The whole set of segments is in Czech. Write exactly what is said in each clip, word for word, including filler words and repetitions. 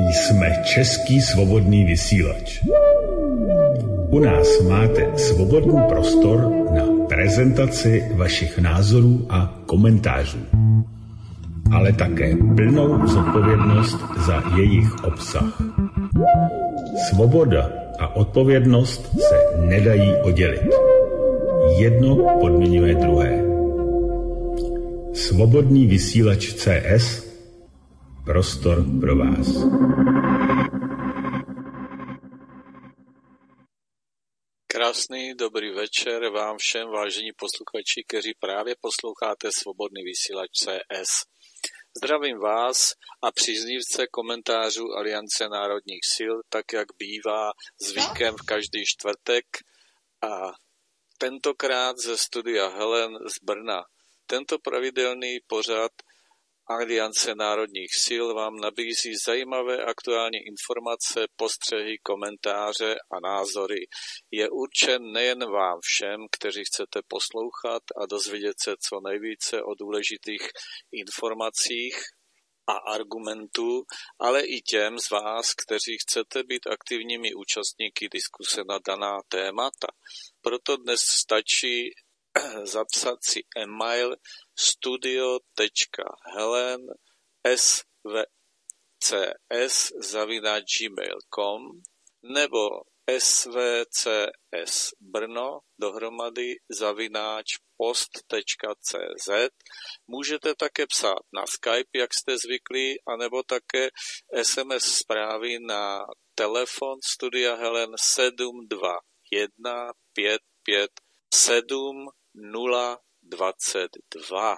Jsme český svobodný vysílač. U nás máte svobodný prostor na prezentaci vašich názorů a komentářů, ale také plnou zodpovědnost za jejich obsah. Svoboda a odpovědnost se nedají oddělit. Jedno podmiňuje druhé. Svobodný vysílač C S, prostor pro vás. Krásný dobrý večer vám všem, vážení posluchači, kteří právě posloucháte Svobodný vysílač C S. Zdravím vás a příznivce komentářů Aliance národních sil, tak jak bývá zvykem v každý čtvrtek, a tentokrát ze studia Helen z Brna. Tento pravidelný pořad Aliance národních sil vám nabízí zajímavé aktuální informace, postřehy, komentáře a názory. Je určen nejen vám všem, kteří chcete poslouchat a dozvědět se co nejvíce o důležitých informacích a argumentů, ale i těm z vás, kteří chcete být aktivními účastníky diskuse na daná témata. Proto dnes stačí zapsat si e-mail studio tečka helen s v c s zavináč gmail tečka com nebo svcsbrno dohromady zavináč post tečka cz. Můžete také psát na Skype, jak jste zvyklí, anebo také es em es zprávy na telefon Studia Helen sedm dva jedna pět pět sedm nula dvacet dva.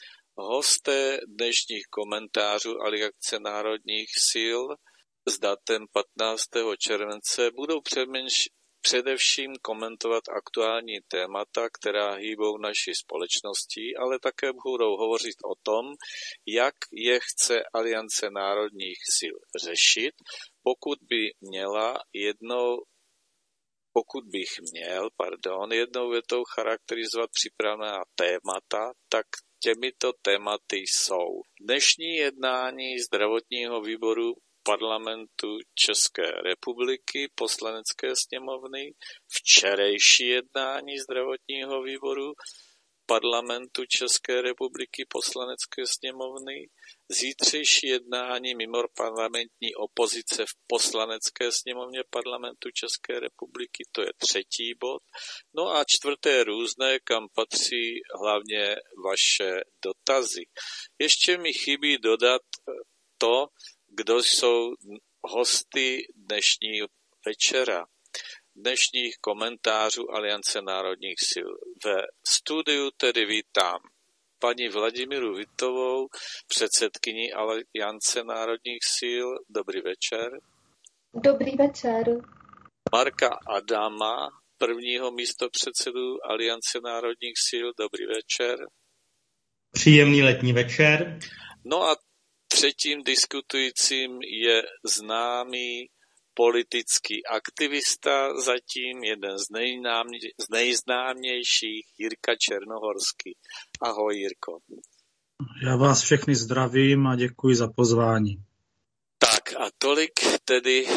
Hosté dnešních komentářů Aliance národních sil s datem patnáctého července budou především komentovat aktuální témata, která hýbou naší společností, ale také budou hovořit o tom, jak je chce Aliance národních sil řešit, pokud by měla jednou Pokud bych měl, pardon, jednou větou charakterizovat připravená témata, tak těmito tématy jsou dnešní jednání zdravotního výboru Parlamentu České republiky, Poslanecké sněmovny, včerejší jednání zdravotního výboru Parlamentu České republiky, Poslanecké sněmovny, zítřejší jednání mimoparlamentní opozice v Poslanecké sněmovně Parlamentu České republiky, to je třetí bod. No a čtvrté různé, kam patří hlavně vaše dotazy. Ještě mi chybí dodat to, kdo jsou hosty dnešní večera, dnešních komentářů Aliance národních sil. Ve studiu tedy vítám paní Vladimíru Vitovou, předsedkyni Aliance národních sil. Dobrý večer. Dobrý večer. Marka Adama, prvního místopředsedu Aliance národních sil. Dobrý večer. Příjemný letní večer. No a třetím diskutujícím je známý politický aktivista, zatím jeden z, nejnámě, z nejznámějších, Jirka Černohorský. Ahoj, Jirko. Já vás všechny zdravím a děkuji za pozvání. Tak a tolik tedy e,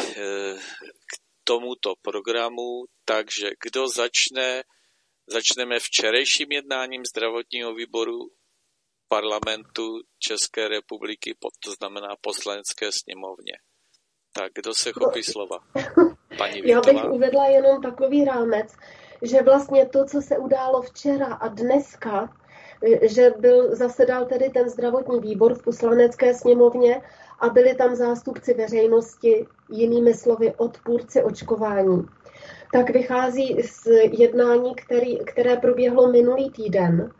k tomuto programu, takže kdo začne, začneme včerejším jednáním zdravotního výboru Parlamentu České republiky, to znamená Poslanecké sněmovně. Tak kdo se chopí slova? Paní Vítová? Já bych uvedla jenom takový rámec, že vlastně to, co se událo včera a dneska, že byl zasedal tedy ten zdravotní výbor v Poslanecké sněmovně a byli tam zástupci veřejnosti, jinými slovy odpůrci očkování, tak vychází z jednání, který, které proběhlo minulý týden,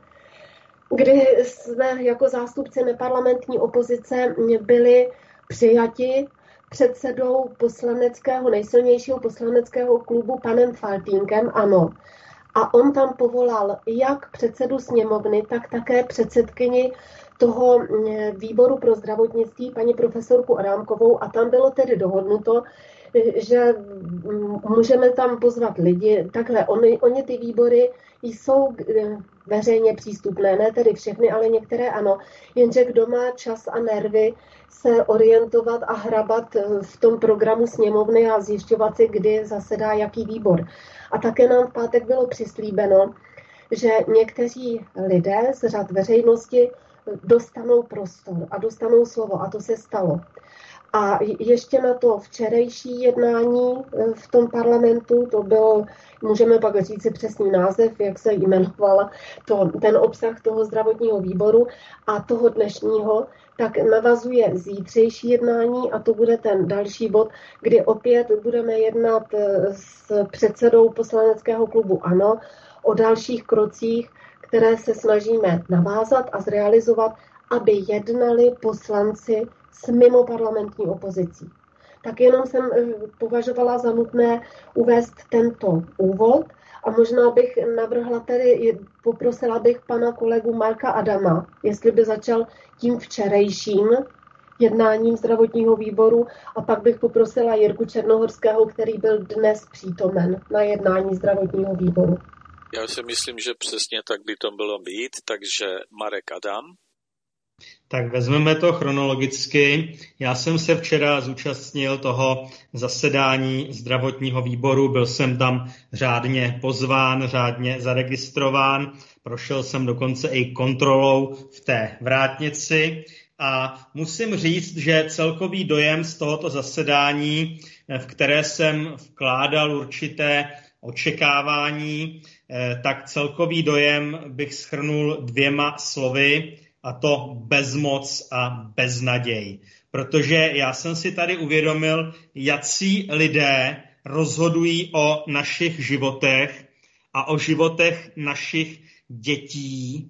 kdy jsme jako zástupci neparlamentní opozice byli přijati předsedou poslaneckého, nejsilnějšího poslaneckého klubu panem Faltýnkem, ano. A on tam povolal jak předsedu sněmovny, tak také předsedkyni toho výboru pro zdravotnictví, paní profesorku Adámkovou, a tam bylo tedy dohodnuto, že můžeme tam pozvat lidi. Takhle, oni, oni ty výbory jsou veřejně přístupné, ne tedy všechny, ale některé ano, jenže kdo má čas a nervy se orientovat a hrabat v tom programu sněmovny a zjišťovat si, kdy zasedá jaký výbor. A také nám v pátek bylo přislíbeno, že někteří lidé z řad veřejnosti dostanou prostor a dostanou slovo a to se stalo. A ještě na to včerejší jednání v tom parlamentu, to bylo, můžeme pak říct si přesný název, jak se jmenovala, to, ten obsah toho zdravotního výboru a toho dnešního, tak navazuje zítřejší jednání a to bude ten další bod, kdy opět budeme jednat s předsedou poslaneckého klubu ANO o dalších krocích, které se snažíme navázat a zrealizovat, aby jednali poslanci s mimoparlamentní opozicí. Tak jenom jsem považovala za nutné uvést tento úvod a možná bych navrhla tedy, poprosila bych pana kolegu Marka Adama, jestli by začal tím včerejším jednáním zdravotního výboru a pak bych poprosila Jirku Černohorského, který byl dnes přítomen na jednání zdravotního výboru. Já si myslím, že přesně tak by to bylo být, takže Marek Adam. Tak vezmeme to chronologicky. Já jsem se včera zúčastnil toho zasedání zdravotního výboru, byl jsem tam řádně pozván, řádně zaregistrován, prošel jsem dokonce i kontrolou v té vrátnici a musím říct, že celkový dojem z tohoto zasedání, v které jsem vkládal určité očekávání, tak celkový dojem bych shrnul dvěma slovy, a to bezmoc a beznaděj. Protože já jsem si tady uvědomil, jací lidé rozhodují o našich životech a o životech našich dětí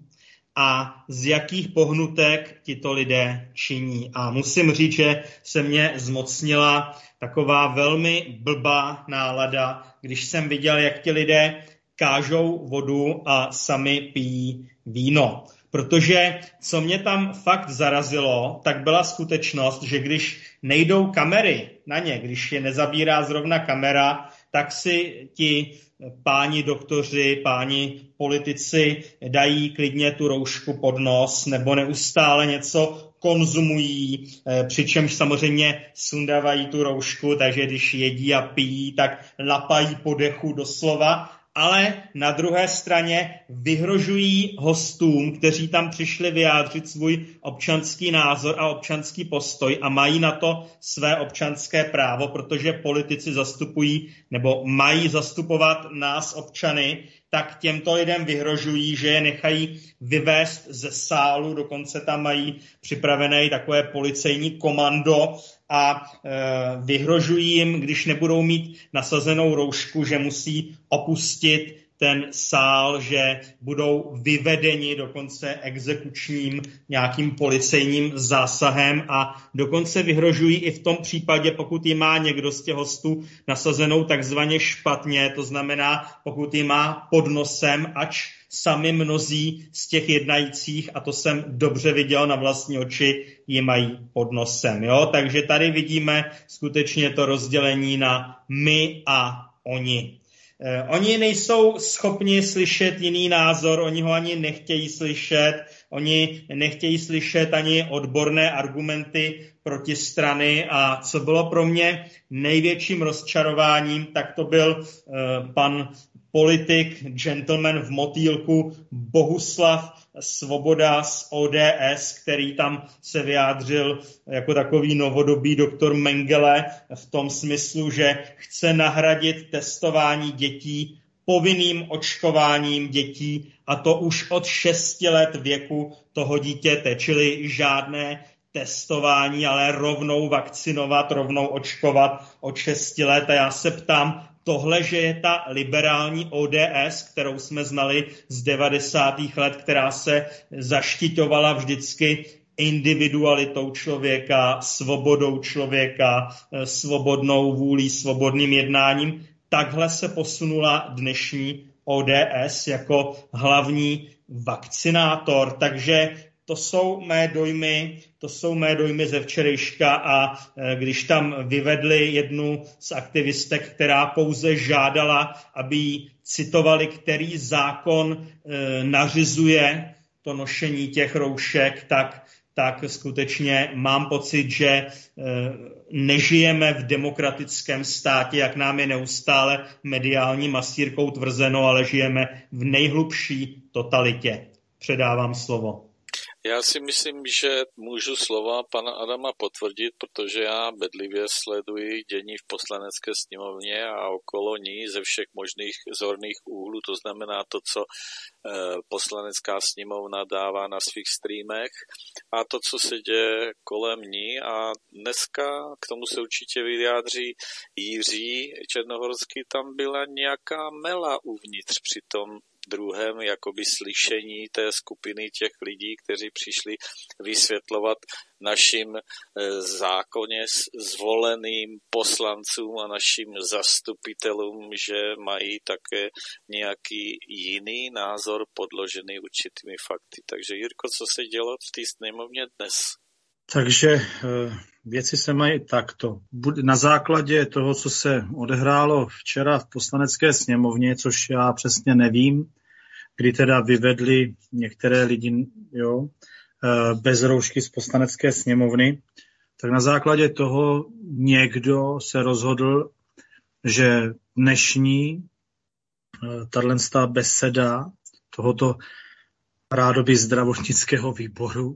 a z jakých pohnutek tito lidé činí. A musím říct, že se mě zmocnila taková velmi blbá nálada, když jsem viděl, jak ti lidé kážou vodu a sami pijí víno. Protože co mě tam fakt zarazilo, tak byla skutečnost, že když nejdou kamery na ně, když je nezabírá zrovna kamera, tak si ti páni doktoři, páni politici dají klidně tu roušku pod nos nebo neustále něco konzumují, přičemž samozřejmě sundávají tu roušku, takže když jedí a pijí, tak lapají po dechu doslova. Ale na druhé straně vyhrožují hostům, kteří tam přišli vyjádřit svůj občanský názor a občanský postoj a mají na to své občanské právo, protože politici zastupují nebo mají zastupovat nás občany, tak těmto lidem vyhrožují, že je nechají vyvést ze sálu, dokonce tam mají připravené takové policejní komando a e, vyhrožují jim, když nebudou mít nasazenou roušku, že musí opustit ten sál, že budou vyvedeni dokonce exekučním nějakým policejním zásahem a dokonce vyhrožují i v tom případě, pokud ji má někdo z těch hostů nasazenou takzvaně špatně, to znamená, pokud ji má pod nosem, ač sami mnozí z těch jednajících, a to jsem dobře viděl na vlastní oči, ji mají pod nosem. Jo? Takže tady vidíme skutečně to rozdělení na my a oni. Eh, oni nejsou schopni slyšet jiný názor, oni ho ani nechtějí slyšet, oni nechtějí slyšet ani odborné argumenty protistrany a co bylo pro mě největším rozčarováním, tak to byl eh, pan politik, gentleman v motýlku Bohuslav Svoboda z O D S, který tam se vyjádřil jako takový novodobý doktor Mengele v tom smyslu, že chce nahradit testování dětí povinným očkováním dětí, a to už od šesti let věku toho dítěte, čili žádné testování, ale rovnou vakcinovat, rovnou očkovat od šesti let. A já se ptám, tohle, že je ta liberální O D S, kterou jsme znali z devadesátých let, která se zaštiťovala vždycky individualitou člověka, svobodou člověka, svobodnou vůlí, svobodným jednáním, takhle se posunula dnešní O D S jako hlavní vakcinátor. Takže to jsou mé dojmy, to jsou mé dojmy ze včerejška a když tam vyvedli jednu z aktivistek, která pouze žádala, aby jí citovali, který zákon e, nařizuje to nošení těch roušek, tak, tak skutečně mám pocit, že e, nežijeme v demokratickém státě, jak nám je neustále mediální masírkou tvrzeno, ale žijeme v nejhlubší totalitě. Předávám slovo. Já si myslím, že můžu slova pana Adama potvrdit, protože já bedlivě sleduji dění v poslanecké sněmovně a okolo ní ze všech možných zorných úhlů, to znamená to, co poslanecká sněmovna dává na svých streamech a to, co se děje kolem ní. A dneska k tomu se určitě vyjádří Jiří Černohorský, tam byla nějaká mela uvnitř při tom druhém jakoby slyšení té skupiny těch lidí, kteří přišli vysvětlovat našim zákonně zvoleným poslancům a našim zastupitelům, že mají také nějaký jiný názor podložený určitými fakty. Takže Jirko, co se dělo v té sněmovně dnes? Takže věci se mají takto. Na základě toho, co se odehrálo včera v poslanecké sněmovně, což já přesně nevím, kdy teda vyvedli některé lidi, jo, bez roušky z poslanecké sněmovny, tak na základě toho někdo se rozhodl, že dnešní tato beseda tohoto rádoby zdravotnického výboru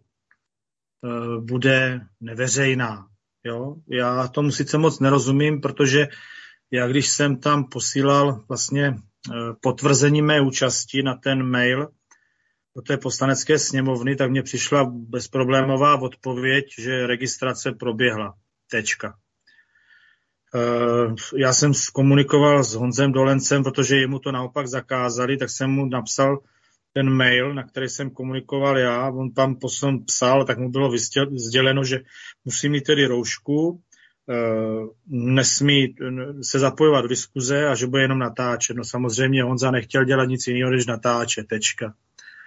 bude neveřejná. Jo? Já tomu sice moc nerozumím, protože já když jsem tam posílal vlastně potvrzení mé účasti na ten mail do té poslanecké sněmovny, tak mně přišla bezproblémová odpověď, že registrace proběhla. Tečka. Já jsem komunikoval s Honzem Dolencem, protože jemu to naopak zakázali, tak jsem mu napsal ten mail, na který jsem komunikoval já. On tam potom psal, tak mu bylo sděleno, že musí mít tedy roušku, nesmí se zapojovat do diskuze a že bude jenom natáčet. No samozřejmě Honza nechtěl dělat nic jiného, než natáčet. Tečka.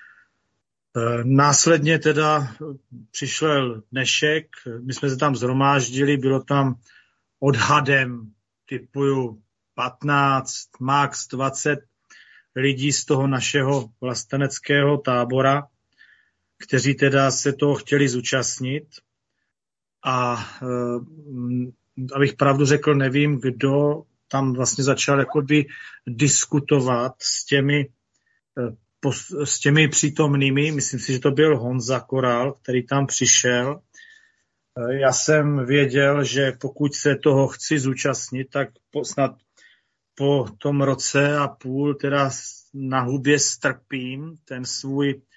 Následně teda přišel dnešek, my jsme se tam zhromáždili, bylo tam odhadem typu patnáct, max dvacet lidí z toho našeho vlasteneckého tábora, kteří teda se toho chtěli zúčastnit. A e, abych pravdu řekl, nevím, kdo tam vlastně začal jakoby diskutovat s těmi, e, pos, s těmi přítomnými. Myslím si, že to byl Honza Koral, který tam přišel. E, já jsem věděl, že pokud se toho chci zúčastnit, tak po, snad po tom roce a půl teda na hubě strpím ten svůj e,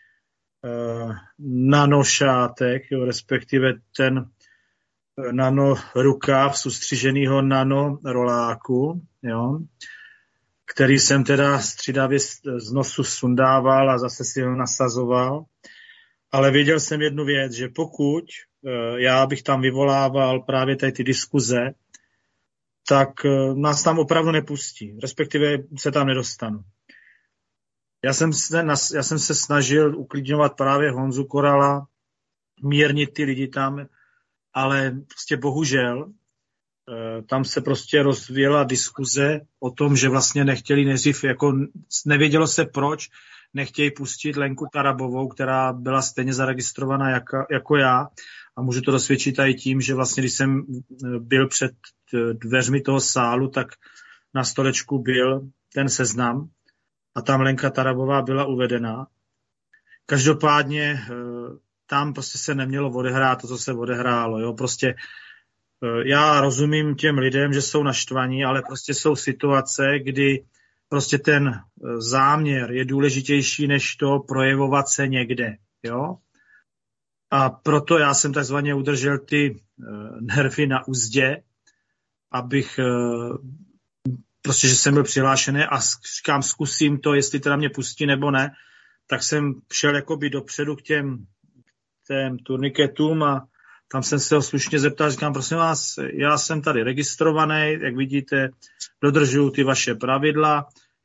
nanošátek, jo, respektive ten nano rukáv z ustřiženého nano roláku, jo, který jsem teda střídavě z nosu sundával a zase si ho nasazoval. Ale věděl jsem jednu věc, že pokud já bych tam vyvolával právě tady ty diskuze, tak nás tam opravdu nepustí, respektive se tam nedostanu. Já jsem se, já jsem se snažil uklidňovat právě Honzu Korala, mírnit ty lidi tam, ale prostě bohužel tam se prostě rozvíjela diskuze o tom, že vlastně nechtěli nejdřív, jako nevědělo se proč, nechtějí pustit Lenku Tarabovou, která byla stejně zaregistrovaná jako, jako já a můžu to dosvědčit i tím, že vlastně, když jsem byl před dveřmi toho sálu, tak na stolečku byl ten seznam a tam Lenka Tarabová byla uvedená. Každopádně tam prostě se nemělo odehrát to, co se odehrálo. Jo? Prostě já rozumím těm lidem, že jsou naštvaní, ale prostě jsou situace, kdy prostě ten záměr je důležitější, než to projevovat se někde. Jo? A proto já jsem takzvaně udržel ty nervy na uzdě, abych prostě, že jsem byl přihlášený a říkám, zkusím to, jestli teda mě pustí nebo ne, tak jsem šel jakoby dopředu k těm těm turniketům a tam jsem se ho slušně zeptal, říkám, prosím vás, já jsem tady registrovaný, jak vidíte, dodržuju ty vaše pravidla,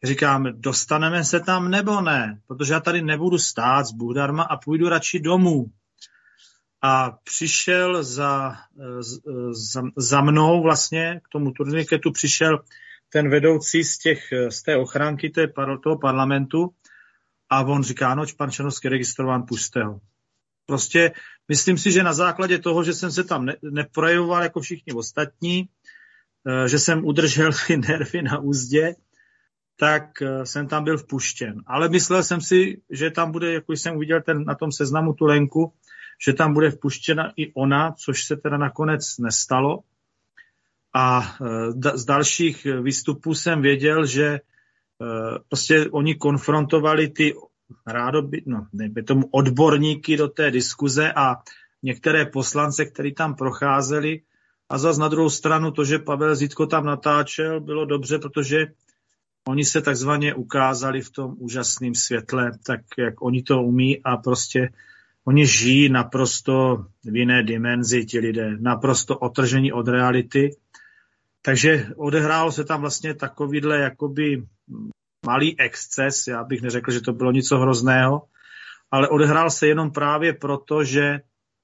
Říkám, dostaneme se tam nebo ne, protože já tady nebudu stát s Bůh darma a půjdu radši domů. A přišel za, za, za mnou vlastně k tomu turniketu přišel ten vedoucí z, těch, z té ochránky té, toho parlamentu a on říká, no, pan Černovský registrován, puste ho. Prostě myslím si, že na základě toho, že jsem se tam ne, neprojevoval jako všichni ostatní, že jsem udržel ty nervy na úzdě, tak jsem tam byl vpuštěn. Ale myslel jsem si, že tam bude, jako jsem uviděl ten, na tom seznamu tu Lenku, že tam bude vpuštěna i ona, což se teda nakonec nestalo. A z dalších výstupů jsem věděl, že prostě oni konfrontovali ty rádoby, no, nejme tomu odborníky do té diskuze a některé poslance, kteří tam procházeli. A zas na druhou stranu to, že Pavel Zítko tam natáčel, bylo dobře, protože oni se takzvaně ukázali v tom úžasném světle, tak jak oni to umí a prostě oni žijí naprosto v jiné dimenzi, ti lidé, naprosto otržení od reality. Takže odehrálo se tam vlastně takovýhle jakoby malý exces, já bych neřekl, že to bylo něco hrozného, ale odehrál se jenom právě proto, že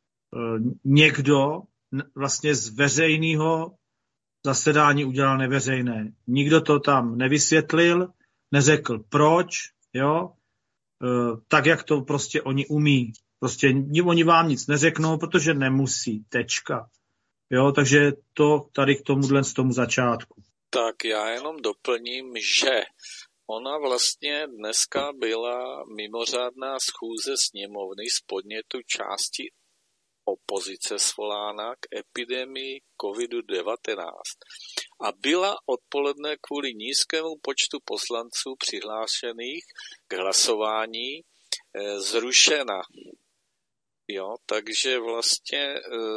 někdo vlastně z veřejného zasedání udělal neveřejné. Nikdo to tam nevysvětlil, neřekl proč, jo, tak, jak to prostě oni umí. Prostě oni vám nic neřeknou, protože nemusí, tečka. Jo, takže to tady k tomuhle z tomu začátku. Tak já jenom doplním, že ona vlastně dneska byla mimořádná schůze sněmovny z podnětu části opozice svolána k epidemii kovidu devatenáct a byla odpoledne kvůli nízkému počtu poslanců přihlášených k hlasování e, zrušena. Jo, takže vlastně e,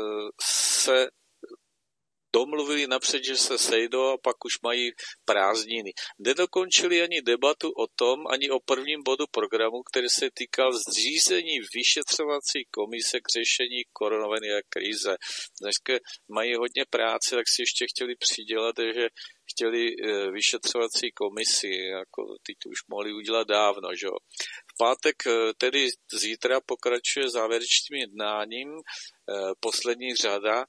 se domluvili napřed, že se sejdou a pak už mají prázdniny. Nedokončili ani debatu o tom, ani o prvním bodu programu, který se týkal zřízení vyšetřovací komise k řešení koronavirové krize. Dneska mají hodně práce, tak si ještě chtěli přidělat, že chtěli vyšetřovací komisi, jako ty tu už mohli udělat dávno, že jo. V pátek, tedy zítra, pokračuje závěrečným jednáním poslední řada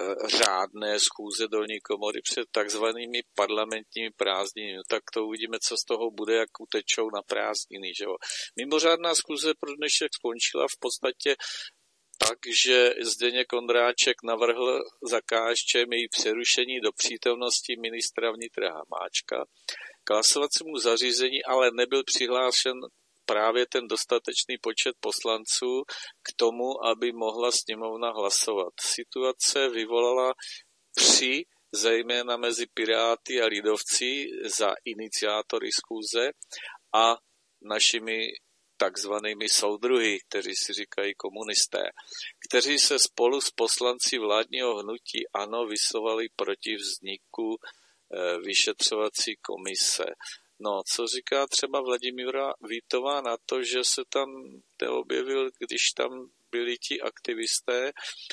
řádné schůze dolní komory před takzvanými parlamentními prázdninami. No, tak to uvidíme, co z toho bude, jak utečou na prázdniny. Že jo. Mimořádná schůze pro dnešek skončila v podstatě tak, že Zdeněk Ondráček navrhl za K S Č M její přerušení do přítomnosti ministra vnitra Hamáčka. K hlasovacímu zařízení ale nebyl přihlášen právě ten dostatečný počet poslanců k tomu, aby mohla sněmovna hlasovat. Situace vyvolala při zejména mezi Piráty a lidovci za iniciátory schůze a našimi takzvanými soudruhy, kteří si říkají komunisté, kteří se spolu s poslanci vládního hnutí ANO vyslovali proti vzniku vyšetřovací komise. No, co říká třeba Vladimíra Vítová na to, že se tam neobjevil, když tam byli ti aktivisté,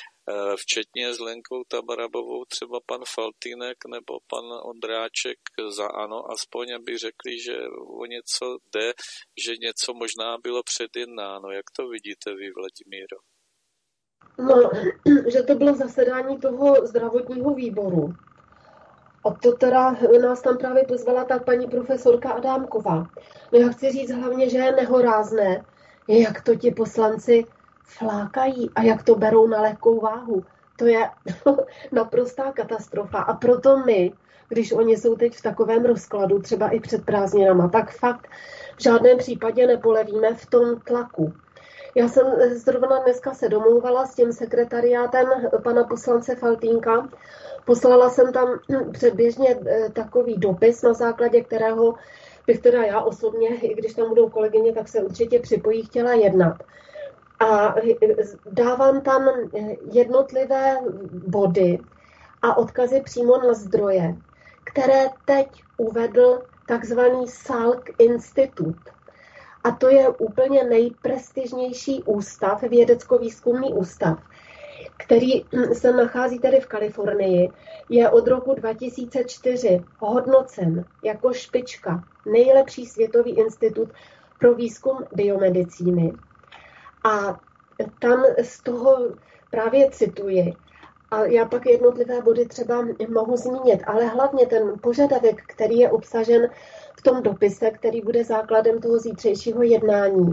včetně s Lenkou Tabarabovou, třeba pan Faltýnek nebo pan Ondráček za ANO, aspoň aby řekli, že o něco jde, že něco možná bylo předjednáno. Jak to vidíte vy, Vladimíro? No, že to bylo zasedání toho zdravotního výboru. A to teda nás tam právě pozvala ta paní profesorka Adámková. No já chci říct hlavně, že je nehorázné, jak to ti poslanci flákají a jak to berou na lehkou váhu. To je naprostá katastrofa. A proto my, když oni jsou teď v takovém rozkladu, třeba i před prázdninama, tak fakt v žádném případě nepolevíme v tom tlaku. Já jsem zrovna dneska se domlouvala s tím sekretariátem pana poslance Faltýnka. Poslala jsem tam předběžně takový dopis, na základě kterého bych teda já osobně, i když tam budou kolegyně, tak se určitě připojí, chtěla jednat. A dávám tam jednotlivé body a odkazy přímo na zdroje, které teď uvedl takzvaný Salk Institut. A to je úplně nejprestižnější ústav, vědecko-výzkumný ústav, který se nachází tedy v Kalifornii, je od roku dva tisíce čtyři hodnocen jako špička, nejlepší světový institut pro výzkum biomedicíny. A tam z toho právě cituji, a já pak jednotlivé body třeba mohu zmínit, ale hlavně ten požadavek, který je obsažen v tom dopise, který bude základem toho zítřejšího jednání,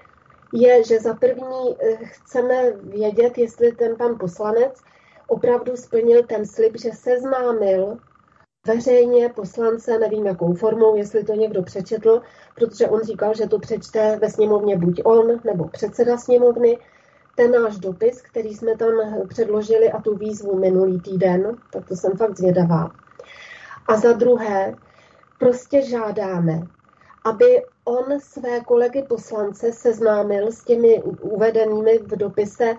je, že za první chceme vědět, jestli ten pan poslanec opravdu splnil ten slib, že seznámil veřejně poslance, nevím jakou formou, jestli to někdo přečetl, protože on říkal, že to přečte ve sněmovně buď on, nebo předseda sněmovny, ten náš dopis, který jsme tam předložili a tu výzvu minulý týden, tak to jsem fakt zvědavá. A za druhé, prostě žádáme, aby on své kolegy poslance seznámil s těmi uvedenými v dopise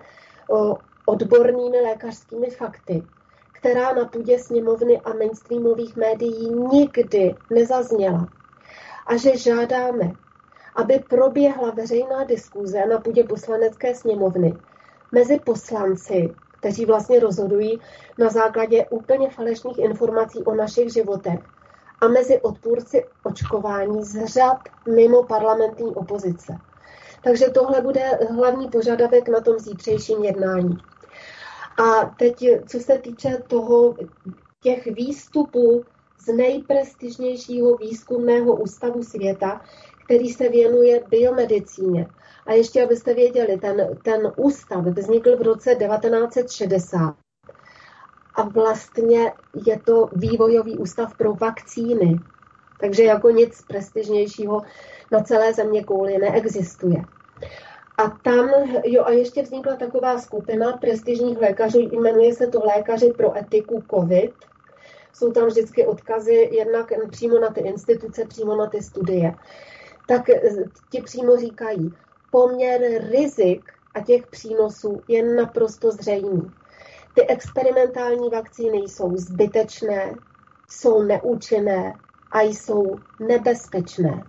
odbornými lékařskými fakty, která na půdě sněmovny a mainstreamových médií nikdy nezazněla. A že žádáme, aby proběhla veřejná diskuze na půdě poslanecké sněmovny mezi poslanci, kteří vlastně rozhodují na základě úplně falešných informací o našich životech, a mezi odpůrci očkování z řad mimo parlamentní opozice. Takže tohle bude hlavní požadavek na tom zítřejším jednání. A teď, co se týče toho, těch výstupů z nejprestižnějšího výzkumného ústavu světa, který se věnuje biomedicíně. A ještě, abyste věděli, ten, ten ústav vznikl v roce devatenáct set šedesát. A vlastně je to vývojový ústav pro vakcíny. Takže jako nic prestižnějšího na celé zeměkouli neexistuje. A tam, jo, a ještě vznikla taková skupina prestižních lékařů, jmenuje se to Lékaři pro etiku COVID. Jsou tam vždycky odkazy jednak přímo na ty instituce, přímo na ty studie. Tak ti přímo říkají, poměr rizik a těch přínosů je naprosto zřejmý. Ty experimentální vakcíny jsou zbytečné, jsou neúčinné a jsou nebezpečné.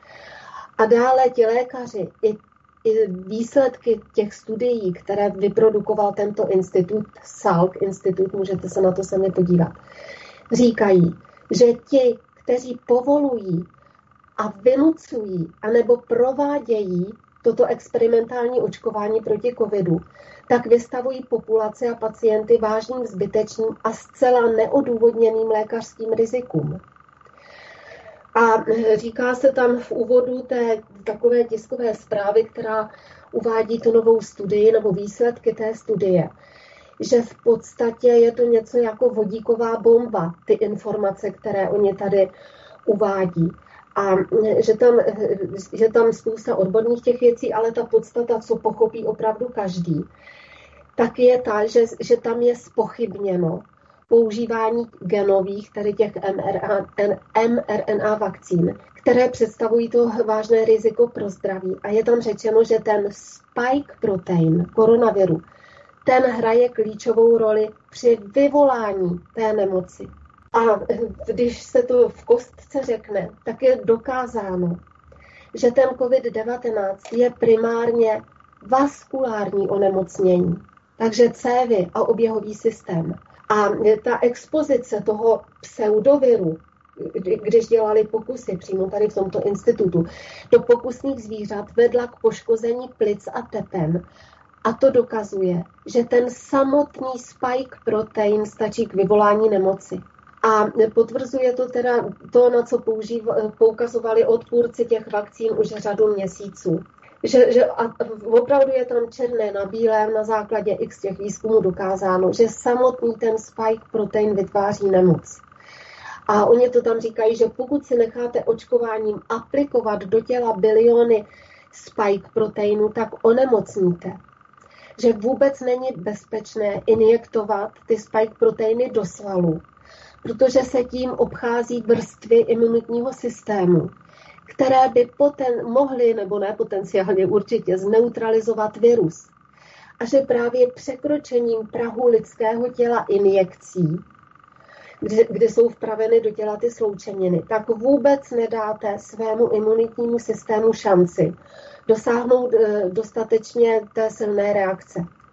A dále ti lékaři i, i výsledky těch studií, které vyprodukoval tento institut, Salk institut, můžete se na to sami podívat, říkají, že ti, kteří povolují a vynucují anebo provádějí toto experimentální očkování proti covidu, tak vystavují populaci a pacienty vážným zbytečným a zcela neodůvodněným lékařským rizikům. A říká se tam v úvodu té takové tiskové zprávy, která uvádí tu novou studii nebo výsledky té studie, že v podstatě je to něco jako vodíková bomba, ty informace, které oni tady uvádí. A že tam, že tam spousta odborných těch věcí, ale ta podstata, co pochopí opravdu každý, tak je ta, že, že tam je zpochybněno používání genových, tady těch em er en á vakcín, které představují to vážné riziko pro zdraví. A je tam řečeno, že ten spike protein koronaviru, ten hraje klíčovou roli při vyvolání té nemoci. A když se to v kostce řekne, tak je dokázáno, že ten covid devatenáct je primárně vaskulární onemocnění, takže cévy a oběhový systém. A ta expozice toho pseudoviru, když dělali pokusy přímo tady v tomto institutu, do pokusných zvířat vedla k poškození plic a tepem. A to dokazuje, že ten samotný spike protein stačí k vyvolání nemoci. A potvrzuje to teda to, na co použív, poukazovali odpůrci těch vakcín už řadu měsíců. Že, že a opravdu je tam černé na bílém na základě x těch výzkumů dokázáno, že samotný ten spike protein vytváří nemoc. A oni to tam říkají, že pokud si necháte očkováním aplikovat do těla biliony spike proteinů, tak onemocníte. Že vůbec není bezpečné injektovat ty spike proteiny do svalů, protože se tím obchází vrstvy imunitního systému, které by poten, mohly, nebo ne potenciálně určitě, zneutralizovat virus. A že právě překročením prahu lidského těla injekcí, kdy, kdy jsou vpraveny do těla ty sloučeniny, tak vůbec nedáte svému imunitnímu systému šanci dosáhnout e, dostatečně té silné reakce.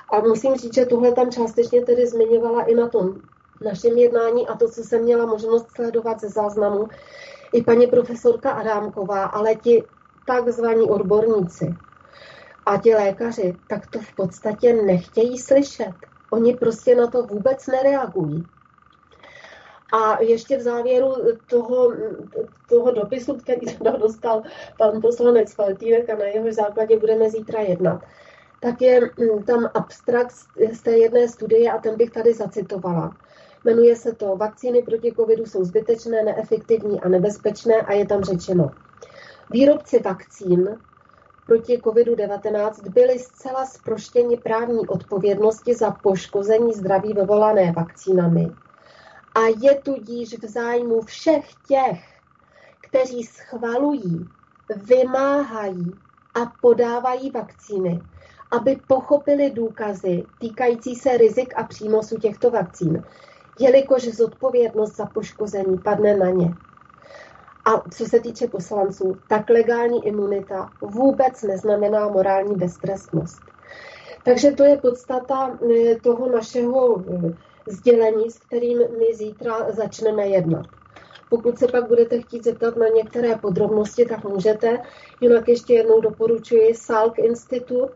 A musím říct, že tohle tam částečně tedy zmiňovala i na tom našem jednání a to, co jsem měla možnost sledovat ze záznamu, i paní profesorka Adámková, ale ti takzvaní odborníci a ti lékaři, tak to v podstatě nechtějí slyšet. Oni prostě na to vůbec nereagují. A ještě v závěru toho, toho dopisu, který dostal pan poslanec Faltýnek a na jeho základě budeme zítra jednat, tak je tam abstrakt z té jedné studie a ten bych tady zacitovala. Jmenuje se to Vakcíny proti covidu jsou zbytečné, neefektivní a nebezpečné a je tam řečeno. Výrobci vakcín proti covidu devatenáct byli zcela zproštěni právní odpovědnosti za poškození zdraví vyvolané vakcínami. A je tudíž v zájmu všech těch, kteří schvalují, vymáhají a podávají vakcíny, aby pochopili důkazy týkající se rizik a přínosu těchto vakcín, jelikož zodpovědnost za poškození padne na ně. A co se týče poslanců, tak legální imunita vůbec neznamená morální beztrestnost. Takže to je podstata toho našeho sdělení, s kterým my zítra začneme jednat. Pokud se pak budete chtít zeptat na některé podrobnosti, tak můžete. Jinak ještě jednou doporučuji Salk Institut.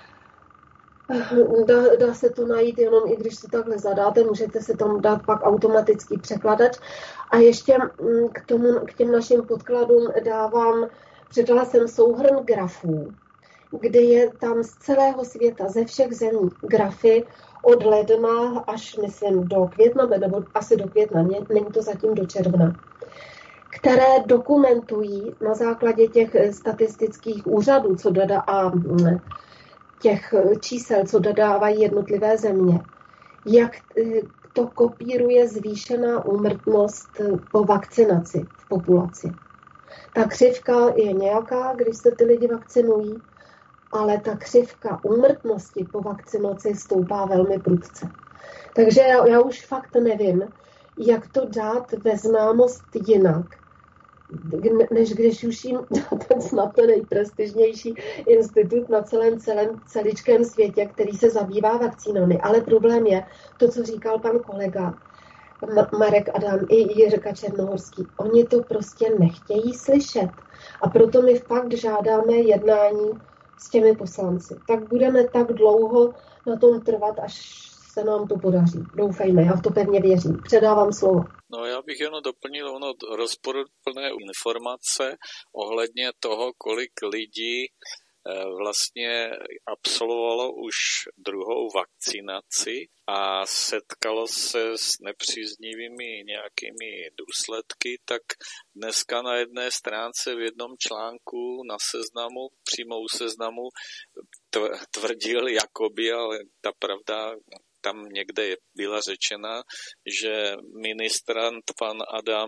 Dá, dá se to najít jenom, i když si takhle zadáte, můžete se tam dát pak automatický překladač. A ještě k, tomu, k těm našim podkladům dávám, předala jsem souhrn grafů, kde je tam z celého světa, ze všech zemí grafy od ledna až, myslím, do května, nebo asi do května, není to zatím do června, které dokumentují na základě těch statistických úřadů, co dodá a těch čísel, co dodávají jednotlivé země, jak to kopíruje zvýšená úmrtnost po vakcinaci v populaci. Ta křivka je nějaká, když se ty lidi vakcinují, ale ta křivka úmrtnosti po vakcinaci stoupá velmi prudce. Takže já, já už fakt nevím, jak to dát ve známost jinak, než když už jim ten snad ten nejprestižnější institut na celém, celém celičkém světě, který se zabývá vakcínami. Ale problém je to, co říkal pan kolega Marek Adam i Jiřka Černohorský. Oni to prostě nechtějí slyšet. A proto my fakt žádáme jednání s těmi poslanci. Tak budeme tak dlouho na tom trvat, až se nám to podaří. Doufejme, já v to pevně věřím. Předávám slovo. No já bych jenom doplnil ono rozporuplné informace ohledně toho, kolik lidí vlastně absolvovalo už druhou vakcinaci a setkalo se s nepříznivými nějakými důsledky, tak dneska na jedné stránce v jednom článku na seznamu, přímo u seznamu tvrdil jakoby, ale ta pravda tam někde byla řečena, že ministrant pan Adam,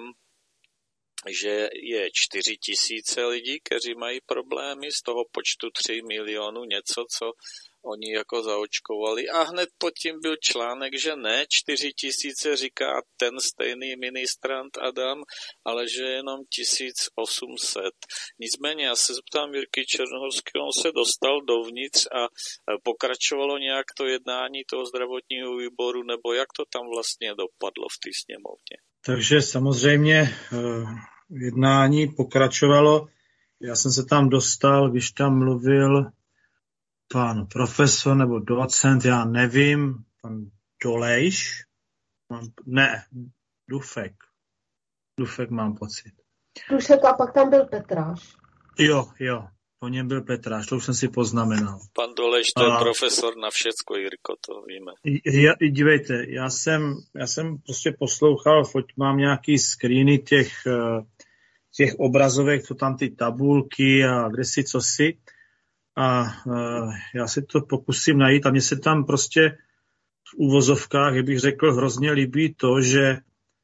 že je čtyři tisíce lidí, kteří mají problémy, z toho počtu tři milionů něco, co oni jako zaočkovali. A hned pod tím byl článek, že ne, čtyři tisíce říká ten stejný ministrant Adam, ale že jenom tisíc osm set. Nicméně já se zeptám Jirky Černohorského, on se dostal dovnitř a pokračovalo nějak to jednání toho zdravotního výboru, nebo jak to tam vlastně dopadlo v té sněmovně? Takže samozřejmě jednání pokračovalo. Já jsem se tam dostal, když tam mluvil pan profesor nebo docent, já nevím, pan Dolejš, ne, Dufek, Dufek mám pocit. Dufek a pak tam byl Petráš. Jo, jo, po něm byl Petráš, to už jsem si poznamenal. Pan Dolejš, to je a... profesor na všecko, Jirko, to víme. Já, dívejte, já jsem, já jsem prostě poslouchal, foť mám nějaký screeny těch, těch obrazovek, co tam ty tabulky a kde si, co si. A uh, já si to pokusím najít a mně se tam prostě v úvozovkách, jak bych řekl, hrozně líbí to, že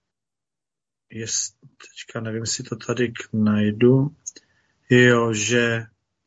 je, teďka nevím, jestli to tady najdu, jo, že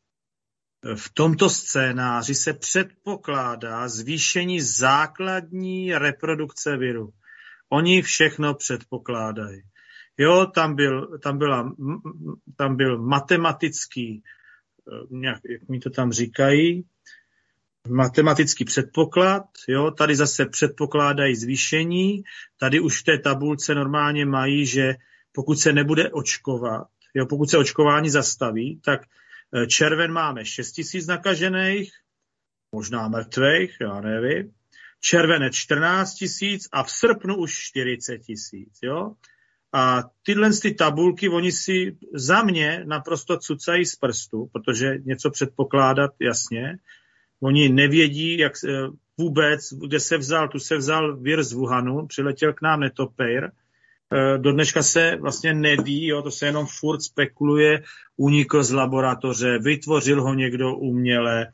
v tomto scénáři se předpokládá zvýšení základní reprodukce viru. Oni všechno předpokládají. Jo, tam byl, tam byla, tam byl matematický, nějak, jak mi to tam říkají, matematický předpoklad, jo, tady zase předpokládají zvýšení, tady už v té tabulce normálně mají, že pokud se nebude očkovat, jo, pokud se očkování zastaví, tak červen máme šest tisíc nakažených, možná mrtvých, já nevím, červenec čtrnáct tisíc a v srpnu už čtyřicet tisíc, jo. A tyhle ty tabulky, oni si za mě naprosto cucají z prstu, protože něco předpokládat jasně. Oni nevědí, jak vůbec, kde se vzal, tu se vzal vir z Wuhanu, přiletěl k nám netopejr. Do dneška se vlastně neví, jo, to se jenom furt spekuluje, unikl z laboratoře, vytvořil ho někdo uměle.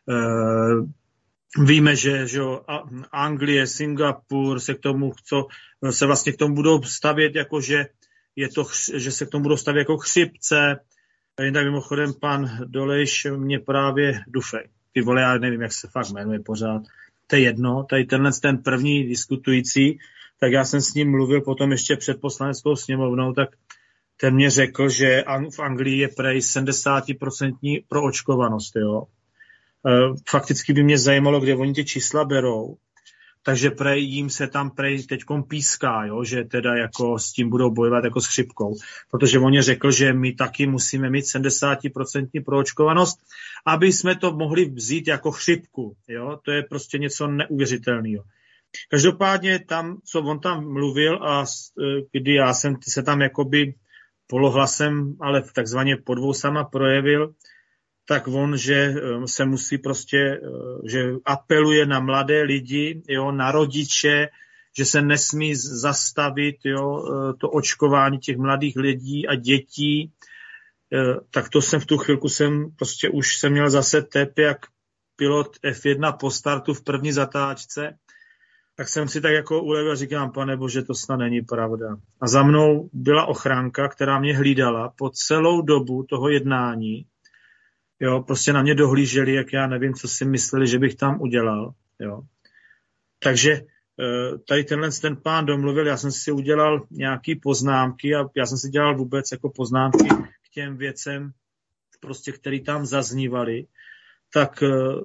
Víme, že, že Anglie, Singapur se k tomu, co, se vlastně k tomu budou stavět, jako že, je to, že se k tomu budou stavět jako chřipce. Jen tak mimochodem pan Dolejš mě právě dufej. Ty vole, já nevím, jak se fakt jmenuje pořád. To je jedno, tady tenhle ten první diskutující, tak já jsem s ním mluvil potom ještě před poslaneckou sněmovnou, tak ten mě řekl, že v Anglii je prej sedmdesát procent proočkovanost, jo. Fakticky by mě zajímalo, kde oni ty čísla berou. Takže prej jim se tam prej teďkom píská, jo, že teda jako s tím budou bojovat jako s chřipkou. Protože on řekl, že my taky musíme mít sedmdesát procent proočkovanost, aby jsme to mohli vzít jako chřipku. Jo. To je prostě něco neuvěřitelného. Každopádně tam, co on tam mluvil a kdy já jsem se tam jakoby polohlasem, ale takzvaně podvousama projevil, tak on, že se musí prostě, že apeluje na mladé lidi, jo, na rodiče, že se nesmí zastavit, jo, to očkování těch mladých lidí a dětí. Tak to jsem v tu chvilku jsem prostě už jsem měl zase tep jak pilot F jedna po startu v první zatáčce. Tak jsem si tak jako ulevil a říkám, pane bože, to snad není pravda. A za mnou byla ochránka, která mě hlídala po celou dobu toho jednání. Jo, prostě na mě dohlíželi, jak já nevím, co si mysleli, že bych tam udělal. Jo. Takže tady tenhle ten pán domluvil, já jsem si udělal nějaký poznámky a já jsem si dělal vůbec jako poznámky k těm věcem, prostě, které tam zaznívaly. Tak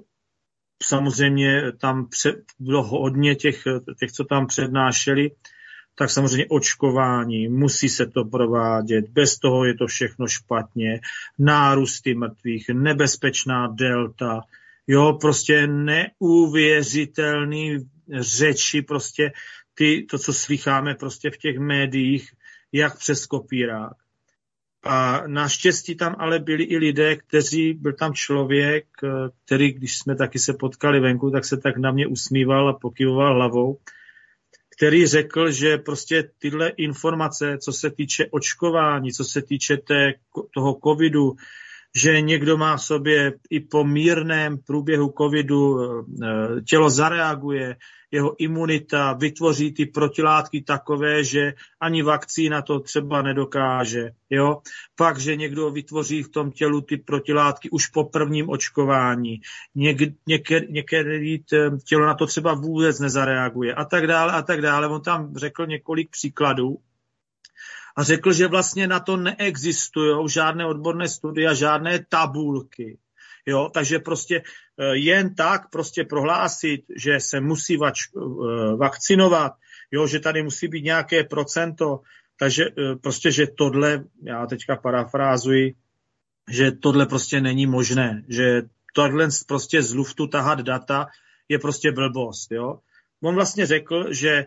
samozřejmě tam bylo hodně těch, těch, co tam přednášeli, tak samozřejmě očkování, musí se to provádět, bez toho je to všechno špatně, nárůsty mrtvých, nebezpečná delta, jo, prostě neuvěřitelný řeči, prostě ty, to, co slycháme prostě v těch médiích, jak přes kopírák. A naštěstí tam ale byli i lidé, kteří, byl tam člověk, který, když jsme taky se potkali venku, tak se tak na mě usmíval a pokyvoval hlavou, který řekl, že prostě tyhle informace, co se týče očkování, co se týče té, toho covidu, že někdo má v sobě i po mírném průběhu covidu tělo zareaguje, jeho imunita vytvoří ty protilátky takové, že ani vakcína to třeba nedokáže. Jo? Pak, že někdo vytvoří v tom tělu ty protilátky už po prvním očkování. Něk, některý, některý tělo na to třeba vůbec nezareaguje a tak dále a tak dále. On tam řekl několik příkladů a řekl, že vlastně na to neexistují žádné odborné studie a žádné tabulky. Jo, takže prostě jen tak prostě prohlásit, že se musí vač, vakcinovat, jo, že tady musí být nějaké procento, takže prostě, že tohle, já teďka parafrázuji, že tohle prostě není možné, že tohle prostě z luftu tahat data je prostě blbost, jo. On vlastně řekl, že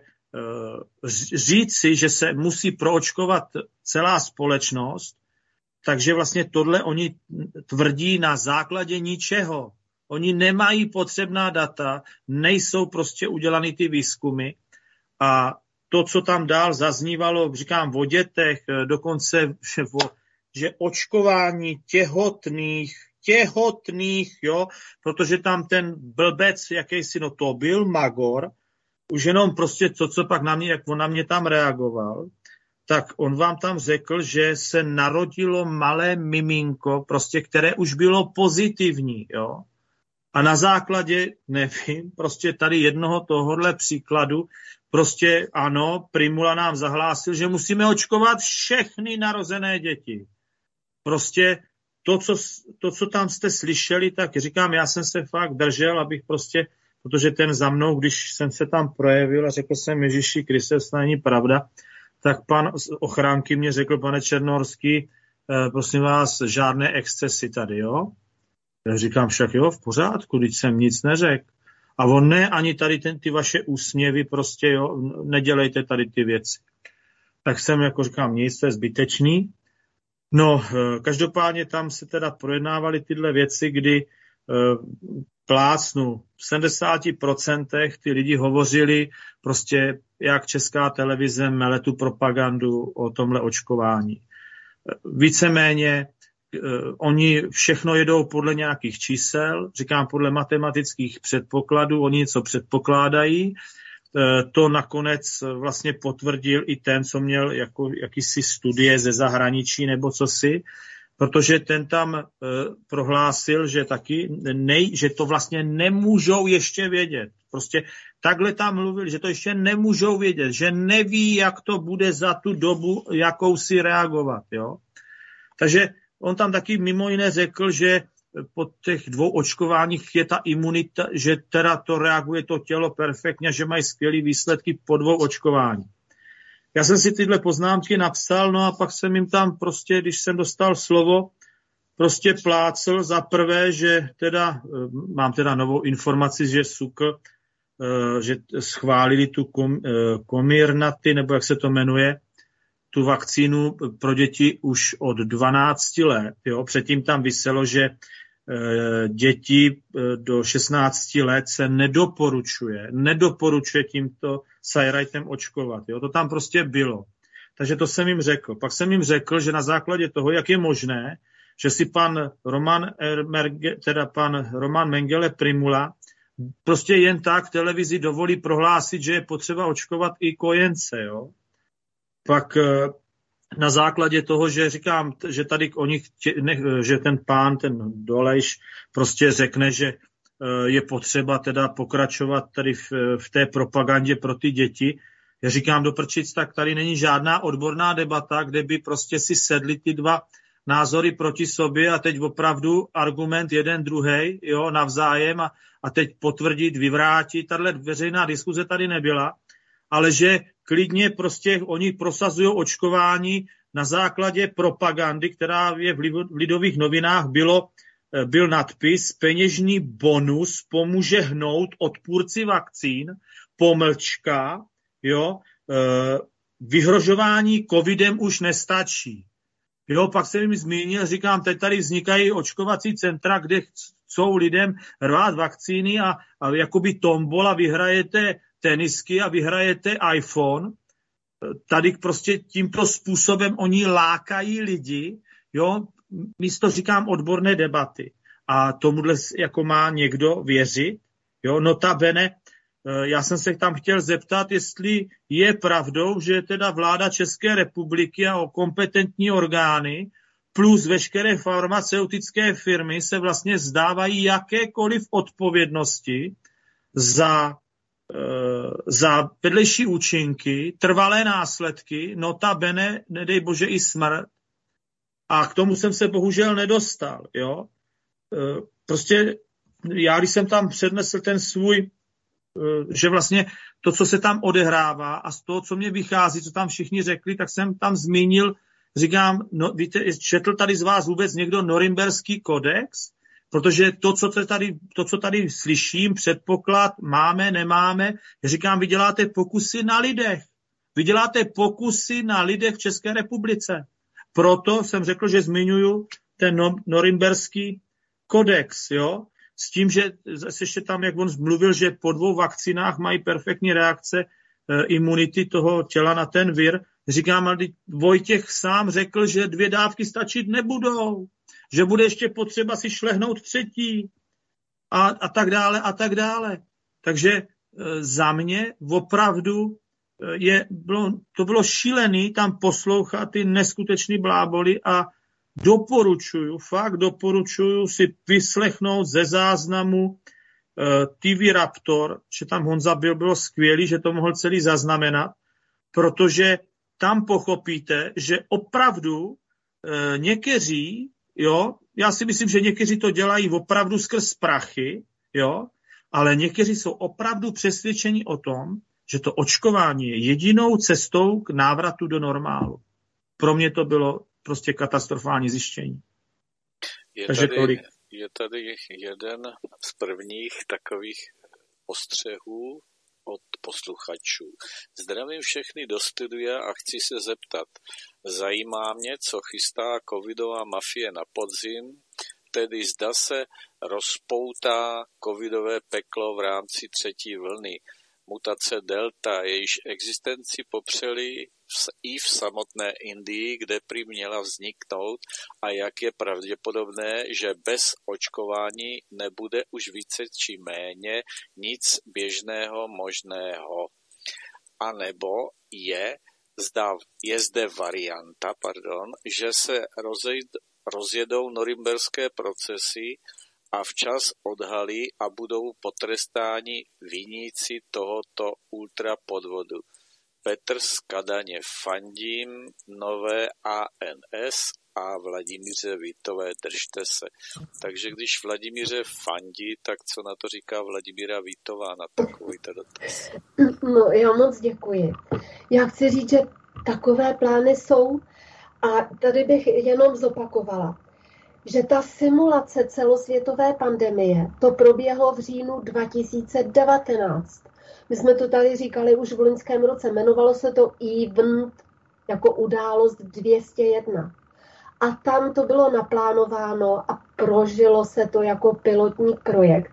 říct si, že se musí proočkovat celá společnost, takže vlastně tohle oni tvrdí na základě ničeho. Oni nemají potřebná data, nejsou prostě udělaný ty výzkumy a to, co tam dál zaznívalo, říkám o dětech, dokonce, že očkování těhotných, těhotných, jo, protože tam ten blbec, jakýsi, no to byl Magor, už jenom prostě to, co pak na mě, jak on na mě tam reagoval, tak on vám tam řekl, že se narodilo malé miminko, prostě, které už bylo pozitivní, jo. A na základě, nevím, prostě tady jednoho tohohle příkladu, prostě ano, Primula nám zahlásil, že musíme očkovat všechny narozené děti. Prostě to co, to, co tam jste slyšeli, tak říkám, já jsem se fakt držel, abych prostě, protože ten za mnou, když jsem se tam projevil a řekl jsem Ježíši Kriste, to není pravda, tak pan z ochránky mě řekl, pane Černohorský, eh, prosím vás, žádné excesy tady, jo? Já říkám, však jo, v pořádku, když jsem nic neřekl. A on ne, ani tady ten, ty vaše úsměvy, prostě jo, nedělejte tady ty věci. Tak jsem jako říkám, nic, to je zbytečný. No, každopádně tam se teda projednávaly tyhle věci, kdy plácnu v sedmdesáti procentech ty lidi hovořili prostě, jak Česká televize mele tu propagandu o tomhle očkování. Víceméně oni všechno jedou podle nějakých čísel, říkám podle matematických předpokladů, oni něco předpokládají. To nakonec vlastně potvrdil i ten, co měl jako, jakýsi studie ze zahraničí nebo cosi, protože ten tam uh, prohlásil, že taky nej, že to vlastně nemůžou ještě vědět. Prostě takhle tam mluvil, že to ještě nemůžou vědět, že neví, jak to bude za tu dobu, jakou si reagovat. Jo? Takže on tam taky mimo jiné řekl, že po těch dvou očkováních je ta imunita, že teda to reaguje to tělo perfektně, že mají skvělé výsledky po dvou očkování. Já jsem si tyhle poznámky napsal, no a pak jsem jim tam prostě, když jsem dostal slovo, prostě plácel za prvé, že teda, mám teda novou informaci, že SÚKL, že schválili tu Comirnaty, nebo jak se to jmenuje, tu vakcínu pro děti už od dvanácti let. Jo? Předtím tam viselo, že děti do šestnácti let se nedoporučuje, nedoporučuje tímto sajrajtem očkovat. Jo? To tam prostě bylo. Takže to jsem jim řekl. Pak jsem jim řekl, že na základě toho, jak je možné, že si pan Roman, teda pan Roman Mengele Primula prostě jen tak televizi dovolí prohlásit, že je potřeba očkovat i kojence. Jo? Pak na základě toho, že říkám, že tady o nich, že ten pán, ten Dolejš prostě řekne, že je potřeba teda pokračovat tady v, v té propagandě pro ty děti. Já říkám do prčic, tak tady není žádná odborná debata, kde by prostě si sedli ty dva názory proti sobě a teď opravdu argument jeden druhej, jo, navzájem a, a teď potvrdit, vyvrátit. Tahle veřejná diskuze tady nebyla, ale že klidně prostě oni prosazují očkování na základě propagandy, která je v Lidových novinách, bylo, byl nadpis peněžní bonus pomůže hnout odpůrci vakcín, pomlčka, jo, vyhrožování covidem už nestačí. Jo, pak jsem jim zmínil, říkám, teď tady vznikají očkovací centra, kde chcou lidem rvát vakcíny a, a jakoby tombola vyhrajete tenisky a vyhrajete iPhone. Tady prostě tímto způsobem oni lákají lidi, jo, místo říkám odborné debaty. A tomuhle jako má někdo věřit, jo, notabene, já jsem se tam chtěl zeptat, jestli je pravdou, že teda vláda České republiky a kompetentní orgány plus veškeré farmaceutické firmy se vlastně zdávají jakékoliv odpovědnosti za za vedlejší účinky, trvalé následky, notabene, nedej bože, i smrt. A k tomu jsem se bohužel nedostal. Jo? Prostě já, když jsem tam přednesl ten svůj, že vlastně to, co se tam odehrává a z toho, co mě vychází, co tam všichni řekli, tak jsem tam zmínil, říkám, no, víte, četl tady z vás vůbec někdo Norimberský kodex? Protože to, co tady, to, co tady slyším, předpoklad máme, nemáme, já říkám, vy děláte pokusy na lidech. Vy děláte pokusy na lidech v České republice. Proto jsem řekl, že zmiňuju ten Norimberský kodex, jo, s tím, že zase ještě tam, jak on mluvil, že po dvou vakcinách mají perfektní reakce e, imunity toho těla na ten vir. Říkám, ale Vojtěch sám řekl, že dvě dávky stačit nebudou, že bude ještě potřeba si šlehnout třetí a, a tak dále a tak dále. Takže e, za mě opravdu je, bylo, to bylo šílený tam poslouchat ty neskutečný bláboli a doporučuju, fakt doporučuju si vyslechnout ze záznamu e, T V Raptor, že tam Honza byl, bylo skvělý, že to mohl celý zaznamenat, protože tam pochopíte, že opravdu e, někteří, jo, Já si myslím, že někteří to dělají opravdu skrz prachy, jo, ale někteří jsou opravdu přesvědčeni o tom, že to očkování je jedinou cestou k návratu do normálu. Pro mě to bylo prostě katastrofální zjištění. Je Takže tady, tolik. Je tady jeden z prvních takových postřehů od posluchačů. Zdravím všechny do studia a chci se zeptat. Zajímá mě, co chystá covidová mafie na podzim, tedy zda se rozpoutá covidové peklo v rámci třetí vlny. Mutace delta, jejíž existenci popřeli i v samotné Indii, kde prý měla vzniknout, a jak je pravděpodobné, že bez očkování nebude už více či méně nic běžného možného. A nebo je, zda, je zde varianta, pardon, že se rozjed, rozjedou norimberské procesy a včas odhalí a budou potrestáni viníci tohoto ultrapodvodu. Petr z Kadaně, fandím Nové A N S a Vladimíře Vítové, držte se. Takže když Vladimíře fandí, tak co na to říká Vladimíra Vítová na takovýto dotaz? No, já moc děkuji. Já chci říct, že takové plány jsou a tady bych jenom zopakovala, že ta simulace celosvětové pandemie, to proběhlo v říjnu dva tisíce devatenáct. My jsme to tady říkali už v loňském roce, jmenovalo se to Event jako událost dvě stě jedna. A tam to bylo naplánováno a prožilo se to jako pilotní projekt.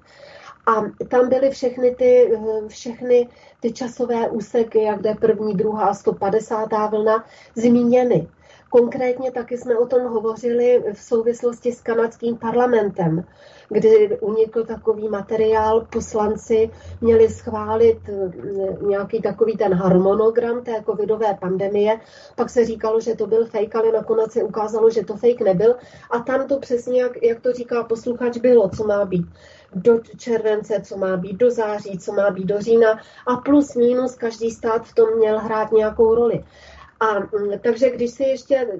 A tam byly všechny ty, všechny ty časové úseky, jak jde první, druhá, sto padesátá vlna, zmíněny. Konkrétně taky jsme o tom hovořili v souvislosti s kanadským parlamentem, kdy unikl takový materiál, poslanci měli schválit nějaký takový ten harmonogram té covidové pandemie, pak se říkalo, že to byl fake, ale nakonec se ukázalo, že to fake nebyl a tam to přesně, jak, jak to říká posluchač, bylo, co má být do července, co má být do září, co má být do října a plus minus každý stát v tom měl hrát nějakou roli. A takže když si ještě,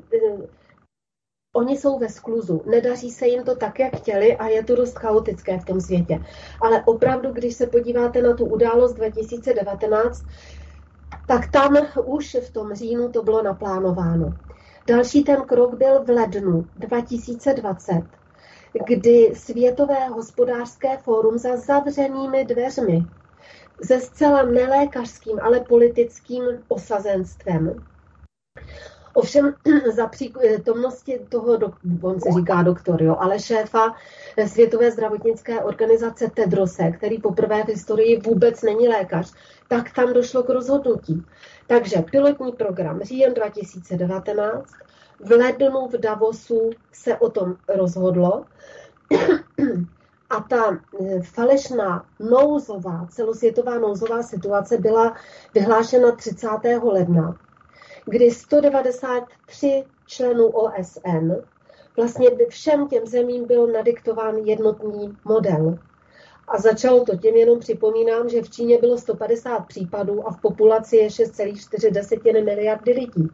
oni jsou ve skluzu, nedaří se jim to tak, jak chtěli a je to dost chaotické v tom světě. Ale opravdu, když se podíváte na tu událost dva tisíce devatenáct, tak tam už v tom říjnu to bylo naplánováno. Další ten krok byl v lednu dva tisíce dvacet, kdy Světové hospodářské fórum za zavřenými dveřmi se zcela nelékařským, ale politickým osazenstvem. Ovšem za přítomnosti toho, on se říká doktor, jo, ale šéfa Světové zdravotnické organizace Tedrose, který poprvé v historii vůbec není lékař, tak tam došlo k rozhodnutí. Takže pilotní program říjen dva tisíce devatenáct, v lednu v Davosu se o tom rozhodlo a ta falešná nouzová, celosvětová nouzová situace byla vyhlášena třicátého ledna, kdy sto devadesát tři členů O S N, vlastně všem těm zemím byl nadiktován jednotný model. A začalo to tím, jenom připomínám, že v Číně bylo sto padesát případů a v populaci je šest celá čtyři miliardy lidí.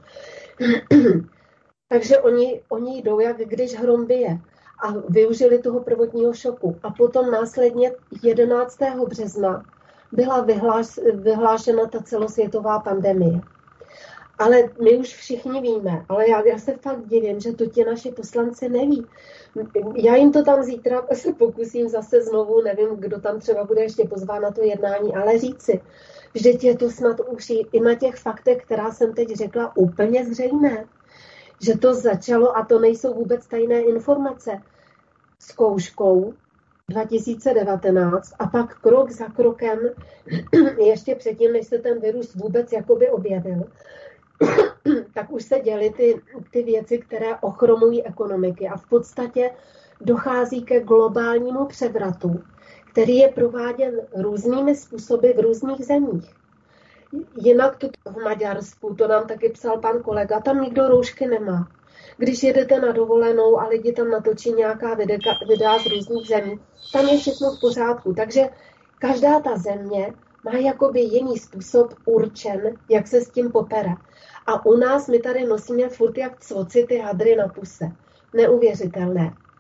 Takže oni, oni jdou, jak když hrom bije. A využili toho prvotního šoku. A potom následně jedenáctého března byla vyhláš, vyhlášena ta celosvětová pandemie. Ale my už všichni víme, ale já, já se fakt divím, že to ti naši poslanci neví. Já jim to tam zítra se pokusím zase znovu, nevím, kdo tam třeba bude ještě pozván na to jednání, ale říci, že je to snad už i na těch faktech, která jsem teď řekla, úplně zřejmé. Že to začalo, a to nejsou vůbec tajné informace, zkouškou dva tisíce devatenáct a pak krok za krokem, ještě předtím, než se ten virus vůbec jakoby objevil, tak už se děly ty, ty věci, které ochromují ekonomiky a v podstatě dochází ke globálnímu převratu, který je prováděn různými způsoby v různých zemích. Jinak tu v Maďarsku, to nám taky psal pan kolega, tam nikdo roušky nemá. Když jedete na dovolenou a lidi tam natočí nějaká videa, videa z různých zemí, tam je všechno v pořádku. Takže každá ta země má jakoby jiný způsob určen, jak se s tím popere. A u nás my tady nosíme furt jak cvoci ty hadry na puse. Neuvěřitelné.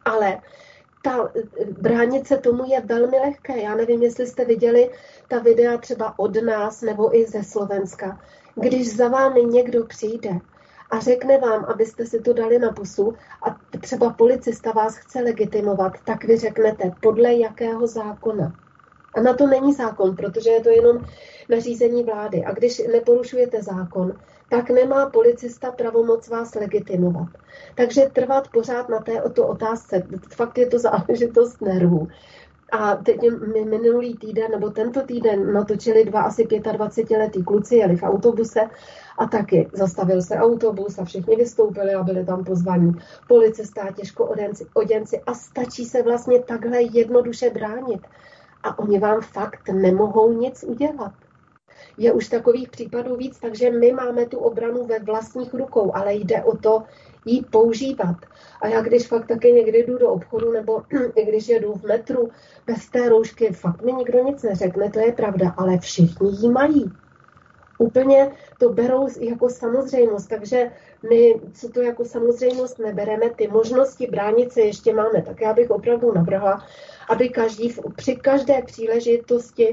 Ale ta, bránit se tomu je velmi lehké. Já nevím, jestli jste viděli ta videa třeba od nás nebo i ze Slovenska. Když za vámi někdo přijde a řekne vám, abyste si to dali na pusu a třeba policista vás chce legitimovat, tak vy řeknete, podle jakého zákona. A na to není zákon, protože je to jenom nařízení vlády. A když neporušujete zákon, tak nemá policista pravomoc vás legitimovat. Takže trvat pořád na té to otázce, fakt je to záležitost nervů. A teď minulý týden, nebo tento týden natočili dva asi dvacetiletí kluci, jeli v autobuse a taky zastavil se autobus a všichni vystoupili a byli tam pozvaní policisté, těžko oděnci, oděnci a stačí se vlastně takhle jednoduše bránit. A oni vám fakt nemohou nic udělat. Je už takových případů víc, takže my máme tu obranu ve vlastních rukou, ale jde o to ji používat. A já když fakt taky někdy jdu do obchodu, nebo i když jedu v metru bez té roušky, fakt mi nikdo nic neřekne, to je pravda, ale všichni ji mají. Úplně to berou jako samozřejmost, takže my, co to jako samozřejmost nebereme, ty možnosti bránit se ještě máme. Tak já bych opravdu navrhla, aby každý při každé příležitosti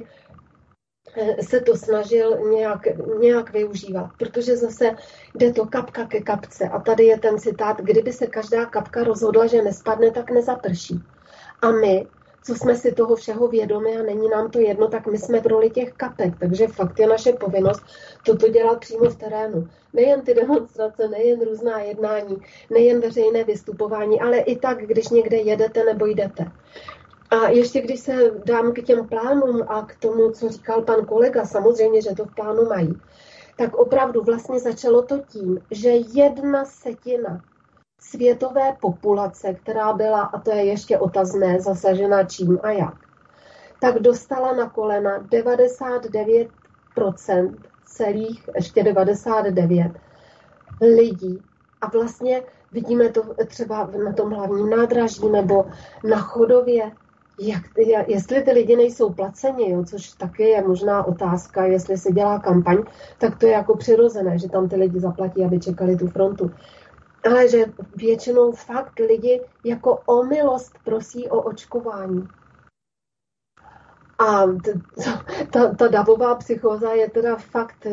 se to snažil nějak, nějak využívat, protože zase jde to kapka ke kapce. A tady je ten citát, kdyby se každá kapka rozhodla, že nespadne, tak nezaprší. A my, co jsme si toho všeho vědomi a není nám to jedno, tak my jsme v roli těch kapek. Takže fakt je naše povinnost toto dělat přímo v terénu. Nejen ty demonstrace, nejen různá jednání, nejen veřejné vystupování, ale i tak, když někde jedete nebo jdete. A ještě když se dám k těm plánům a k tomu, co říkal pan kolega, samozřejmě, že to v plánu mají, tak opravdu vlastně začalo to tím, že jedna setina světové populace, která byla, a to je ještě otazné, zasažena čím a jak, tak dostala na kolena devadesát devět procent celých, ještě devadesát devět lidí. A vlastně vidíme to třeba na tom hlavním nádraží nebo na Chodově, Jak, jestli ty lidi nejsou placeni, jo, což taky je možná otázka, jestli se dělá kampaň, tak to je jako přirozené, že tam ty lidi zaplatí, aby čekali tu frontu. Ale že většinou fakt lidi jako o milost prosí o očkování. A ta, ta davová psychóza je teda fakt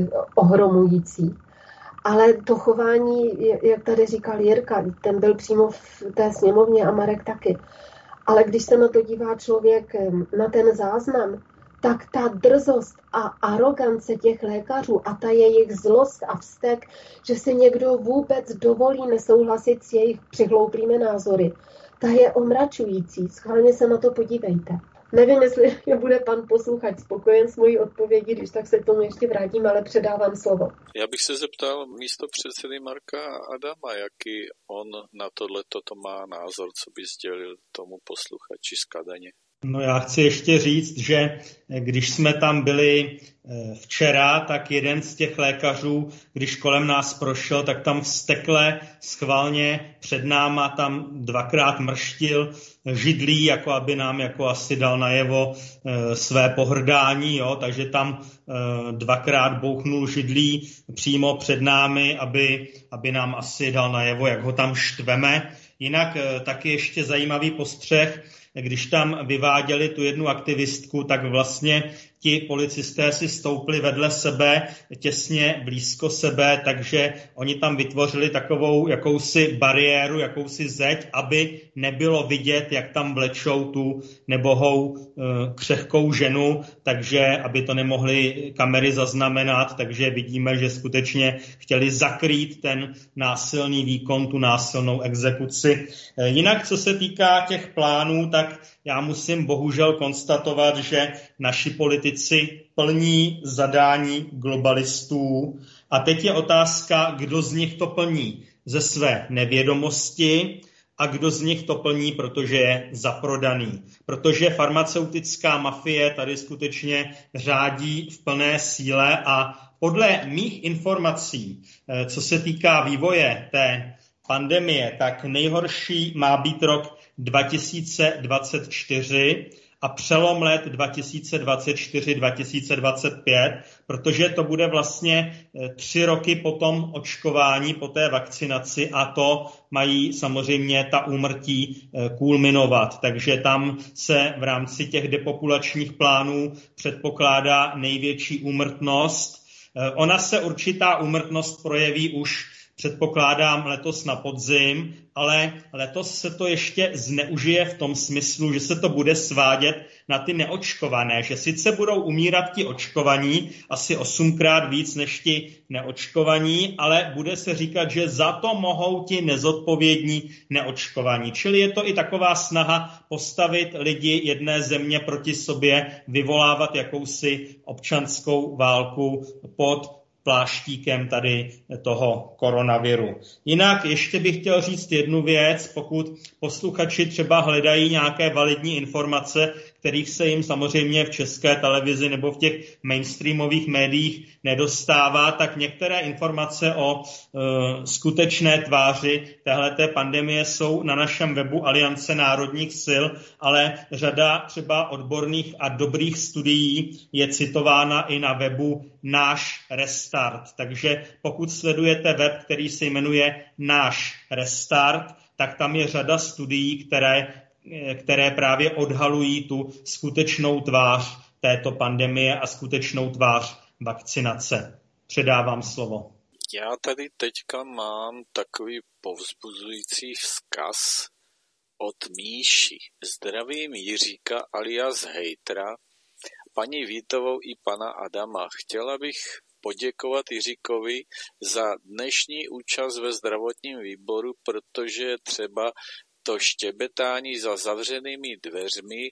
ohromující. Ale to chování, jak tady říkal Jirka, ten byl přímo v té sněmovně a Marek taky. Ale když se na to dívá člověk na ten záznam, tak ta drzost a arogance těch lékařů a ta jejich zlost a vztek, že si někdo vůbec dovolí nesouhlasit s jejich přihlouplými názory, ta je omračující. Schválně se na to podívejte. Nevím, jestli bude pan posluchač spokojen s mojí odpovědí, když tak se k tomu ještě vrátím, ale předávám slovo. Já bych se zeptal místo předsedy Marka Adama, jaký on na tohle toto má názor, co by sdělil tomu posluchači z Kadaně. No já chci ještě říct, že když jsme tam byli včera, tak jeden z těch lékařů, když kolem nás prošel, tak tam vztekle schválně před náma tam dvakrát mrštil židlí, jako aby nám jako asi dal najevo e, své pohrdání, jo? Takže tam e, dvakrát bouchnul židlí přímo před námi, aby, aby nám asi dal najevo, jak ho tam štveme. Jinak e, taky ještě zajímavý postřeh, když tam vyváděli tu jednu aktivistku, tak vlastně ti policisté si stoupli vedle sebe, těsně blízko sebe, takže oni tam vytvořili takovou jakousi bariéru, jakousi zeď, aby nebylo vidět, jak tam vlečou tu nebohou křehkou ženu, takže aby to nemohly kamery zaznamenat, takže vidíme, že skutečně chtěli zakrýt ten násilný výkon, tu násilnou exekuci. Jinak, co se týká těch plánů, tak já musím bohužel konstatovat, že naši politici plní zadání globalistů. A teď je otázka, kdo z nich to plní ze své nevědomosti a kdo z nich to plní, protože je zaprodaný. Protože farmaceutická mafie tady skutečně řádí v plné síle a podle mých informací, co se týká vývoje té pandemie, tak nejhorší má být rok dva tisíce dvacet čtyři a a přelom let dva tisíce dvacet čtyři dva tisíce dvacet pět, protože to bude vlastně tři roky po tom očkování, po té vakcinaci a to mají samozřejmě ta úmrtí kulminovat. Takže tam se v rámci těch depopulačních plánů předpokládá největší úmrtnost. Ona se určitá úmrtnost projeví už předpokládám letos na podzim, ale letos se to ještě zneužije v tom smyslu, že se to bude svádět na ty neočkované, že sice budou umírat ti očkovaní asi osmkrát víc než ti neočkovaní, ale bude se říkat, že za to mohou ti nezodpovědní neočkovaní. Čili je to i taková snaha postavit lidi jedné země proti sobě, vyvolávat jakousi občanskou válku pod pláštíkem tady toho koronaviru. Jinak ještě bych chtěl říct jednu věc, pokud posluchači třeba hledají nějaké validní informace, kterých se jim samozřejmě v České televizi nebo v těch mainstreamových médiích nedostává, tak některé informace o e, skutečné tváři téhleté pandemie jsou na našem webu Aliance národních sil, ale řada třeba odborných a dobrých studií je citována i na webu Náš Restart. Takže pokud sledujete web, který se jmenuje Náš Restart, tak tam je řada studií, které které právě odhalují tu skutečnou tvář této pandemie a skutečnou tvář vakcinace. Předávám slovo. Já tady teďka mám takový povzbuzující vzkaz od Míši. Zdravím Jiříka alias Hejtra, paní Vítovou i pana Adama. Chtěla bych poděkovat Jiříkovi za dnešní účast ve zdravotním výboru, protože třeba to štěbetání za zavřenými dveřmi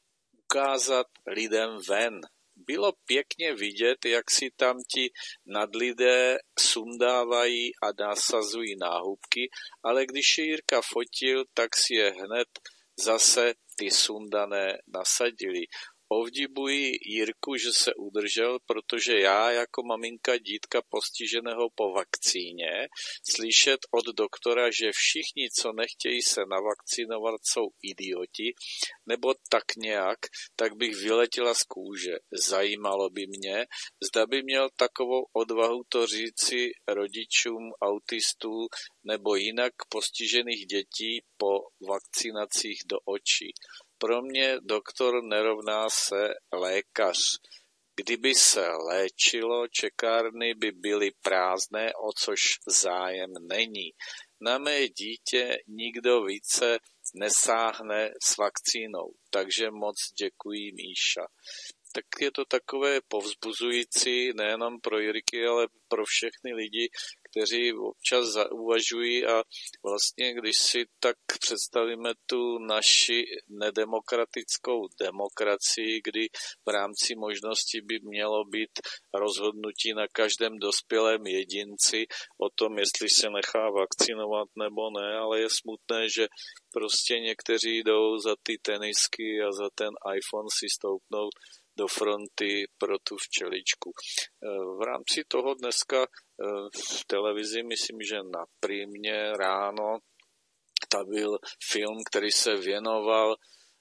ukázat lidem ven. Bylo pěkně vidět, jak si tam ti nadlidé sundávají a nasazují náhubky, ale když je Jirka fotil, tak si je hned zase ty sundané nasadili. Ovdivuji Jirku, že se udržel, protože já jako maminka dítka postiženého po vakcíně slyšet od doktora, že všichni, co nechtějí se navakcinovat, jsou idioti, nebo tak nějak, tak bych vyletěla z kůže. Zajímalo by mě, zda by měl takovou odvahu to říci rodičům autistů nebo jinak postižených dětí po vakcinacích do očí. Pro mě doktor nerovná se lékař. Kdyby se léčilo, čekárny by byly prázdné, o což zájem není. Na mé dítě nikdo více nesáhne s vakcínou, takže moc děkuji, Míša. Tak je to takové povzbuzující nejenom pro Jirky, ale pro všechny lidi, kteří občas uvažují a vlastně, když si tak představíme tu naši nedemokratickou demokracii, kdy v rámci možnosti by mělo být rozhodnutí na každém dospělém jedinci o tom, jestli se nechá vakcinovat nebo ne, ale je smutné, že prostě někteří jdou za ty tenisky a za ten iPhone si stoupnout do fronty pro tu včeličku. V rámci toho dneska v televizi, myslím, že na Primě ráno, to byl film, který se věnoval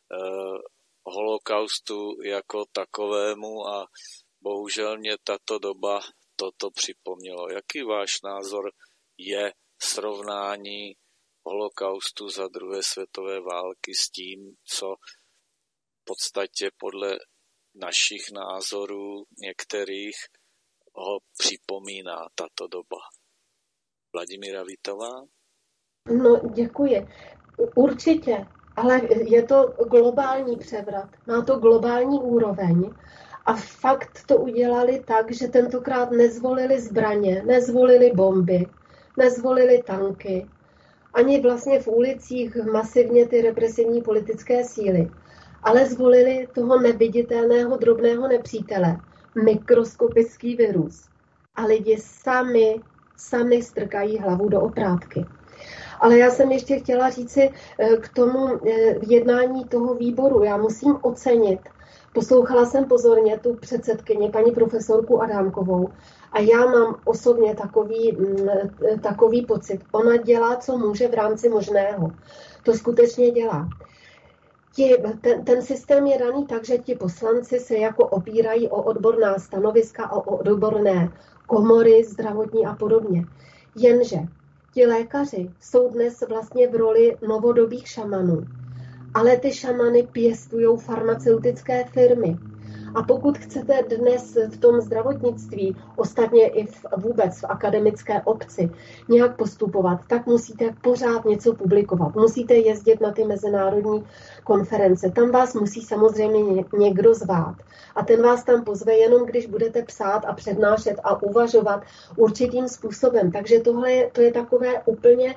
holokaustu jako takovému a bohužel mě tato doba toto připomnělo. Jaký váš názor je srovnání holokaustu za druhé světové války s tím, co v podstatě podle našich názorů některých ho připomíná tato doba? Vladimíra Vítová? No, děkuji. Určitě, ale je to globální převrat. Má to globální úroveň a fakt to udělali tak, že tentokrát nezvolili zbraně, nezvolili bomby, nezvolili tanky, ani vlastně v ulicích masivně ty represivní politické síly, ale zvolili toho neviditelného drobného nepřítele, mikroskopický virus. A lidi sami, sami strkají hlavu do oprátky. Ale já jsem ještě chtěla říci k tomu jednání toho výboru. Já musím ocenit, poslouchala jsem pozorně tu předsedkyni, paní profesorku Adámkovou, a já mám osobně takový, takový pocit. Ona dělá, co může v rámci možného. To skutečně dělá. ti, ten, ten systém je daný tak, že ti poslanci se jako opírají o odborná stanoviska, o odborné komory zdravotní a podobně. Jenže ti lékaři jsou dnes vlastně v roli novodobých šamanů, ale ty šamany pěstují farmaceutické firmy. A pokud chcete dnes v tom zdravotnictví, ostatně i v, vůbec v akademické obci, nějak postupovat, tak musíte pořád něco publikovat. Musíte jezdit na ty mezinárodní konference. Tam vás musí samozřejmě někdo zvát. A ten vás tam pozve jenom, když budete psát a přednášet a uvažovat určitým způsobem. Takže tohle je, to je takové úplně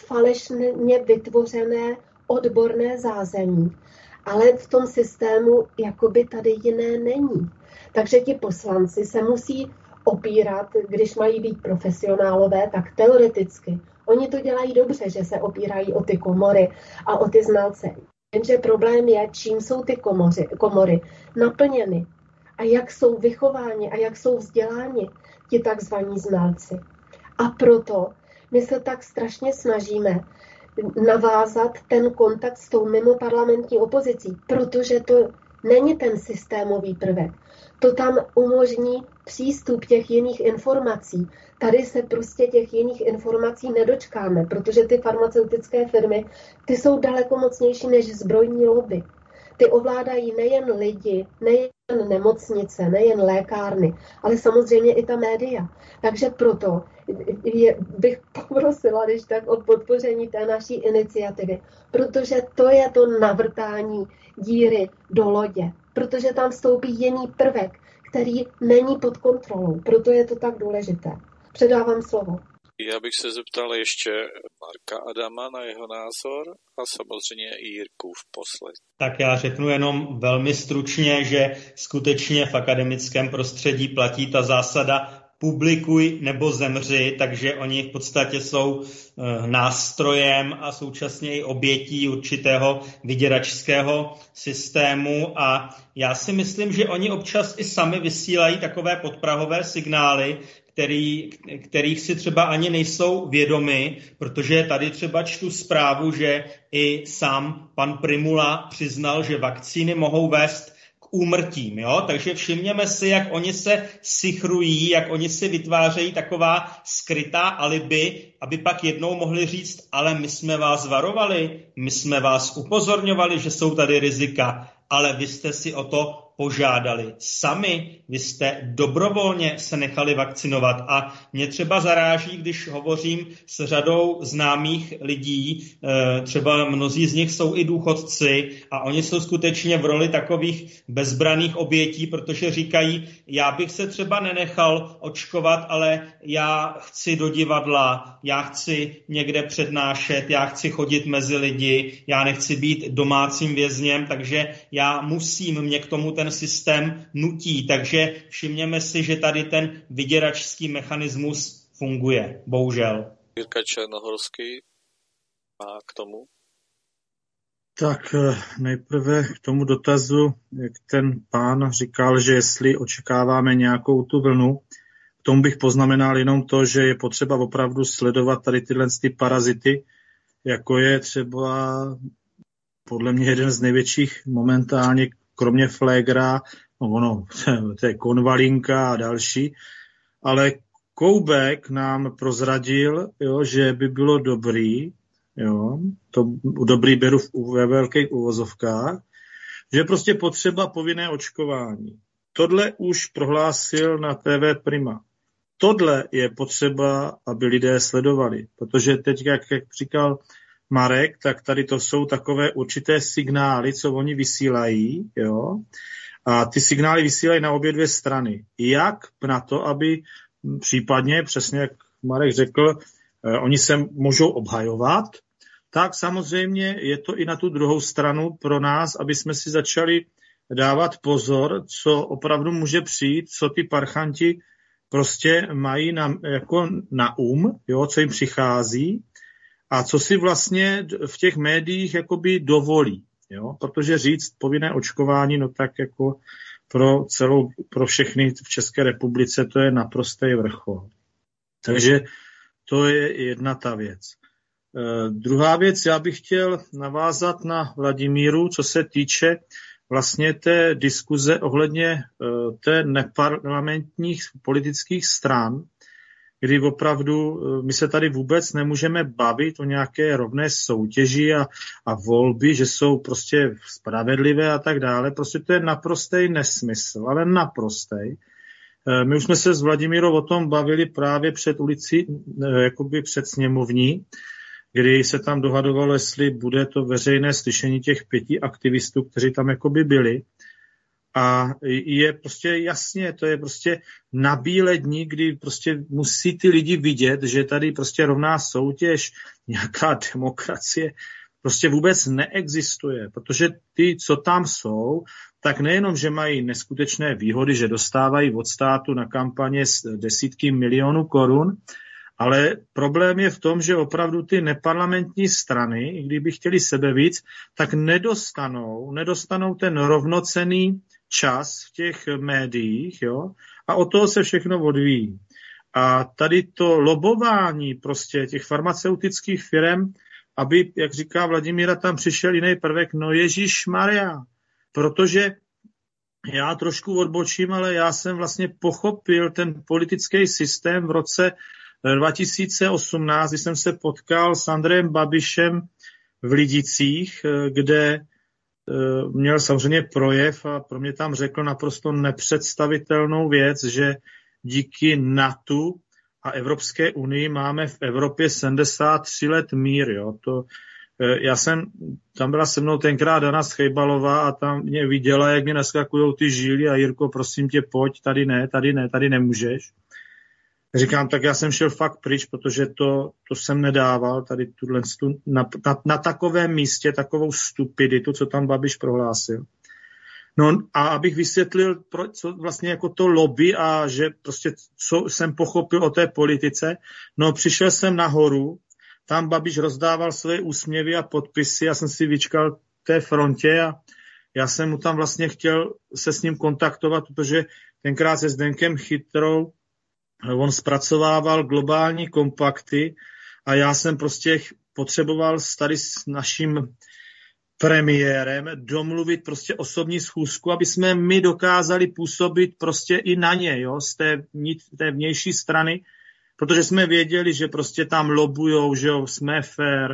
falešně vytvořené odborné zázemí. Ale v tom systému jakoby tady jiné není. Takže ti poslanci se musí opírat, když mají být profesionálové, tak teoreticky. Oni to dělají dobře, že se opírají o ty komory a o ty znalce. Jenže problém je, čím jsou ty komory, komory naplněny a jak jsou vychováni a jak jsou vzděláni ti takzvaní znalci. A proto my se tak strašně snažíme navázat ten kontakt s tou mimoparlamentní opozicí, protože to není ten systémový prvek. To tam umožní přístup těch jiných informací. Tady se prostě těch jiných informací nedočkáme, protože ty farmaceutické firmy, ty jsou daleko mocnější než zbrojní lobby. Ty ovládají nejen lidi, nejen nemocnice, nejen lékárny, ale samozřejmě i ta média. Takže proto je, bych poprosila, když tak, o podpoření té naší iniciativy, protože to je to navrtání díry do lodě, protože tam vstoupí jiný prvek, který není pod kontrolou, proto je to tak důležité. Předávám slovo. Já bych se zeptal ještě Marka Adama na jeho názor a samozřejmě i Jirku v posled. Tak já řeknu jenom velmi stručně, že skutečně v akademickém prostředí platí ta zásada publikuj nebo zemři, takže oni v podstatě jsou nástrojem a současně i obětí určitého vyděračského systému a já si myslím, že oni občas i sami vysílají takové podprahové signály, který, kterých si třeba ani nejsou vědomi, protože tady třeba čtu zprávu, že i sám pan Primula přiznal, že vakcíny mohou vést k úmrtím. Jo? Takže všimněme si, jak oni se sichrují, jak oni si vytvářejí taková skrytá alibi, aby pak jednou mohli říct, ale my jsme vás varovali, my jsme vás upozorňovali, že jsou tady rizika, ale vy jste si o to požádali sami, vy jste dobrovolně se nechali vakcinovat a mě třeba zaráží, když hovořím s řadou známých lidí, třeba mnozí z nich jsou i důchodci a oni jsou skutečně v roli takových bezbraných obětí, protože říkají, já bych se třeba nenechal očkovat, ale já chci do divadla, já chci někde přednášet, já chci chodit mezi lidi, já nechci být domácím vězněm, takže já musím, mě k tomu ten systém nutí, takže všimněme si, že tady ten vyděračský mechanismus funguje, bohužel. Jirka Černohorský má k tomu? Tak nejprve k tomu dotazu, jak ten pán říkal, že jestli očekáváme nějakou tu vlnu, k tomu bych poznamenal jenom to, že je potřeba opravdu sledovat tady tyhle ty parazity, jako je třeba podle mě jeden z největších momentálně, kromě flégra, no ono, to je konvalinka a další, ale Koubek nám prozradil, jo, že by bylo dobrý, jo, to dobrý beru v, ve velkých uvozovkách, že je prostě potřeba povinné očkování. Tohle už prohlásil na T V Prima. Tohle je potřeba, aby lidé sledovali, protože teď, jak, jak říkal Marek, tak tady to jsou takové určité signály, co oni vysílají, jo. A ty signály vysílají na obě dvě strany. Jak na to, aby případně, přesně jak Marek řekl, eh, oni se můžou obhajovat, tak samozřejmě je to i na tu druhou stranu pro nás, aby jsme si začali dávat pozor, co opravdu může přijít, co ty parchanti prostě mají na, jako na um, jo, co jim přichází, a co si vlastně v těch médiích jakoby dovolí, jo? Protože říct povinné očkování, no tak jako pro celou, pro všechny v České republice to je naprostý vrchol. Takže to je jedna ta věc. Druhá věc, já bych chtěl navázat na Vladimíru, co se týče vlastně té diskuze ohledně té neparlamentních politických stran, kdy opravdu my se tady vůbec nemůžeme bavit o nějaké rovné soutěži a, a volby, že jsou prostě spravedlivé a tak dále. Prostě to je naprostý nesmysl, ale naprostý. My už jsme se s Vladimírou o tom bavili právě před ulicí, jakoby před sněmovní, kdy se tam dohadovalo, jestli bude to veřejné slyšení těch pěti aktivistů, kteří tam jakoby byli. A je prostě jasně, to je prostě na bílé dní, kdy prostě musí ty lidi vidět, že tady prostě rovná soutěž, nějaká demokracie prostě vůbec neexistuje, protože ty, co tam jsou, tak nejenom, že mají neskutečné výhody, že dostávají od státu na kampaně desítky milionů korun, ale problém je v tom, že opravdu ty neparlamentní strany, i kdyby chtěli sebe víc, tak nedostanou, nedostanou ten rovnocenný čas v těch médiích, jo, a od toho se všechno odvíjí. A tady to lobování prostě těch farmaceutických firm, aby, jak říká Vladimíra, tam přišel jiný prvek, no Ježišmarja, protože já trošku odbočím, ale já jsem vlastně pochopil ten politický systém v roce dva tisíce osmnáct, kdy jsem se potkal s Andrejem Babišem v Lidicích, kde měl samozřejmě projev a pro mě tam řekl naprosto nepředstavitelnou věc, že díky NATO a Evropské unii máme v Evropě sedmdesát tři let mír. Jo. To, já jsem, tam byla se mnou tenkrát Dana Schejbalová a tam mě viděla, jak mě naskakujou ty žíly a Jirko, prosím tě, pojď, tady ne, tady ne, tady nemůžeš. Říkám, tak já jsem šel fakt pryč, protože to, to jsem nedával tady tuhle, na, na, na takovém místě, takovou stupiditu, co tam Babiš prohlásil. No a abych vysvětlil, pro, co vlastně jako to lobby a že prostě co jsem pochopil o té politice, no přišel jsem nahoru, tam Babiš rozdával své úsměvy a podpisy, já jsem si vyčkal té frontě a já jsem mu tam vlastně chtěl se s ním kontaktovat, protože tenkrát se Zdenkem Chytrou on zpracovával globální kompakty a já jsem prostě potřeboval tady s naším premiérem domluvit prostě osobní schůzku, aby jsme my dokázali působit prostě i na ně, jo, z té, té vnější strany, protože jsme věděli, že prostě tam lobujou, že jo, jsme fair,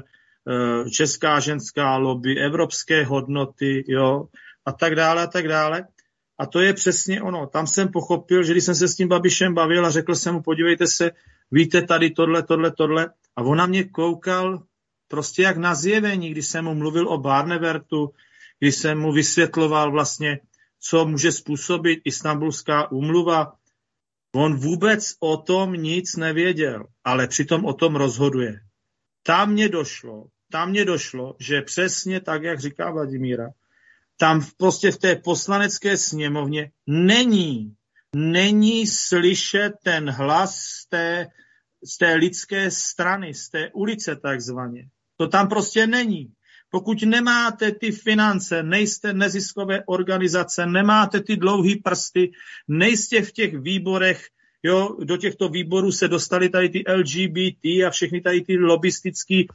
česká ženská lobby, evropské hodnoty, jo, a tak dále, a tak dále. A to je přesně ono. Tam jsem pochopil, že když jsem se s tím Babišem bavil a řekl jsem mu, podívejte se, víte tady tohle, tohle, tohle. A on na mě koukal prostě jak na zjevení, když jsem mu mluvil o Barnevertu, když jsem mu vysvětloval vlastně, co může způsobit Istanbulská úmluva. On vůbec o tom nic nevěděl, ale přitom o tom rozhoduje. Tam mě došlo, tam mě došlo, že přesně tak, jak říká Vladimíra, tam prostě v té poslanecké sněmovně není, není slyšet ten hlas z té, z té lidské strany, z té ulice takzvaně. To tam prostě není. Pokud nemáte ty finance, nejste neziskové organizace, nemáte ty dlouhý prsty, nejste v těch výborech, jo, do těchto výborů se dostali tady ty L G B T a všechny tady ty lobistický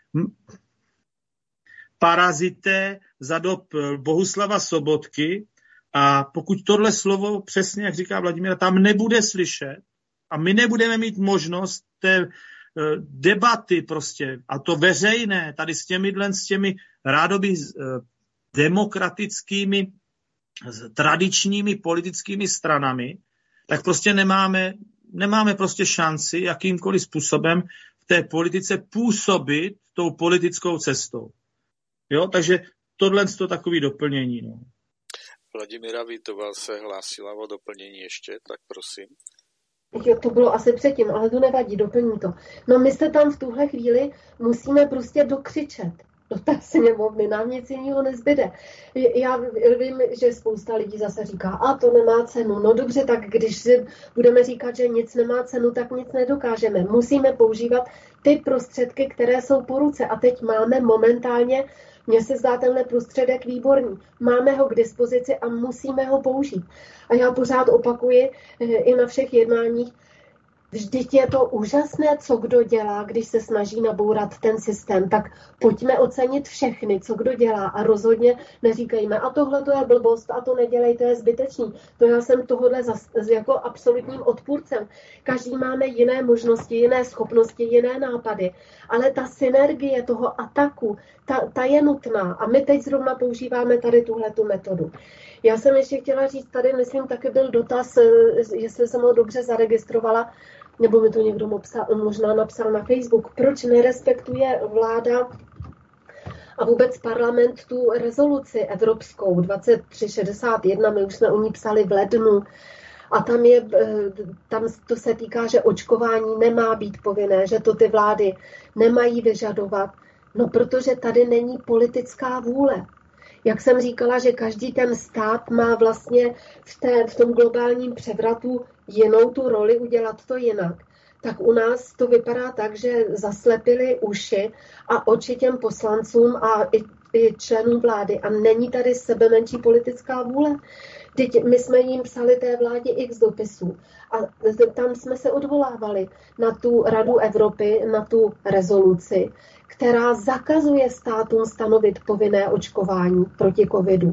parazité za dob Bohuslava Sobotky a pokud tohle slovo, přesně jak říká Vladimír, tam nebude slyšet a my nebudeme mít možnost té debaty prostě, a to veřejné, tady s těmi, s těmi rádoby demokratickými, tradičními politickými stranami, tak prostě nemáme, nemáme prostě šanci jakýmkoliv způsobem v té politice působit tou politickou cestou. Jo, takže tohle je to takový doplnění. No. Vladimíra Vítová se hlásila o doplnění ještě, tak prosím. Jo, to bylo asi předtím, ale to nevadí, doplní to. No my se tam v tuhle chvíli musíme prostě dokřičet do té sněmovny, nám nic jiného nezbyde. Já vím, že spousta lidí zase říká, a to nemá cenu. No dobře, tak když si budeme říkat, že nic nemá cenu, tak nic nedokážeme. Musíme používat ty prostředky, které jsou po ruce. A teď máme momentálně, mně se zdá tenhle prostředek výborný. Máme ho k dispozici a musíme ho použít. A já pořád opakuji i na všech jednáních, Vždyť je to úžasné, co kdo dělá, když se snaží nabourat ten systém. Tak pojďme ocenit všechny, co kdo dělá a rozhodně neříkejme, a tohle to je blbost, a to nedělej, to je zbytečný. To já jsem tohodle zas, jako absolutním odpůrcem. Každý máme jiné možnosti, jiné schopnosti, jiné nápady, ale ta synergie toho ataku, ta, ta je nutná a my teď zrovna používáme tady tuhletu metodu. Já jsem ještě chtěla říct, tady myslím taky byl dotaz, jestli jsem ho dobře zaregistrovala, nebo mi to někdo možná napsal na Facebook, proč nerespektuje vláda a vůbec parlament tu rezoluci evropskou dvacet tři šedesát jedna, my už jsme o ní psali v lednu, a tam, je, tam to se týká, že očkování nemá být povinné, že to ty vlády nemají vyžadovat, no protože tady není politická vůle. Jak jsem říkala, že každý ten stát má vlastně v, té, v tom globálním převratu jinou tu roli udělat to jinak, tak u nás to vypadá tak, že zaslepili uši a oči těm poslancům a i, i členům vlády a není tady sebe menší politická vůle. Teď my jsme jim psali té vládě x dopisů a tam jsme se odvolávali na tu Radu Evropy, na tu rezoluci, která zakazuje státům stanovit povinné očkování proti covidu.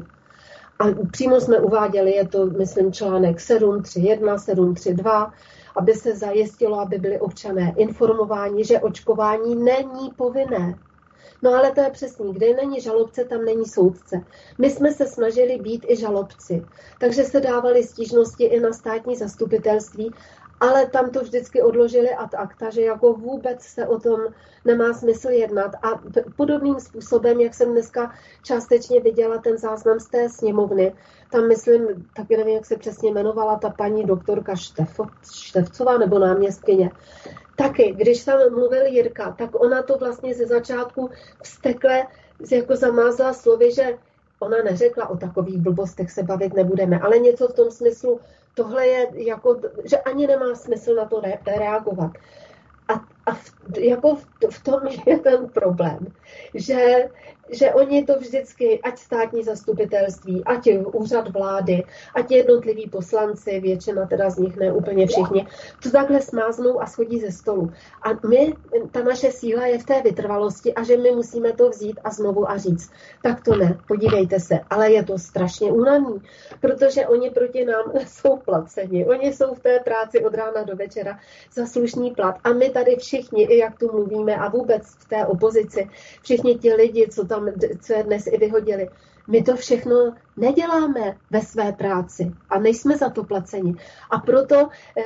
A přímo jsme uváděli, je to, myslím, článek sedm tři jedna, sedm tři dva, aby se zajistilo, aby byli občané informováni, že očkování není povinné. No ale to je přesný, kde není žalobce, tam není soudce. My jsme se snažili být i žalobci, takže se dávaly stížnosti i na státní zastupitelství, ale tam to vždycky odložili ad acta, že jako vůbec se o tom nemá smysl jednat. A podobným způsobem, jak jsem dneska částečně viděla ten záznam z té sněmovny, tam myslím, taky nevím, jak se přesně jmenovala ta paní doktorka Štefo, Štefcová nebo náměstkyně, taky, když tam mluvil Jirka, tak ona to vlastně ze začátku vztekle jako zamázla slovy, že ona neřekla o takových blbostech se bavit nebudeme, ale něco v tom smyslu, tohle je jako, že ani nemá smysl na to re- reagovat. A, a v, jako v, v tom je ten problém, že, že oni to vždycky, ať státní zastupitelství, ať úřad vlády, ať jednotliví poslanci, většina teda z nich, ne úplně všichni, to takhle smáznou a schodí ze stolu. A my, ta naše síla je v té vytrvalosti a že my musíme to vzít a znovu a říct. Tak to ne, podívejte se, ale je to strašně únavný, protože oni proti nám jsou placeni. Oni jsou v té práci od rána do večera za slušný plat a my tady všichni, i jak tu mluvíme a vůbec v té opozici, všichni ti lidi, co tam, co je dnes i vyhodili, my to všechno neděláme ve své práci a nejsme za to placeni. A proto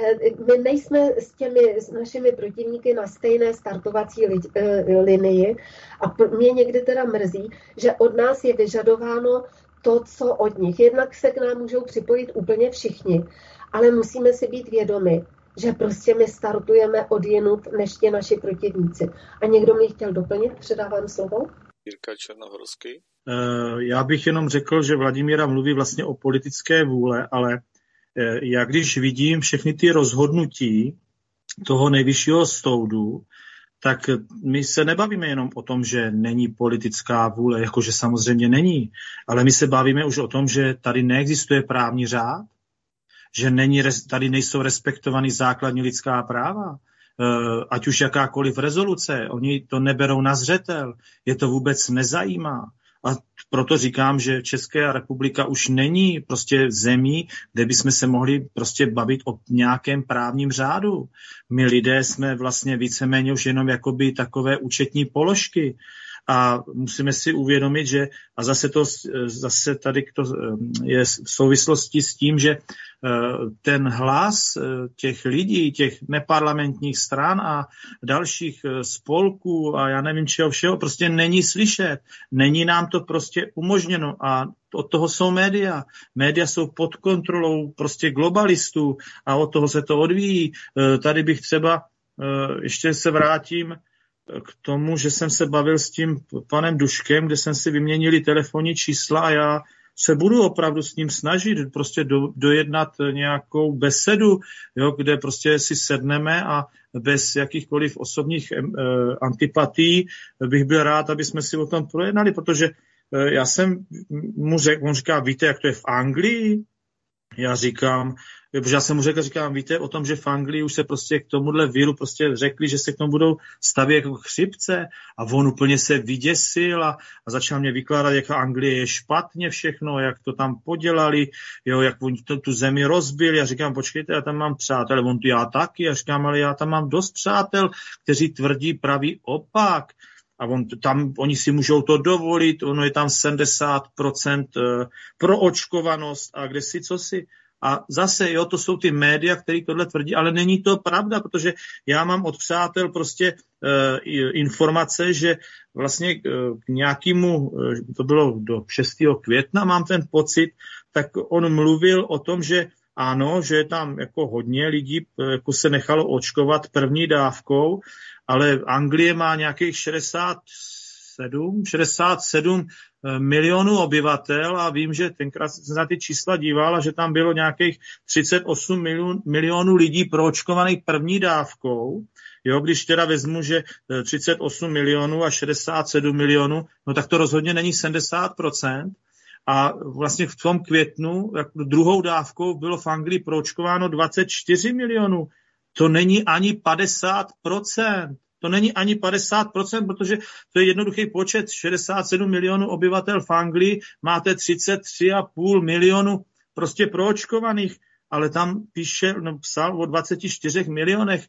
my nejsme s těmi s našimi protivníky na stejné startovací li, linii a mě někdy teda mrzí, že od nás je vyžadováno to, co od nich. Jednak se k nám můžou připojit úplně všichni, ale musíme si být vědomi, že prostě my startujeme od jinut než tě naši protivníci. A někdo mi chtěl doplnit? Předávám slovo. Jirka Černohorský. Já bych jenom řekl, že Vladimíra mluví vlastně o politické vůle, ale já když vidím všechny ty rozhodnutí toho nejvyššího soudu, tak my se nebavíme jenom o tom, že není politická vůle, jakože samozřejmě není, ale my se bavíme už o tom, že tady neexistuje právní řád, že není, tady nejsou respektovány základní lidská práva, ať už jakákoliv rezoluce, oni to neberou na zřetel, je to vůbec nezajímá. A proto říkám, že Česká republika už není prostě zemí, kde bychom se mohli prostě bavit o nějakém právním řádu. My lidé jsme vlastně víceméně už jenom jakoby takové účetní položky. A musíme si uvědomit, že a zase to zase tady to je v souvislosti s tím, že ten hlas těch lidí, těch neparlamentních stran a dalších spolků a já nevím čeho všeho prostě není slyšet. Není nám to prostě umožněno a od toho jsou média. Média jsou pod kontrolou prostě globalistů a od toho se to odvíjí. Tady bych třeba, ještě se vrátím k tomu, že jsem se bavil s tím panem Duškem, kde jsem si vyměnili telefonní čísla a já se budu opravdu s ním snažit prostě do, dojednat nějakou besedu, jo, kde prostě si sedneme a bez jakýchkoliv osobních eh, antipatí bych byl rád, aby jsme si o tom projednali, protože eh, já jsem mu řekl, on říká, víte, jak to je v Anglii? Já říkám, protože já jsem mu řekl, říkám, víte o tom, že v Anglii už se prostě k tomuhle víru prostě řekli, že se k tomu budou stavět jako chřipce a on úplně se vyděsil a, a začal mě vykládat, jak Anglie je špatně všechno, jak to tam podělali, jo, jak oni to, tu zemi rozbili. Já říkám, počkejte, já tam mám přátel, on tu já taky, já říkám, ale já tam mám dost přátel, kteří tvrdí pravý opak. A on, tam, oni si můžou to dovolit, ono je tam sedmdesát procent proočkovanost a kde si, co si. A zase, jo, to jsou ty média, které tohle tvrdí, ale není to pravda, protože já mám od přátel prostě uh, informace, že vlastně uh, k nějakému, uh, to bylo do šestého května, mám ten pocit, tak on mluvil o tom, že ano, že tam jako hodně lidí jako se nechalo očkovat první dávkou, ale Anglie má nějakých šedesát sedm, šedesát sedm milionů obyvatel a vím, že tenkrát jsem na ty čísla díval a že tam bylo nějakých třicet osm milion, milionů lidí proočkovaných první dávkou. Jo, když teda vezmu, že třicet osm milionů a šedesát sedm milionů, no tak to rozhodně není sedmdesát procent. A vlastně v tom květnu jako druhou dávkou bylo v Anglii proočkováno dvacet čtyři milionů. To není ani padesát procent. To není ani padesát procent, protože to je jednoduchý počet. šedesát sedm milionů obyvatel v Anglii, máte třicet tři a půl milionu prostě proočkovaných, ale tam píše, no, psal o dvacet čtyři milionech.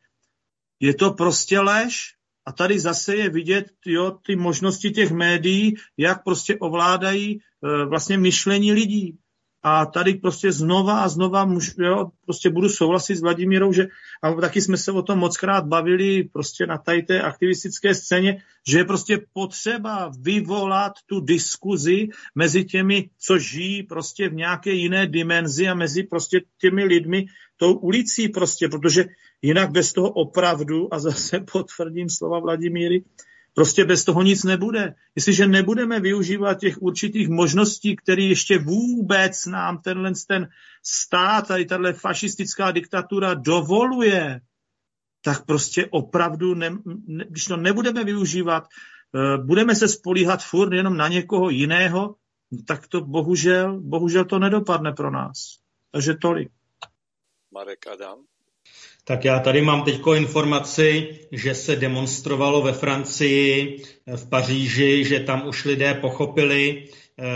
Je to prostě lež. A tady zase je vidět, jo, ty možnosti těch médií, jak prostě ovládají e, vlastně myšlení lidí. A tady prostě znova a znova můžu, jo, prostě budu souhlasit s Vladimírou, že a taky jsme se o tom mockrát bavili prostě na tady té aktivistické scéně, že je prostě potřeba vyvolat tu diskuzi mezi těmi, co žijí prostě v nějaké jiné dimenzi a mezi prostě těmi lidmi tou ulicí prostě, protože jinak bez toho opravdu, a zase potvrdím slova Vladimíry, prostě bez toho nic nebude. Jestliže nebudeme využívat těch určitých možností, které ještě vůbec nám tenhle ten stát, tady tato fašistická diktatura dovoluje, tak prostě opravdu, ne, ne, když to nebudeme využívat, uh, budeme se spolíhat furt jenom na někoho jiného, tak to bohužel, bohužel to nedopadne pro nás. Takže tolik. Marek Adam. Tak já tady mám teďko informaci, že se demonstrovalo ve Francii, v Paříži, že tam už lidé pochopili,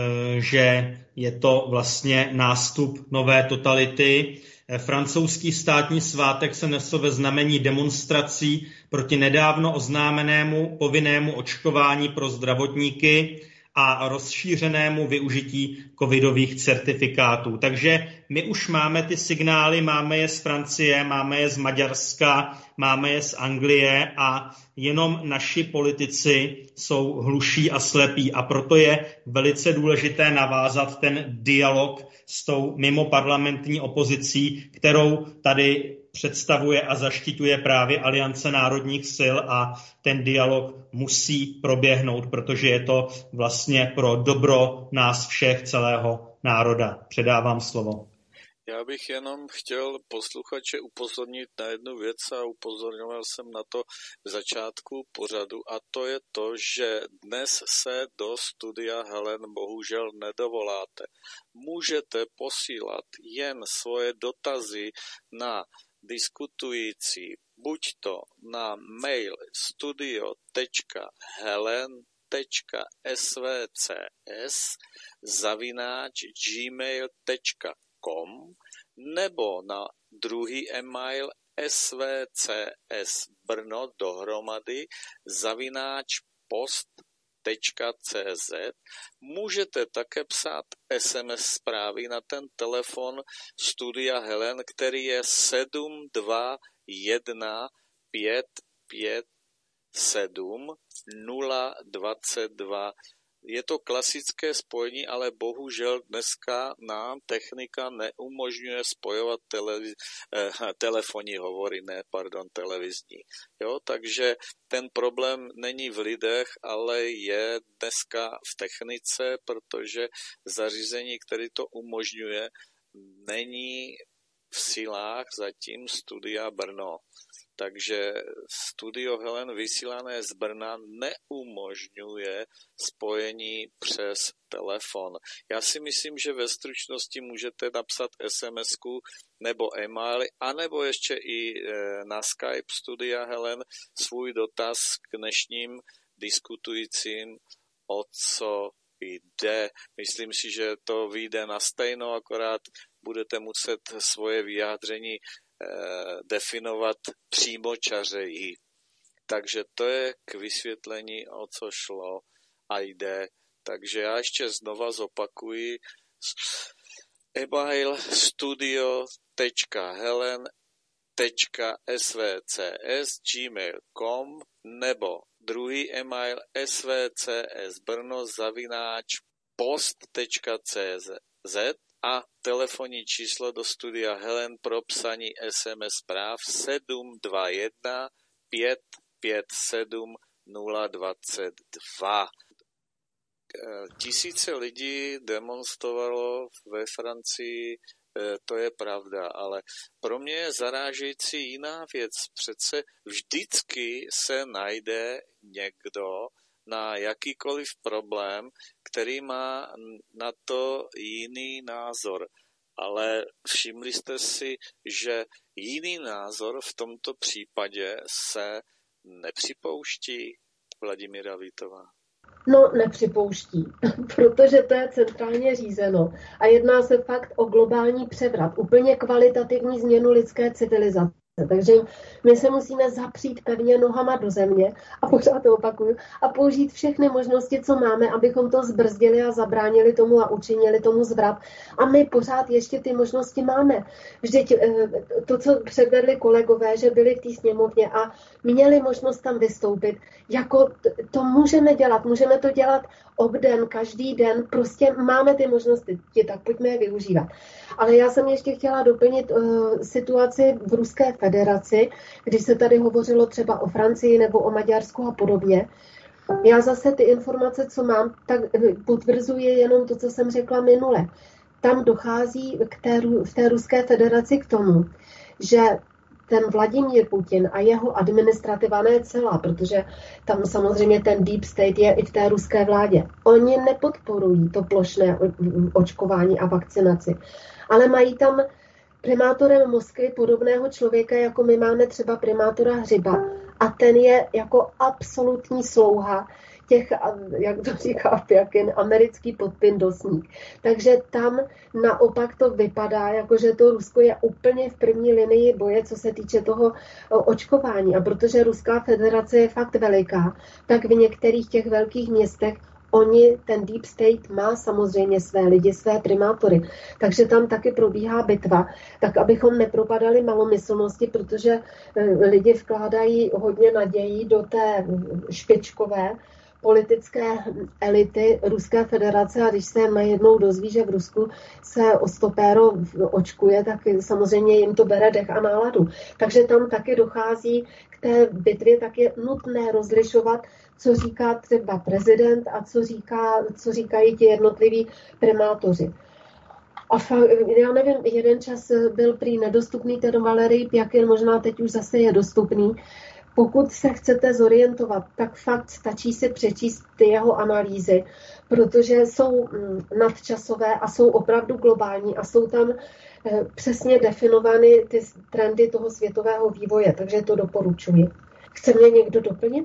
že je to vlastně nástup nové totality. Francouzský státní svátek se nesl ve znamení demonstrací proti nedávno oznámenému povinnému očkování pro zdravotníky a rozšířenému využití covidových certifikátů. Takže my už máme ty signály, máme je z Francie, máme je z Maďarska, máme je z Anglie a jenom naši politici jsou hluší a slepí a proto je velice důležité navázat ten dialog s tou mimoparlamentní opozicí, kterou tady představuje a zaštiťuje právě Aliance národních sil a ten dialog musí proběhnout, protože je to vlastně pro dobro nás všech, celého národa. Předávám slovo. Já bych jenom chtěl posluchače upozornit na jednu věc a upozorňoval jsem na to v začátku pořadu a to je to, že dnes se do studia Helen bohužel nedovoláte. Můžete posílat jen svoje dotazy na diskutující buď to na mail studio tečka helen tečka svcs zavináč gmail tečka com nebo na druhý e-mail svcsbrno dohromady zavináč post tečka cz. Můžete také psát es em es zprávy na ten telefon studia Helen, který je sedm dva jedna pět pět sedm nula dvacet dva. Je to klasické spojení, ale bohužel dneska nám technika neumožňuje spojovat televiz- eh, telefonní hovory, ne, pardon, televizní. Jo, takže ten problém není v lidech, ale je dneska v technice, protože zařízení, které to umožňuje, není v silách zatím studia Brno. takže Studio Helen vysílané z Brna neumožňuje spojení přes telefon. Já si myslím, že ve stručnosti můžete napsat es em esku nebo e-mail, anebo ještě i na Skype Studia Helen svůj dotaz k dnešním diskutujícím, o co jde. Myslím si, že to vyjde na stejno, akorát budete muset svoje vyjádření eh, definovat přímočařeji. Takže to je k vysvětlení, o co šlo a jde. Takže já ještě znova zopakuji e-mail studio tečka helen tečka s v c s gmail tečka com nebo druhý e-mail svcsbrno zavináč post tečka cz a telefonní číslo do Studia Helen pro psaní es em es zpráv sedm dva jedna pět pět sedm nula dvacet dva. Tisíce lidí demonstrovalo ve Francii, to je pravda, ale pro mě je zarážející jiná věc. Přece vždycky se najde někdo na jakýkoliv problém, který má na to jiný názor. Ale všimli jste si, že jiný názor v tomto případě se nepřipouští, Vladimíra Vítová? No, nepřipouští, protože to je centrálně řízeno a jedná se fakt o globální převrat, úplně kvalitativní změnu lidské civilizace. Takže my se musíme zapřít pevně nohama do země a pořád to opakuju a použít všechny možnosti, co máme, abychom to zbrzdili a zabránili tomu a učinili tomu zvrat. A my pořád ještě ty možnosti máme. Vždyť to, co předvedli kolegové, že byli v té sněmovně a měli možnost tam vystoupit, jako to můžeme dělat, můžeme to dělat obden, každý den, prostě máme ty možnosti, tak pojďme je využívat. Ale já jsem ještě chtěla doplnit uh, situaci v Ruské federaci, když se tady hovořilo třeba o Francii nebo o Maďarsku a podobně. Já zase ty informace, co mám, tak potvrzuji jenom to, co jsem řekla minule. Tam dochází k té, v té Ruské federaci k tomu, že ten Vladimír Putin a jeho administrativa, ne celá, protože tam samozřejmě ten deep state je i v té ruské vládě. Oni nepodporují to plošné očkování a vakcinaci, ale mají tam primátorem Moskvy podobného člověka, jako my máme třeba primátora Hřiba. A ten je jako absolutní slouha těch, jak to říká Pjakin, americký podpindosník. Takže tam naopak to vypadá, jako že to Rusko je úplně v první linii boje, co se týče toho očkování. A protože Ruská federace je fakt veliká, tak v některých těch velkých městech oni, ten deep state má samozřejmě své lidi, své primátory. Takže tam taky probíhá bitva, tak abychom nepropadali malomyslnosti, protože lidi vkládají hodně nadějí do té špičkové politické elity Ruské federace a když se najednou dozví, že v Rusku se o stopéro očkuje, tak samozřejmě jim to bere dech a náladu. Takže tam taky dochází k té bitvě, tak je nutné rozlišovat, co říká třeba prezident a co, říká, co říkají ti jednotliví primátoři. A fakt, já nevím, jeden čas byl prý nedostupný ten Valerij Pjakin, možná teď už zase je dostupný. Pokud se chcete zorientovat, tak fakt stačí si přečíst ty jeho analýzy, protože jsou nadčasové a jsou opravdu globální a jsou tam přesně definovány ty trendy toho světového vývoje, takže to doporučuji. Chce mě někdo doplnit?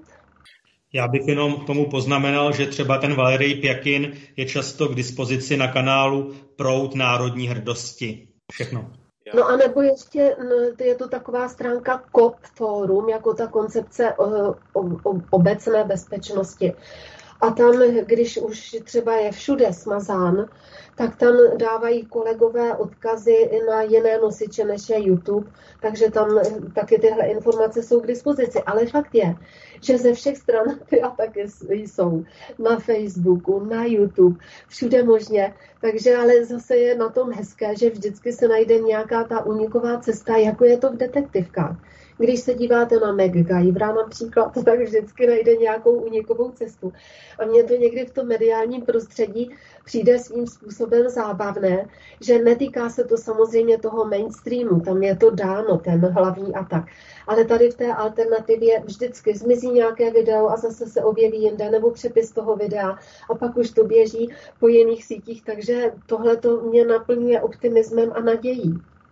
Já bych jenom k tomu poznamenal, že třeba ten Valerij Pjakin je často k dispozici na kanálu Proud národní hrdosti. Všechno. No a nebo ještě je to taková stránka C O P Forum, jako ta koncepce o, o, o obecné bezpečnosti. A tam, když už třeba je všude smazán, tak tam dávají kolegové odkazy na jiné nosiče, než je YouTube, takže tam taky tyhle informace jsou k dispozici. Ale fakt je, že ze všech stran ty ataky jsou na Facebooku, na YouTube, všude možně. Takže ale zase je na tom hezké, že vždycky se najde nějaká ta uniková cesta, jako je to v detektivkách. Když se díváte na MacGyvera například, tak vždycky najde nějakou únikovou cestu. A mně to někdy v tom mediálním prostředí přijde svým způsobem zábavné, že netýká se to samozřejmě toho mainstreamu, tam je to dáno, ten hlavní atak. Ale tady v té alternativě vždycky zmizí nějaké video a zase se objeví jinde, nebo přepis toho videa a pak už to běží po jiných sítích, takže tohle to mě naplňuje optimismem a nadějí.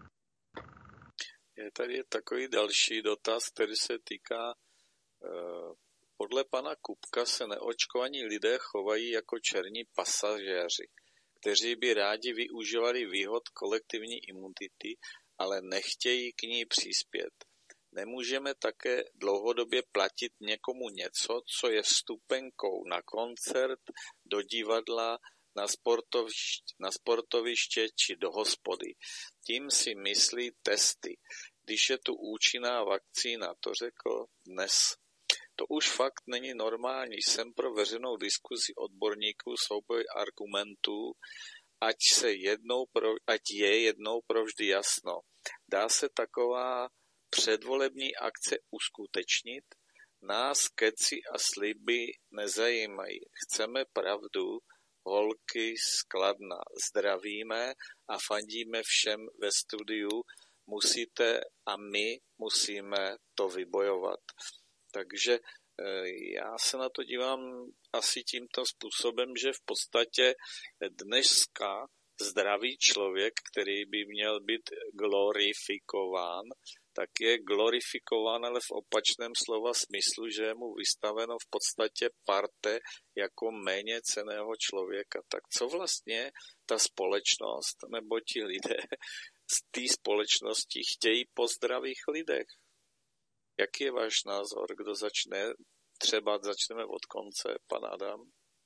Je tady takový další dotaz, který se týká, eh, podle pana Kupka se neočkovaní lidé chovají jako černí pasažéři, kteří by rádi využívali výhod kolektivní imunity, ale nechtějí k ní přispět. Nemůžeme také dlouhodobě platit někomu něco, co je vstupenkou na koncert, do divadla, na sportoviště, na sportoviště či do hospody. Tím si myslí testy. Když je tu účinná vakcína, to řekl dnes. To už fakt není normální. Jsem pro veřejnou diskuzi odborníků, souboj argumentů, ať, se jednou pro, ať je jednou provždy jasno. Dá se taková předvolební akce uskutečnit? Nás keci a sliby nezajímají. Chceme pravdu, holky z Kladna. Zdravíme a fandíme všem ve studiu. Musíte a my musíme to vybojovat. Takže já se na to dívám asi tímto způsobem, že v podstatě dneska zdravý člověk, který by měl být glorifikován, tak je glorifikován, ale v opačném slova smyslu, že je mu vystaveno v podstatě parte jako méně cenného člověka. Tak co vlastně ta společnost nebo ti lidé z té společnosti chtějí po zdravých lidech? Jaký je váš názor? Kdo začne? Třeba začneme od konce, pan Adam.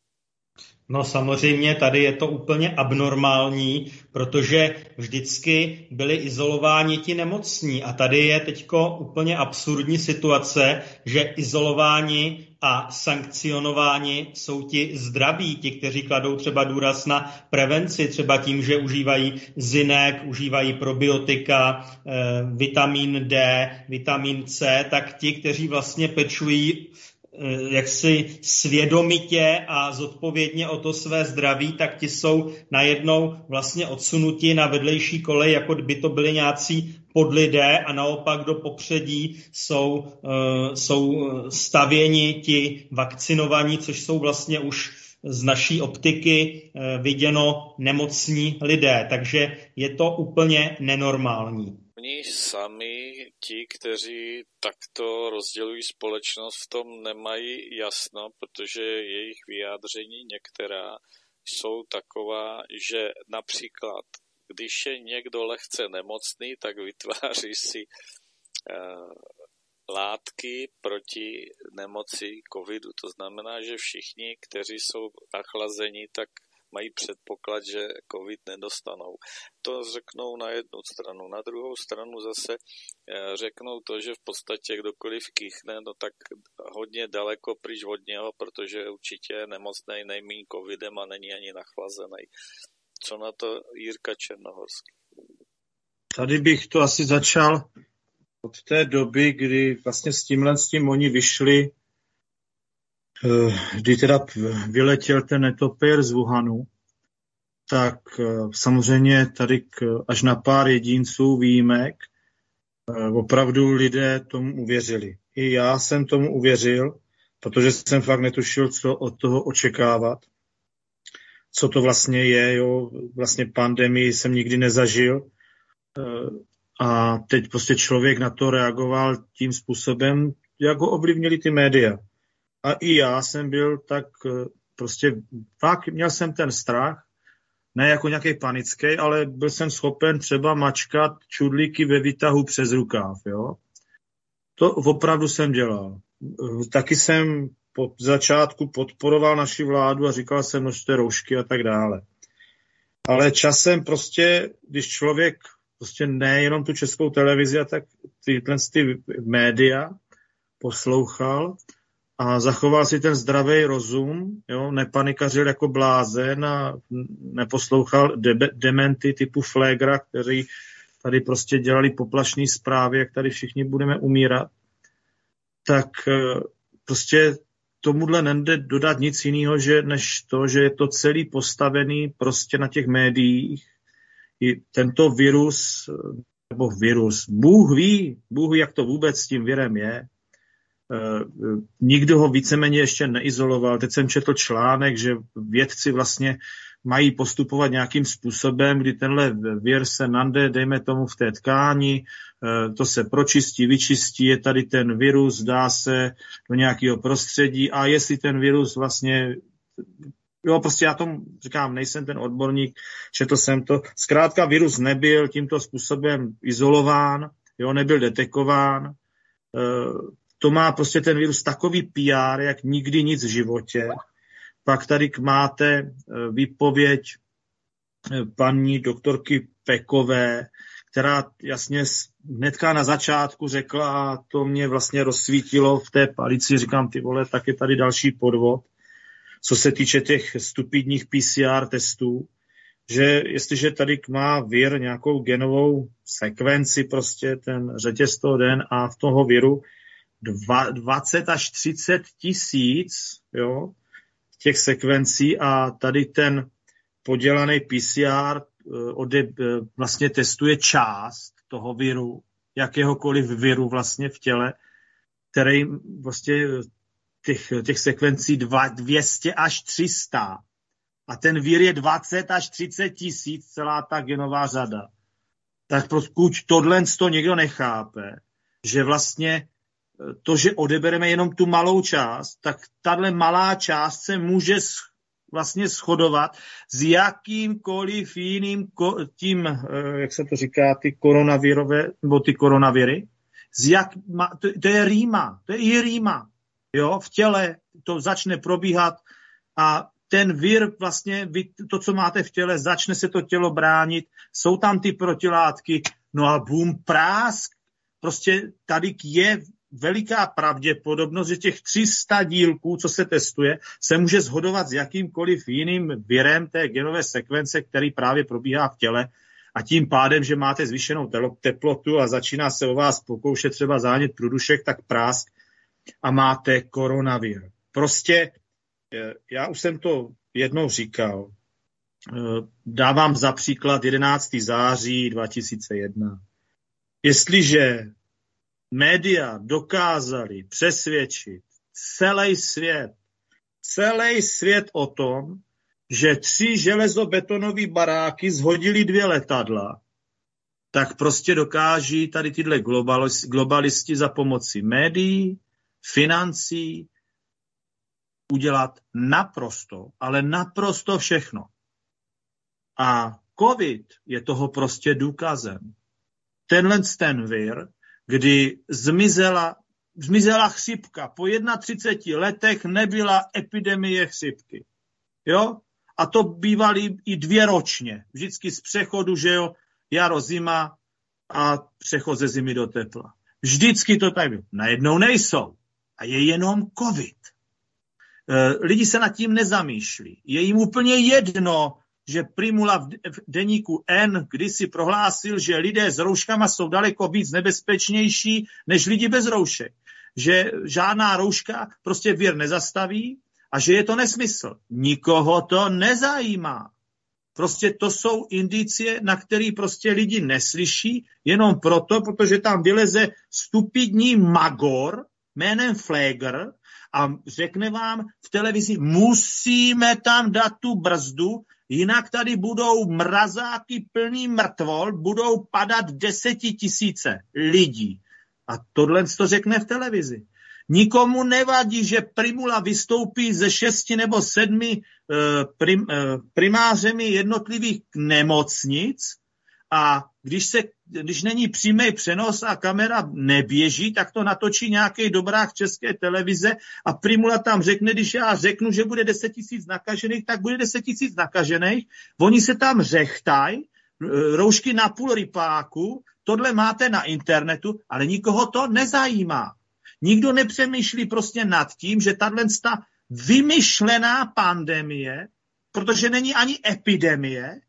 No samozřejmě tady je to úplně abnormální, protože vždycky byli izolováni ti nemocní a tady je teďko úplně absurdní situace, že izolováni a sankcionováni jsou ti zdraví, ti, kteří kladou třeba důraz na prevenci, třeba tím, že užívají zinek, užívají probiotika, eh, vitamin D, vitamin C, tak ti, kteří vlastně pečují jaksi svědomitě a zodpovědně o to své zdraví, tak ti jsou najednou vlastně odsunuti na vedlejší kolej, jako by to byli nějací podlidé a naopak do popředí jsou, uh, jsou stavěni ti vakcinovaní, což jsou vlastně už z naší optiky uh, viděno nemocní lidé. Takže je to úplně nenormální. Oni sami, ti, kteří takto rozdělují společnost, v tom nemají jasno, protože jejich vyjádření některá jsou taková, že například, když je někdo lehce nemocný, tak vytváří si uh, látky proti nemoci covidu. To znamená, že všichni, kteří jsou nachlazeni, tak mají předpoklad, že covid nedostanou. To řeknou na jednu stranu. Na druhou stranu zase řeknou to, že v podstatě kdokoliv kýchne, no tak hodně daleko pryč od něho, protože určitě je nemocnej nejmíň covidem a není ani nachlazený. Co na to Jirka Černohorský? Tady bych to asi začal od té doby, kdy vlastně s tímhle s tím oni vyšli, kdy teda vyletěl ten netopýr z Wuhanu, tak samozřejmě tady k, až na pár jedinců výjimek opravdu lidé tomu uvěřili. I já jsem tomu uvěřil, protože jsem fakt netušil, co od toho očekávat, co to vlastně je. Jo. Vlastně pandemii jsem nikdy nezažil a teď prostě člověk na to reagoval tím způsobem, jak ho ovlivnili ty média. A i já jsem byl tak prostě, fakt měl jsem ten strach, ne jako nějaký panický, ale byl jsem schopen třeba mačkat čudlíky ve výtahu přes rukáv, jo. To opravdu jsem dělal. Taky jsem po začátku podporoval naši vládu a říkal jsem, nošte roušky a tak dále. Ale časem prostě, když člověk prostě nejenom tu Českou televizi a tak tyhle ty média poslouchal, a zachoval si ten zdravý rozum, jo, nepanikařil jako blázen a neposlouchal de- dementy typu Flegra, kteří tady prostě dělali poplašné zprávy, jak tady všichni budeme umírat, tak prostě tomuhle nejde dodat nic jiného, že, než to, že je to celý postavený prostě na těch médiích. I tento virus, nebo virus, Bůh ví, Bůh ví, jak to vůbec s tím virem je. Nikdo ho víceméně ještě neizoloval. Teď jsem četl článek, že vědci vlastně mají postupovat nějakým způsobem, kdy tenhle vir se nande, dejme tomu v té tkáni, to se pročistí, vyčistí, je tady ten virus, dá se do nějakého prostředí a jestli ten virus vlastně, jo, prostě já tomu říkám, nejsem ten odborník, četl jsem to, zkrátka virus nebyl tímto způsobem izolován, jo, nebyl detekován, to má prostě ten virus takový P R, jak nikdy nic v životě. Pak tady máte výpověď paní doktorky Pekové, která jasně hnedka na začátku řekla, a to mě vlastně rozsvítilo v té palici, říkám, ty vole, tak je tady další podvod, co se týče těch stupidních P C R testů, že jestliže tady má vir nějakou genovou sekvenci, prostě ten řetěz toho D N A v toho viru, dvacet až třicet tisíc, jo, těch sekvencí a tady ten podělaný P C R ode, vlastně testuje část toho viru, jakéhokoliv viru vlastně v těle, který vlastně těch, těch sekvencí dvě stě až tři sta. A ten vir je dvacet až třicet tisíc, celá ta genová řada. Tak pokud tohle to někdo nechápe, že vlastně to, že odebereme jenom tu malou část, tak tahle malá část se může vlastně shodovat s jakýmkoliv jiným tím, jak se to říká, ty koronavirové, nebo ty koronaviry, z jak, to, to je rýma, to je i rýma, jo, v těle to začne probíhat a ten vir vlastně, vy, to, co máte v těle, začne se to tělo bránit, jsou tam ty protilátky, no a bum, prásk, prostě tady je veliká pravděpodobnost, že těch tři sta dílků, co se testuje, se může shodovat s jakýmkoliv jiným virem té genové sekvence, který právě probíhá v těle a tím pádem, že máte zvýšenou teplotu a začíná se o vás pokoušet třeba zánět průdušek, tak prásk a máte koronavir. Prostě, já už jsem to jednou říkal, dávám za příklad jedenáctého září dva tisíce jedna. Jestliže média dokázali přesvědčit celý svět, celý svět o tom, že tři železobetonové baráky zhodili dvě letadla, tak prostě dokáží tady tyhle globalisti za pomoci médií, financí udělat naprosto, ale naprosto všechno. A covid je toho prostě důkazem. Tenhle ten vir, kdy zmizela, zmizela chřipka. Po třiceti jedna letech nebyla epidemie chřipky. Jo? A to bývaly i dvě ročně. Vždycky z přechodu, že jo, jaro, zima a přechod ze zimy do tepla. Vždycky to tak bylo. Najednou nejsou. A je jenom covid. Lidi se nad tím nezamýšlí. Je jim úplně jedno, že Primula v deníku N kdysi prohlásil, že lidé s rouškama jsou daleko víc nebezpečnější než lidi bez roušek. Že žádná rouška prostě vir nezastaví a že je to nesmysl. Nikoho to nezajímá. Prostě to jsou indicie, na které prostě lidi neslyší, jenom proto, protože tam vyleze stupidní magor jménem Flegr a řekne vám v televizi, musíme tam dát tu brzdu, jinak tady budou mrazáky plný mrtvol, budou padat desetitisíce lidí. A tohle to řekne v televizi. Nikomu nevadí, že Primula vystoupí ze šesti nebo sedmi uh, prim, uh, primářemi jednotlivých nemocnic a když, se, když není přímý přenos a kamera neběží, tak to natočí nějaký dobrák České televize a Primula tam řekne, když já řeknu, že bude deset tisíc nakažených, tak bude deset tisíc nakažených. Oni se tam řechtají, roušky na půl rypáku, tohle máte na internetu, ale nikoho to nezajímá. Nikdo nepřemýšlí prostě nad tím, že tato vymyšlená pandemie, protože není ani epidemie,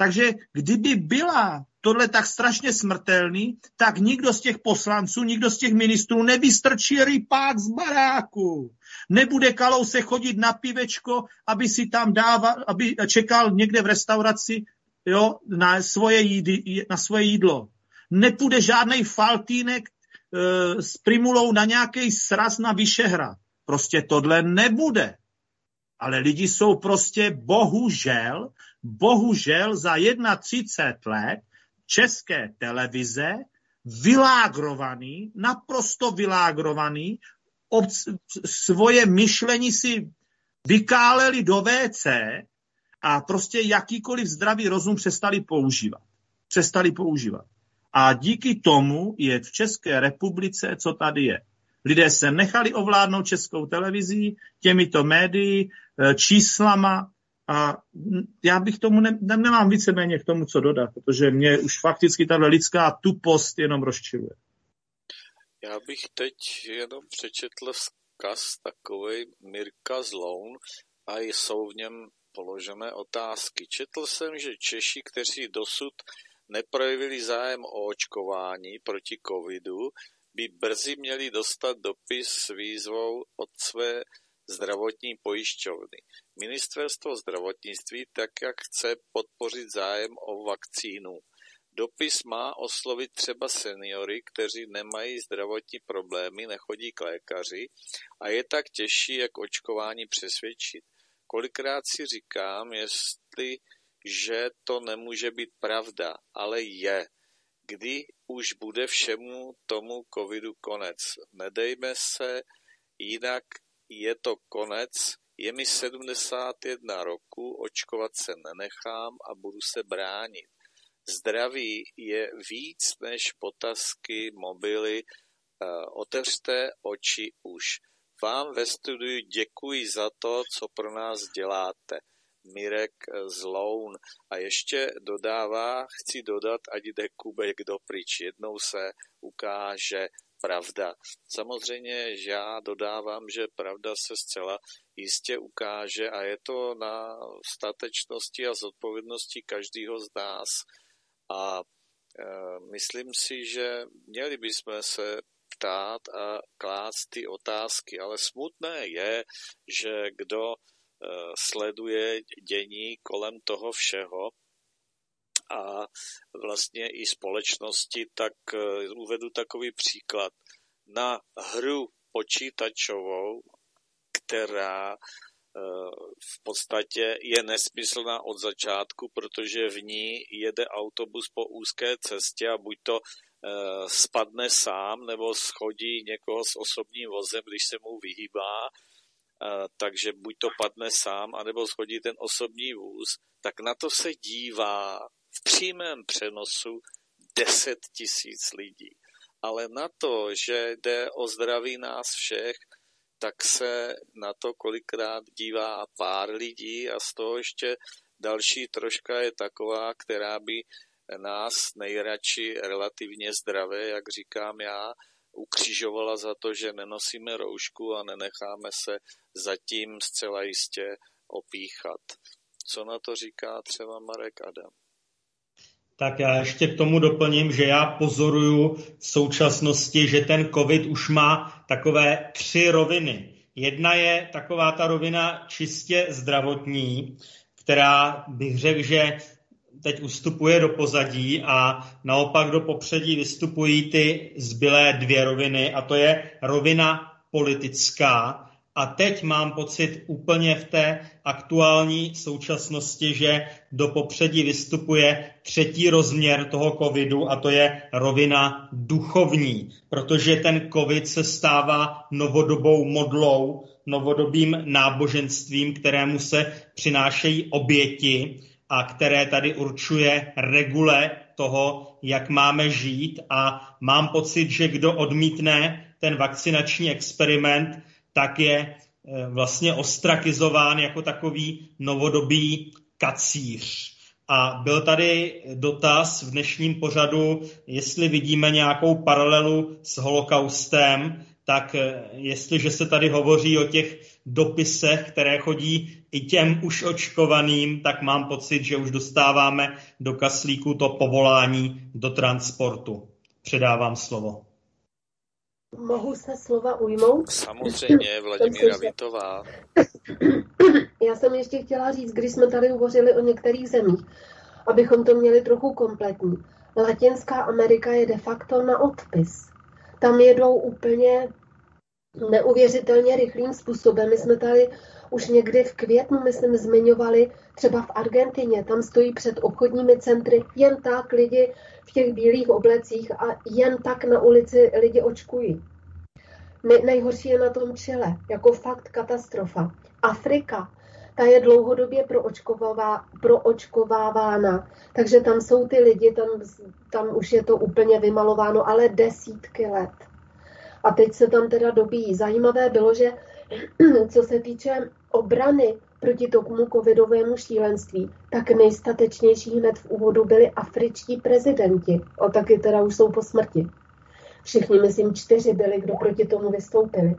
Takže kdyby byla tohle tak strašně smrtelný, tak nikdo z těch poslanců, nikdo z těch ministrů nevystrčí rypák z baráku. Nebude Kalousek chodit na pivečko, aby si tam dával, aby čekal někde v restauraci, jo, na svoje, jídy, na svoje jídlo. Nepůjde žádnej Faltýnek e, s Primulou na nějaký sraz na Vyšehrad. Prostě tohle nebude. Ale lidi jsou prostě bohužel, bohužel za třicet jedna let České televize vylágrovaný, naprosto vylágrovaný, ob, svoje myšlení si vykáleli do vé cé a prostě jakýkoliv zdravý rozum přestali používat. Přestali používat. A díky tomu je v České republice, co tady je. Lidé se nechali ovládnout Českou televizí, těmito médii, číslama a já bych tomu ne, nemám víceméně k tomu, co dodat, protože mě už fakticky tato lidská tupost jenom rozčiluje. Já bych teď jenom přečetl vzkaz takovej Mirka Zloun a jsou v něm položené otázky. Četl jsem, že Češi, kteří dosud neprojevili zájem o očkování proti covidu, by brzy měli dostat dopis s výzvou od své zdravotní pojišťovny. Ministerstvo zdravotnictví, tak jak chce podpořit zájem o vakcínu. Dopis má oslovit třeba seniory, kteří nemají zdravotní problémy, nechodí k lékaři a je tak těžší, jak očkování přesvědčit. Kolikrát si říkám, jestli, že to nemůže být pravda, ale je. Kdy už bude všemu tomu covidu konec? Nedejme se, jinak je to konec. Je mi sedmdesát jedna roku, očkovat se nenechám a budu se bránit. Zdraví je víc než potazky, mobily. Otevřte oči už. Vám ve studiu děkuji za to, co pro nás děláte. Mirek Zloun. A ještě dodává, chci dodat, ať jde Kubek dopryč. Jednou se ukáže pravda. Samozřejmě, že já dodávám, že pravda se zcela jistě ukáže a je to na statečnosti a zodpovědnosti každého z nás. A e, myslím si, že měli bychom se ptát a klást ty otázky, ale smutné je, že kdo sleduje dění kolem toho všeho a vlastně i společnosti, tak uvedu takový příklad. Na hru počítačovou, která v podstatě je nesmyslná od začátku, protože v ní jede autobus po úzké cestě a buď to spadne sám, nebo schodí někoho s osobním vozem, když se mu vyhýbá, takže buď to padne sám, anebo schodí ten osobní vůz, tak na to se dívá v přímém přenosu deset tisíc lidí. Ale na to, že jde o zdraví nás všech, tak se na to kolikrát dívá pár lidí a z toho ještě další troška je taková, která by nás nejradši relativně zdravé, jak říkám já, ukřižovala za to, že nenosíme roušku a nenecháme se zatím zcela jistě opíchat. Co na to říká třeba Marek Adam? Tak já ještě k tomu doplním, že já pozoruju v současnosti, že ten covid už má takové tři roviny. Jedna je taková ta rovina čistě zdravotní, která bych řekl, že teď ustupuje do pozadí a naopak do popředí vystupují ty zbylé dvě roviny a to je rovina politická. A teď mám pocit úplně v té aktuální současnosti, že do popředí vystupuje třetí rozměr toho covidu a to je rovina duchovní, protože ten covid se stává novodobou modlou, novodobým náboženstvím, kterému se přinášejí oběti a které tady určuje regule toho, jak máme žít a mám pocit, že kdo odmítne ten vakcinační experiment, tak je vlastně ostrakizován jako takový novodobý kacíř. A byl tady dotaz v dnešním pořadu, jestli vidíme nějakou paralelu s holokaustem. tak jestliže se tady hovoří o těch dopisech, které chodí i těm už očkovaným, tak mám pocit, že už dostáváme do kaslíku to povolání do transportu. Předávám slovo. Mohu se slova ujmout? Samozřejmě, Vladimíra Vitová. Já jsem ještě chtěla říct, když jsme tady hovořili o některých zemích, abychom to měli trochu kompletní. Latinská Amerika je de facto na odpis. Tam jedou úplně neuvěřitelně rychlým způsobem. My jsme tady už někdy v květnu, myslím, zmiňovali třeba v Argentině. Tam stojí před obchodními centry jen tak lidi v těch bílých oblecích a jen tak na ulici lidi očkují. Nejhorší je na tom Chile, jako fakt katastrofa. Afrika, ta je dlouhodobě proočkovává, proočkovávána, takže tam jsou ty lidi, tam, tam už je to úplně vymalováno, ale desítky let. A teď se tam teda dobíjí. Zajímavé bylo, že co se týče obrany proti tomu covidovému šílenství, tak nejstatečnější hned v úvodu byli afričtí prezidenti. A taky teda už jsou po smrti. Všichni, myslím, čtyři byli, kdo proti tomu vystoupili.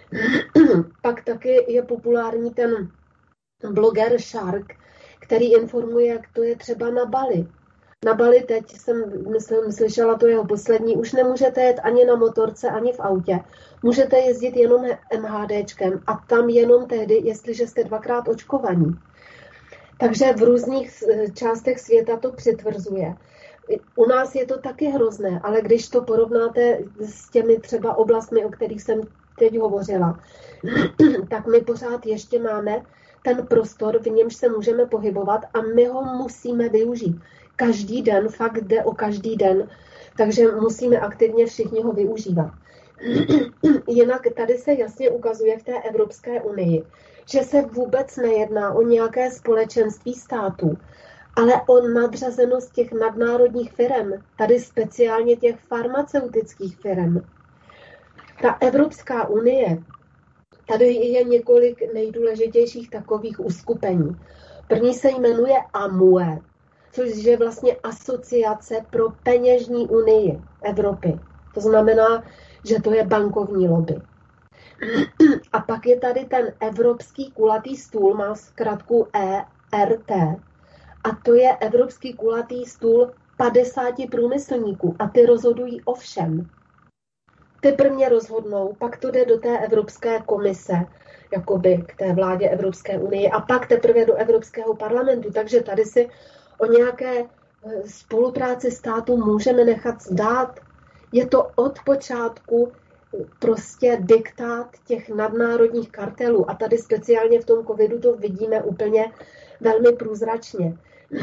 Pak taky je populární ten bloger Shark, který informuje, jak to je třeba na Bali. Na Bali teď jsem myslím, slyšela to jeho poslední, už nemůžete jet ani na motorce, ani v autě. Můžete jezdit jenom MHDčkem a tam jenom tehdy, jestliže jste dvakrát očkovaní. Takže v různých částech světa to přitvrzuje. U nás je to taky hrozné, ale když to porovnáte s těmi třeba oblastmi, o kterých jsem teď hovořila, tak my pořád ještě máme ten prostor, v němž se můžeme pohybovat a my ho musíme využít. Každý den, fakt jde o každý den, takže musíme aktivně všichni ho využívat. Jinak tady se jasně ukazuje v té Evropské unii, že se vůbec nejedná o nějaké společenství států, ale o nadřazenost těch nadnárodních firem, tady speciálně těch farmaceutických firem. Ta Evropská unie, tady je několik nejdůležitějších takových uskupení. První se jmenuje A M U E, což je vlastně asociace pro peněžní unii Evropy. To znamená, že to je bankovní lobby. A pak je tady ten Evropský kulatý stůl, má zkratku E R T. A to je Evropský kulatý stůl padesáti průmyslníků. A ty rozhodují o všem. Ty prvně rozhodnou, pak to jde do té Evropské komise, jakoby k té vládě Evropské unie, a pak teprve do Evropského parlamentu. Takže tady si o nějaké spolupráci státu můžeme nechat zdát. Je to od počátku prostě diktát těch nadnárodních kartelů. A tady speciálně v tom covidu to vidíme úplně velmi průzračně.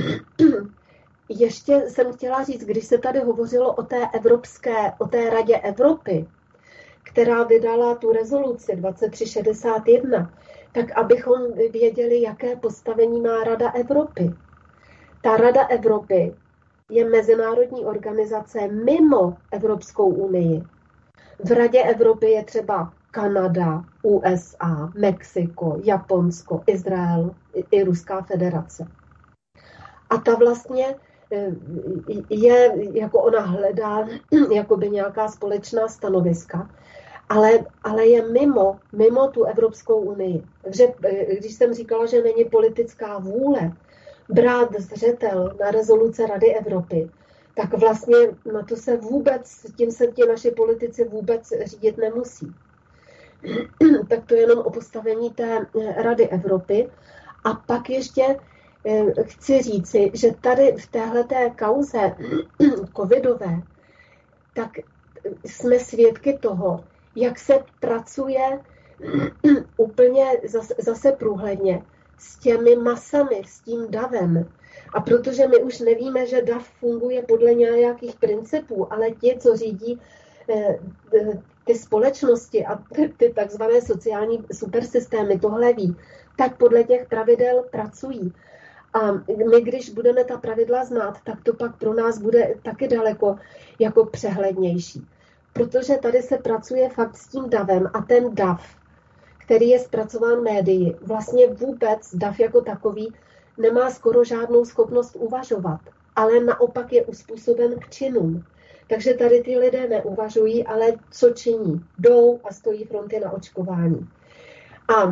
Ještě jsem chtěla říct, když se tady hovořilo o té Evropské, o té Radě Evropy, která vydala tu rezoluci dvacet tři šedesát jedna, tak abychom věděli, jaké postavení má Rada Evropy. Ta Rada Evropy je mezinárodní organizace mimo Evropskou unii. V Radě Evropy je třeba Kanada, U S A, Mexiko, Japonsko, Izrael i Ruská federace. A ta vlastně je, jako ona hledá jakoby nějaká společná stanoviska, ale, ale je mimo, mimo tu Evropskou unii. Takže když jsem říkala, že není politická vůle brát zřetel na rezoluce Rady Evropy, tak vlastně na to se vůbec, tím se ti naši politici vůbec řídit nemusí. Tak to je jenom o postavení té Rady Evropy. A pak ještě chci říci, že tady v téhleté kauze covidové, tak jsme svědky toho, jak se pracuje úplně zase, zase průhledně s těmi masami, s tím davem. A protože my už nevíme, že dav funguje podle nějakých principů, ale ti, co řídí ty společnosti a ty takzvané sociální supersystémy, tohle ví, tak podle těch pravidel pracují. A my, když budeme ta pravidla znát, tak to pak pro nás bude taky daleko jako přehlednější. Protože tady se pracuje fakt s tím davem a ten dav, který je zpracován médii, vlastně vůbec dav jako takový nemá skoro žádnou schopnost uvažovat, ale naopak je uspůsoben k činům. Takže tady ty lidé neuvažují, ale co činí? Jdou a stojí fronty na očkování. A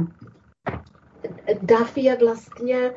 dav je vlastně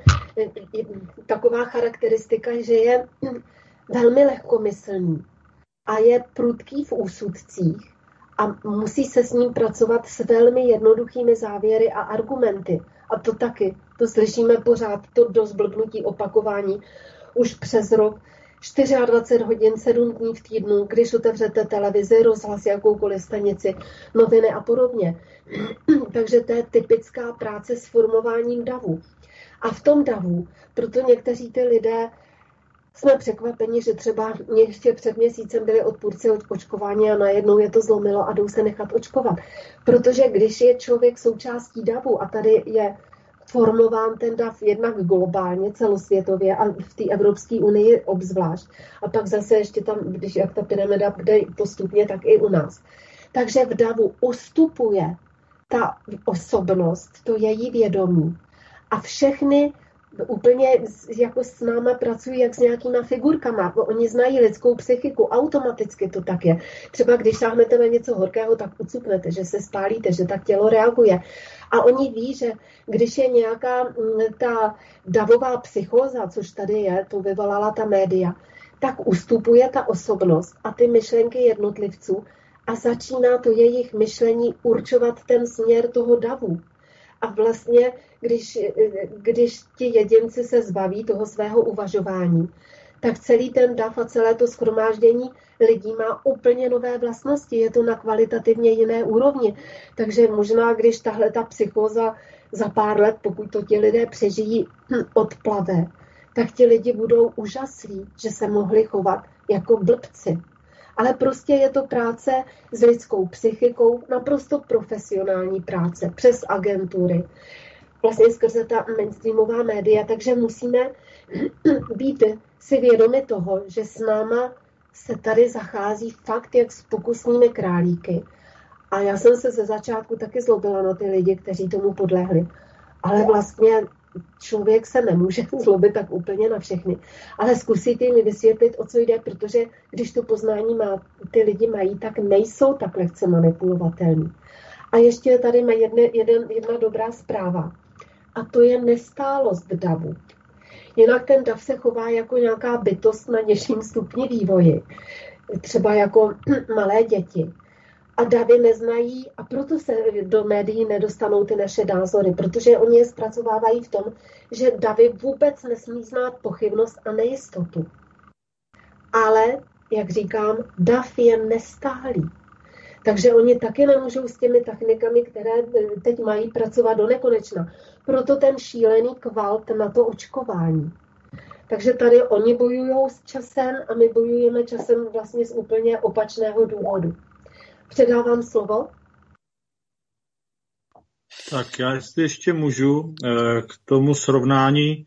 taková charakteristika, že je velmi lehkomyslný a je prudký v úsudcích a musí se s ním pracovat s velmi jednoduchými závěry a argumenty. A to taky, to slyšíme pořád, to dost blbnutí opakování už přes rok, dvacet čtyři hodin, sedm dní v týdnu, když otevřete televizi, rozhlas, jakoukoliv stanici, noviny a podobně. Takže to je typická práce s formováním davu. A v tom davu, proto někteří ty lidé jsme překvapeni, že třeba ještě před měsícem byli odpůrci od očkování a najednou je to zlomilo a jdou se nechat očkovat. Protože když je člověk součástí davu a tady je formován ten dav jednak globálně, celosvětově a v té Evropské unii obzvlášť. A pak zase ještě tam, když jak ta pyramida jde postupně, tak i u nás. Takže v davu ustupuje ta osobnost, to její vědomí. A všechny úplně jako s náma pracují jak s nějakýma figurkama. Oni znají lidskou psychiku, automaticky to tak je. Třeba když sáhnete na něco horkého, tak ucuknete, že se spálíte, že tak tělo reaguje. A oni ví, že když je nějaká ta davová psychóza, což tady je, to vyvolala ta média, tak ustupuje ta osobnost a ty myšlenky jednotlivců a začíná to jejich myšlení určovat ten směr toho davu. A vlastně, když, když ti jedinci se zbaví toho svého uvažování, tak celý ten dav a celé to shromáždění lidí má úplně nové vlastnosti. Je to na kvalitativně jiné úrovni. Takže možná, když tahle ta psychóza za pár let, pokud to ti lidé přežijí, odplave, tak ti lidi budou úžaslí, že se mohli chovat jako blbci. Ale prostě je to práce s lidskou psychikou, naprosto profesionální práce, přes agentury, vlastně skrze ta mainstreamová média, takže musíme být si vědomi toho, že s náma se tady zachází fakt jak s pokusnými králíky. A já jsem se ze začátku taky zlobila na ty lidi, kteří tomu podlehli. Ale vlastně člověk se nemůže zlobit tak úplně na všechny. Ale zkusíte jim vysvětlit, o co jde, protože když to poznání má, ty lidi mají, tak nejsou tak lehce manipulovatelní. A ještě tady má jedne, jeden, jedna dobrá zpráva. A to je nestálost davu. Jinak ten dav se chová jako nějaká bytost na nižším stupni vývoji. Třeba jako malé děti. A davy neznají a proto se do médií nedostanou ty naše názory, protože oni je zpracovávají v tom, že davy vůbec nesmí znát pochybnost a nejistotu. Ale, jak říkám, dav je nestálý. Takže oni taky nemůžou s těmi technikami, které teď mají, pracovat do nekonečna. Proto ten šílený kvalt na to očkování. Takže tady oni bojují s časem a my bojujeme časem vlastně z úplně opačného důvodu. Předávám slovo. Tak já jestli ještě můžu k tomu srovnání.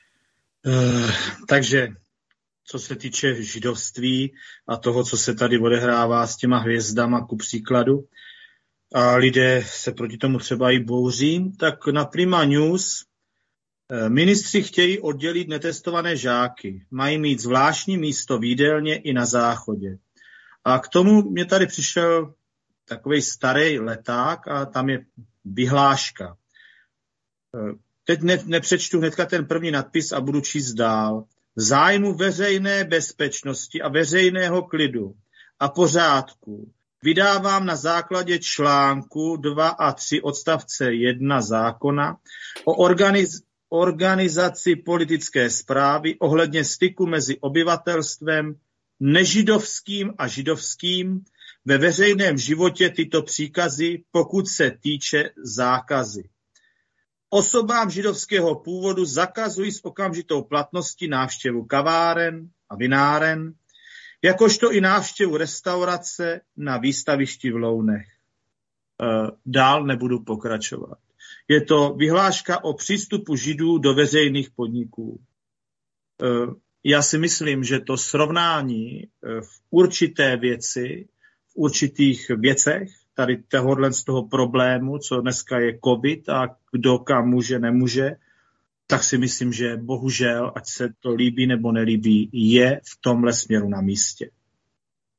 Takže co se týče židovství a toho, co se tady odehrává s těma hvězdama, ku příkladu, a lidé se proti tomu třeba i bouří, tak na Prima News ministři chtějí oddělit netestované žáky. Mají mít zvláštní místo v jídelně i na záchodě. A k tomu mě tady přišel takový starý leták a tam je vyhláška. Teď ne, nepřečtu hnedka ten první nadpis a budu číst dál. V zájmu veřejné bezpečnosti a veřejného klidu a pořádku vydávám na základě článku dva a tři odstavce jedna zákona o organiz, organizaci politické správy ohledně styku mezi obyvatelstvem nežidovským a židovským ve veřejném životě tyto příkazy, pokud se týče zákazy. Osobám židovského původu zakazují s okamžitou platností návštěvu kaváren a vináren, jakožto i návštěvu restaurace na výstavišti v Lounech. Dál nebudu pokračovat. Je to vyhláška o přístupu Židů do veřejných podniků. Já si myslím, že to srovnání v určité věci, v určitých věcech, tady tohohle z toho problému, co dneska je covid a kdo kam může, nemůže, tak si myslím, že bohužel, ať se to líbí nebo nelíbí, je v tomhle směru na místě.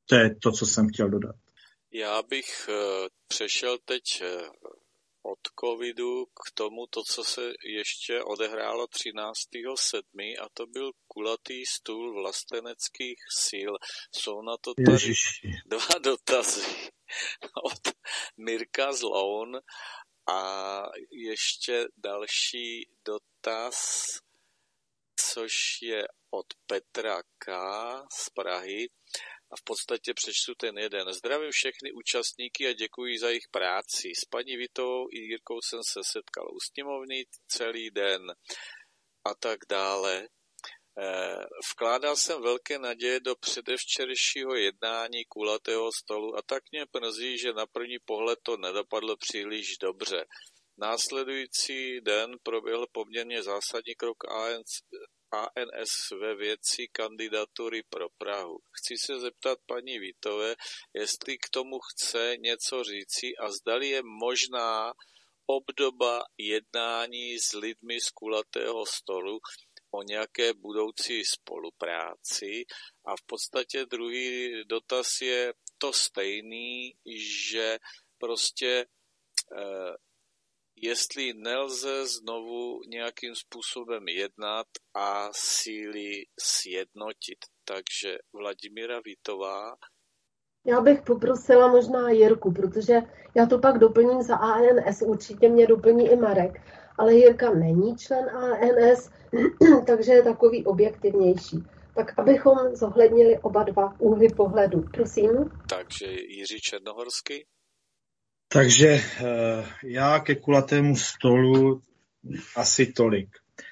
To je to, co jsem chtěl dodat. Já bych přešel teď od covidu k tomu, to, co se ještě odehrálo třináctého sedmého a to byl kulatý stůl vlasteneckých sil. Jsou na to tady Ježiši. dva dotazy od Mirka Zloun a ještě další dotaz, což je od Petra K. z Prahy. A v podstatě přečtu ten jeden. Zdravím všechny účastníky a děkuji za jejich práci. S paní Vitovou i Jirkou jsem se setkal u sněmovny celý den a tak dále. Vkládal jsem velké naděje do předevčerejšího jednání kulatého stolu a tak mě mrzí, že na první pohled to nedopadlo příliš dobře. Následující den proběhl poměrně zásadní krok A N S ve věci kandidatury pro Prahu. Chci se zeptat paní Vítové, jestli k tomu chce něco říci a zdali je možná obdoba jednání s lidmi z kulatého stolu o nějaké budoucí spolupráci. A v podstatě druhý dotaz je to stejný, že prostě eh, jestli nelze znovu nějakým způsobem jednat a síly sjednotit. Takže Vladimíra Vítová. Já bych poprosila možná Jirku, protože já to pak doplním za A N S, určitě mě doplní i Marek, ale Jirka není člen A N S, takže je takový objektivnější. Tak abychom zohlednili oba dva úhly pohledu. Prosím. Takže Jiří Černohorský. Takže já ke kulatému stolu asi tolik.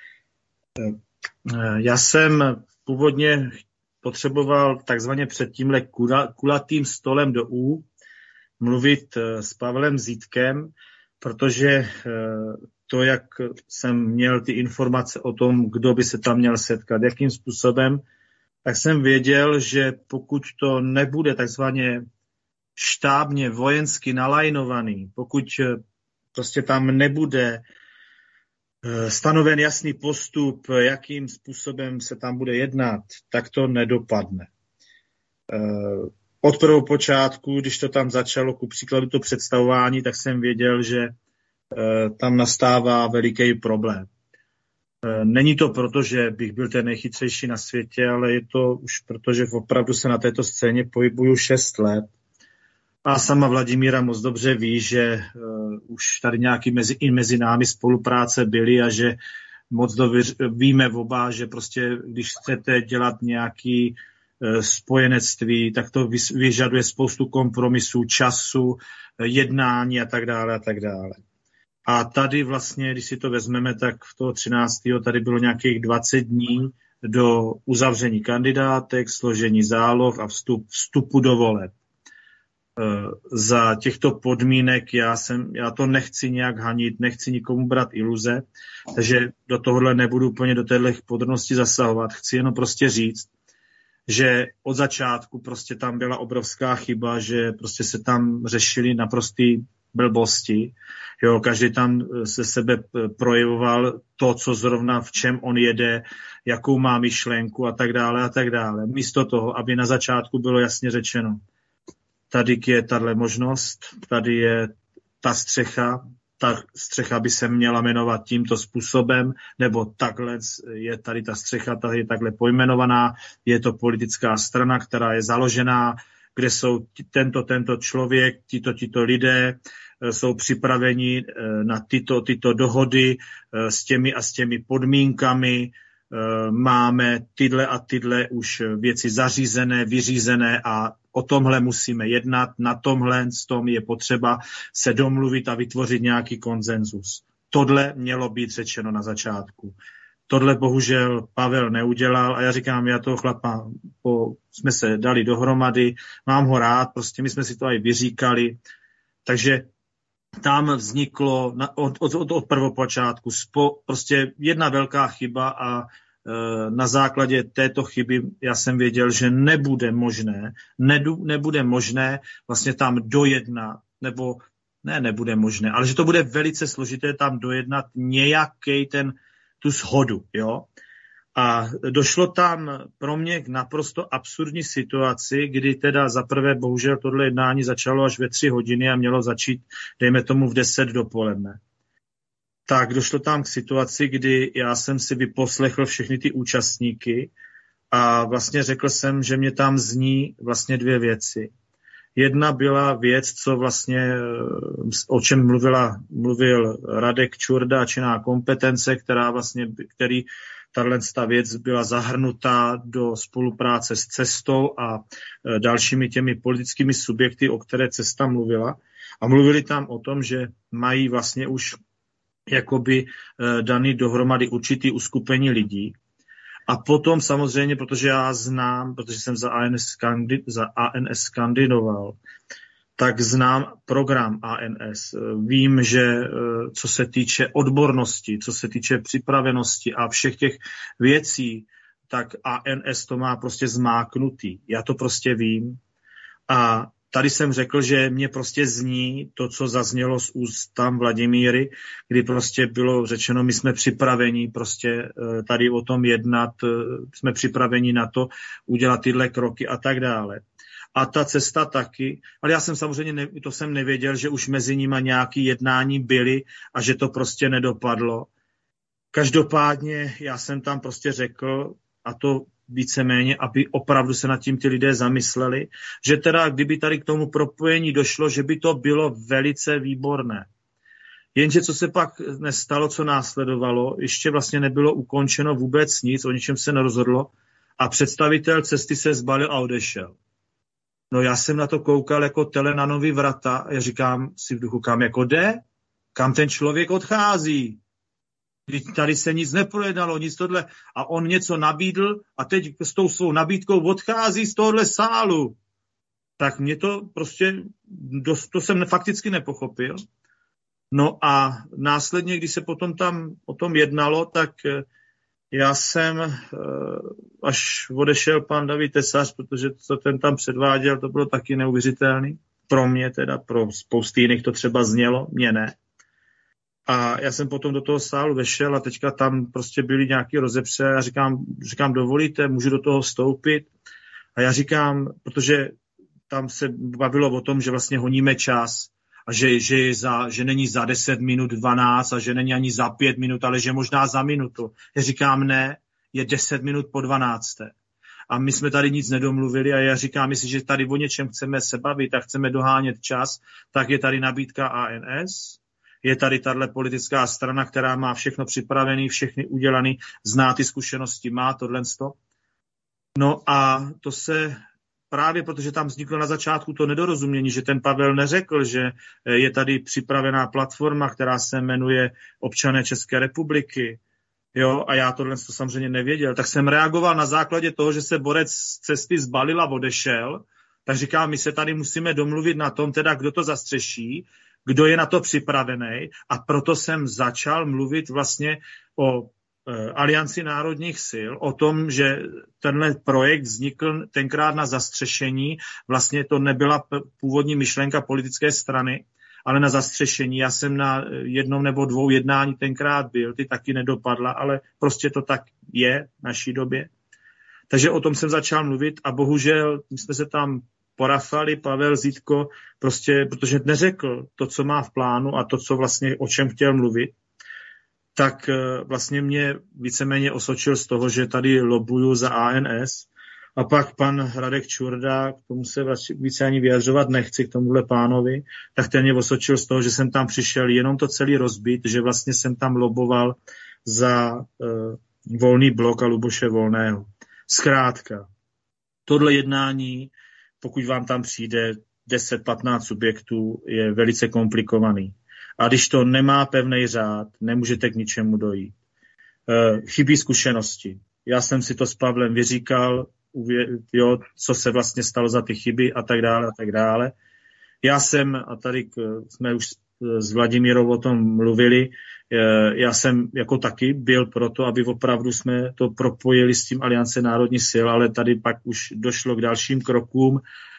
Já jsem původně potřeboval takzvaně před tímhle kulatým stolem do U mluvit s Pavlem Zítkem, protože to, jak jsem měl ty informace o tom, kdo by se tam měl setkat, jakým způsobem, tak jsem věděl, že pokud to nebude takzvaně štábně vojensky nalajnovaný, pokud prostě tam nebude stanoven jasný postup, jakým způsobem se tam bude jednat, tak to nedopadne. Od prvopočátku, když to tam začalo, ku příkladu to představování, tak jsem věděl, že tam nastává veliký problém. Není to proto, že bych byl ten nejchytřejší na světě, ale je to už proto, že opravdu se na této scéně pohybuju šest let. A sama Vladimíra moc dobře ví, že uh, už tady nějaký mezi, i mezi námi spolupráce byly a že moc dobře víme oba, že prostě když chcete dělat nějaký uh, spojenectví, tak to vyžaduje spoustu kompromisů, času, jednání a tak dále a tak dále. A tady vlastně, když si to vezmeme, tak v toho třináctého tady bylo nějakých dvacet dní do uzavření kandidátek, složení záloh a vstup, vstupu do voleb. Za těchto podmínek já, jsem, já to nechci nějak hanit, nechci nikomu brát iluze, takže do tohohle nebudu úplně do téhle podrobnosti zasahovat. Chci jenom prostě říct, že od začátku prostě tam byla obrovská chyba, že prostě se tam řešily naprostý blbosti. Jo, každý tam se sebe projevoval to, co zrovna v čem on jede, jakou má myšlenku a tak dále a tak dále. Místo toho, aby na začátku bylo jasně řečeno, tady je tahle možnost, tady je ta střecha, ta střecha by se měla jmenovat tímto způsobem, nebo takhle je tady ta střecha, tady je takhle pojmenovaná, je to politická strana, která je založená, kde jsou tento, tento člověk, tito, tito lidé, jsou připraveni na tyto, tyto dohody s těmi a s těmi podmínkami, máme tyhle a tyhle už věci zařízené, vyřízené a o tomhle musíme jednat, na tomhle s tom je potřeba se domluvit a vytvořit nějaký konsenzus. Tohle mělo být řečeno na začátku. Tohle bohužel Pavel neudělal a já říkám, já toho chlapa, po, jsme se dali dohromady, mám ho rád, prostě my jsme si to aj vyříkali, takže tam vzniklo na, od, od, od prvopočátku spo, prostě jedna velká chyba a e, na základě této chyby já jsem věděl, že nebude možné, nedu, nebude možné vlastně tam dojednat, nebo ne, nebude možné, ale že to bude velice složité tam dojednat nějaký ten, tu shodu, jo. A došlo tam pro mě k naprosto absurdní situaci, kdy teda zaprvé bohužel tohle jednání začalo až ve tři hodiny a mělo začít, dejme tomu, v deset dopoledne. Tak došlo tam k situaci, kdy já jsem si vyposlechl všechny ty účastníky a vlastně řekl jsem, že mě tam zní vlastně dvě věci. Jedna byla věc, co vlastně, o čem mluvila, mluvil Radek Čurda, činná kompetence, která vlastně, který tato věc byla zahrnutá do spolupráce s Cestou a dalšími těmi politickými subjekty, o které Cesta mluvila. A mluvili tam o tom, že mají vlastně už jakoby daný dohromady určitý uskupení lidí. A potom samozřejmě, protože já znám, protože jsem za A N S, kandid, za A N S kandidoval, tak znám program A N S. Vím, že co se týče odbornosti, co se týče připravenosti a všech těch věcí, tak A N S to má prostě zmáknutý. Já to prostě vím. A tady jsem řekl, že mě prostě zní to, co zaznělo z úst tam Vladimíry, kdy prostě bylo řečeno, my jsme připraveni prostě tady o tom jednat, jsme připraveni na to udělat tyhle kroky a tak dále. A ta Cesta taky, ale já jsem samozřejmě, ne, to jsem nevěděl, že už mezi nima nějaké jednání byly a že to prostě nedopadlo. Každopádně já jsem tam prostě řekl, a to víceméně, aby opravdu se nad tím ty lidé zamysleli, že teda kdyby tady k tomu propojení došlo, že by to bylo velice výborné. Jenže co se pak nestalo, co následovalo, ještě vlastně nebylo ukončeno vůbec nic, o ničem se nerozhodlo a představitel Cesty se zbalil a odešel. No já jsem na to koukal jako tele na nový vrata a já říkám si v duchu, kam jako jde? Kam ten člověk odchází? Tady se nic neprojednalo, nic tohle. A on něco nabídl a teď s tou svou nabídkou odchází z tohohle sálu. Tak mě to prostě, to jsem fakticky nepochopil. No a následně, když se potom tam o tom jednalo, tak já jsem, až odešel pan David Tesař, protože co ten tam předváděl, to bylo taky neuvěřitelný. Pro mě teda, pro spousty jiných to třeba znělo, mě ne. A já jsem potom do toho sálu vešel a teďka tam prostě byly nějaký rozepře a říkám, říkám, dovolíte, můžu do toho vstoupit? A já říkám, protože tam se bavilo o tom, že vlastně honíme čas a že, že, je za, že není za deset minut dvanáct a že není ani za pět minut, ale že možná za minutu. Já říkám, ne, je deset minut po dvanácté. A my jsme tady nic nedomluvili a já říkám, jestliže tady o něčem chceme se bavit a chceme dohánět čas, tak je tady nabídka A N S. Je tady tahle politická strana, která má všechno připravené, všechny udělané, zná ty zkušenosti, má tohle. No a to se právě, protože tam vzniklo na začátku to nedorozumění, že ten Pavel neřekl, že je tady připravená platforma, která se jmenuje Občané České republiky. Jo, a já tohle to samozřejmě nevěděl. Tak jsem reagoval na základě toho, že se borec z Cesty zbalil a odešel. Tak říkám, my se tady musíme domluvit na tom, teda kdo to zastřeší, kdo je na to připravený, a proto jsem začal mluvit vlastně o e, Alianci národních sil, o tom, že tenhle projekt vznikl tenkrát na zastřešení, vlastně to nebyla původní myšlenka politické strany, ale na zastřešení. Já jsem na jednom nebo dvou jednání tenkrát byl, ty taky nedopadla, ale prostě to tak je v naší době. Takže o tom jsem začal mluvit a bohužel my jsme se tam porafali, Pavel Zítko, prostě, protože neřekl to, co má v plánu a to, co vlastně o čem chtěl mluvit, tak vlastně mě víceméně osočil z toho, že tady lobuju za A N S. A pak pan Radek Čurda, k tomu se více ani vyjadřovat nechci, k tomuhle pánovi, tak ten mě osočil z toho, že jsem tam přišel jenom to celý rozbit, že vlastně jsem tam loboval za uh, Volný blok a Luboše Volného. Zkrátka, tohle jednání, pokud vám tam přijde deset patnáct subjektů, je velice komplikovaný. A když to nemá pevný řád, nemůžete k ničemu dojít. Chybí zkušenosti. Já jsem si to s Pavlem vyříkal, jo, co se vlastně stalo za ty chyby a tak dále a tak dále. Já jsem, a tady jsme už s Vladimírou o tom mluvili, já jsem jako taky byl proto, aby opravdu jsme to propojili s tím Aliance národních sil, ale tady pak už došlo k dalším krokům,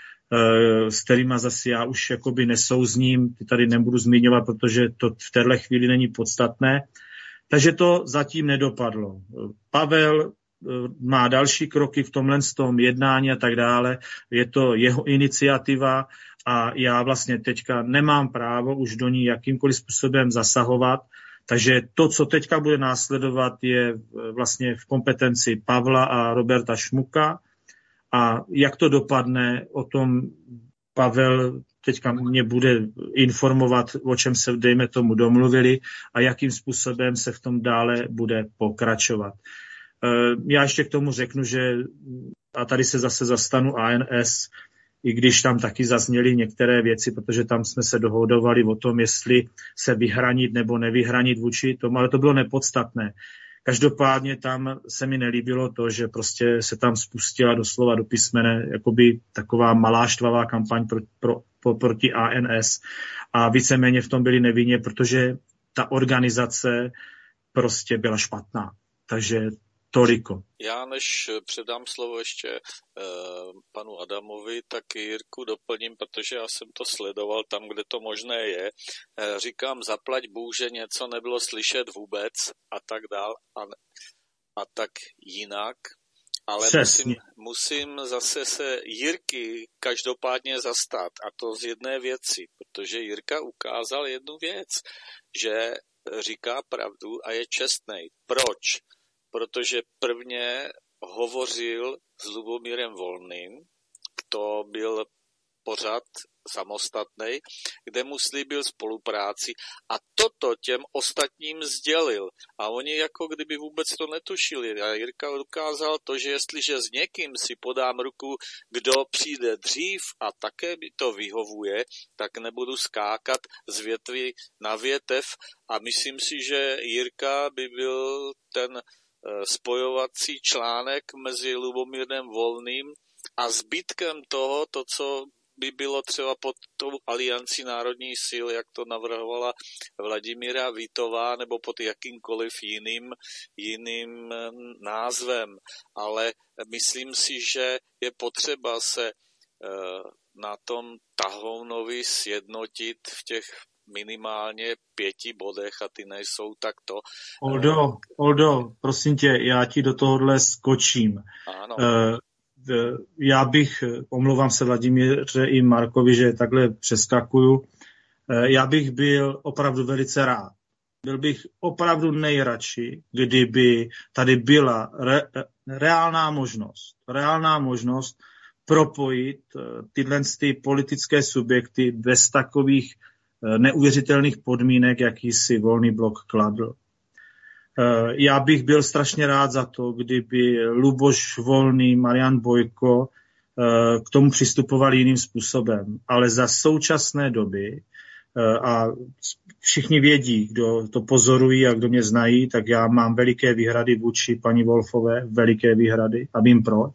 s kterýma zase já už jakoby nesouzním, ty tady nebudu zmiňovat, protože to v téhle chvíli není podstatné. Takže to zatím nedopadlo. Pavel má další kroky v tomhle tom jednání a tak dále. Je to jeho iniciativa a já vlastně teďka nemám právo už do ní jakýmkoliv způsobem zasahovat. Takže to, co teďka bude následovat, je vlastně v kompetenci Pavla a Roberta Šmuka. A jak to dopadne, o tom Pavel teďka mě bude informovat, o čem se, dejme tomu, domluvili a jakým způsobem se v tom dále bude pokračovat. Já ještě k tomu řeknu, že, a tady se zase zastanu A N S, i když tam taky zazněly některé věci, protože tam jsme se dohodovali o tom, jestli se vyhranit nebo nevyhranit vůči tomu, ale to bylo nepodstatné. Každopádně tam se mi nelíbilo to, že prostě se tam spustila doslova do písmene jakoby taková malá štvavá kampaň pro, pro, pro, proti A N S a víceméně v tom byli nevinně, protože ta organizace prostě byla špatná. Takže toliko. Já než předám slovo ještě e, panu Adamovi, tak Jirku doplním, protože já jsem to sledoval tam, kde to možné je. E, říkám, zaplať Bůh, že něco nebylo slyšet vůbec a tak dál a, a tak jinak. Ale musím, musím zase se Jirky každopádně zastat, a to z jedné věci, protože Jirka ukázal jednu věc, že říká pravdu a je čestnej. Proč? Protože prvně hovořil s Lubomírem Volným, to byl pořad samostatnej, kde mu slíbil spolupráci a toto těm ostatním sdělil. A oni jako kdyby vůbec to netušili. A Jirka ukázal to, že jestliže s někým si podám ruku, kdo přijde dřív a také mi to vyhovuje, tak nebudu skákat z větví na větev. A myslím si, že Jirka by byl ten spojovací článek mezi Lubomírem Volným a zbytkem toho, to, co by bylo třeba pod tou Aliancí národních sil, jak to navrhovala Vladimíra Vítová, nebo pod jakýmkoliv jiným, jiným názvem. Ale myslím si, že je potřeba se na tom tahounovi sjednotit v těch minimálně pěti bodech a ty nejsou takto. Oldo, Oldo, prosím tě, já ti do tohohle skočím. Ano. Uh, já bych, omlouvám se Vladimíře i Markovi, že takhle přeskakuju, uh, já bych byl opravdu velice rád. Byl bych opravdu nejradši, kdyby tady byla re, reálná možnost, reálná možnost propojit uh, tyhle ty politické subjekty bez takových neuvěřitelných podmínek, jaký si Volný blok kladl. Já bych byl strašně rád za to, kdyby Luboš Volný, Marian Bojko k tomu přistupovali jiným způsobem. Ale za současné doby, a všichni vědí, kdo to pozorují a kdo mě znají, tak já mám veliké výhrady vůči paní Wolfové, veliké výhrady a vím proč.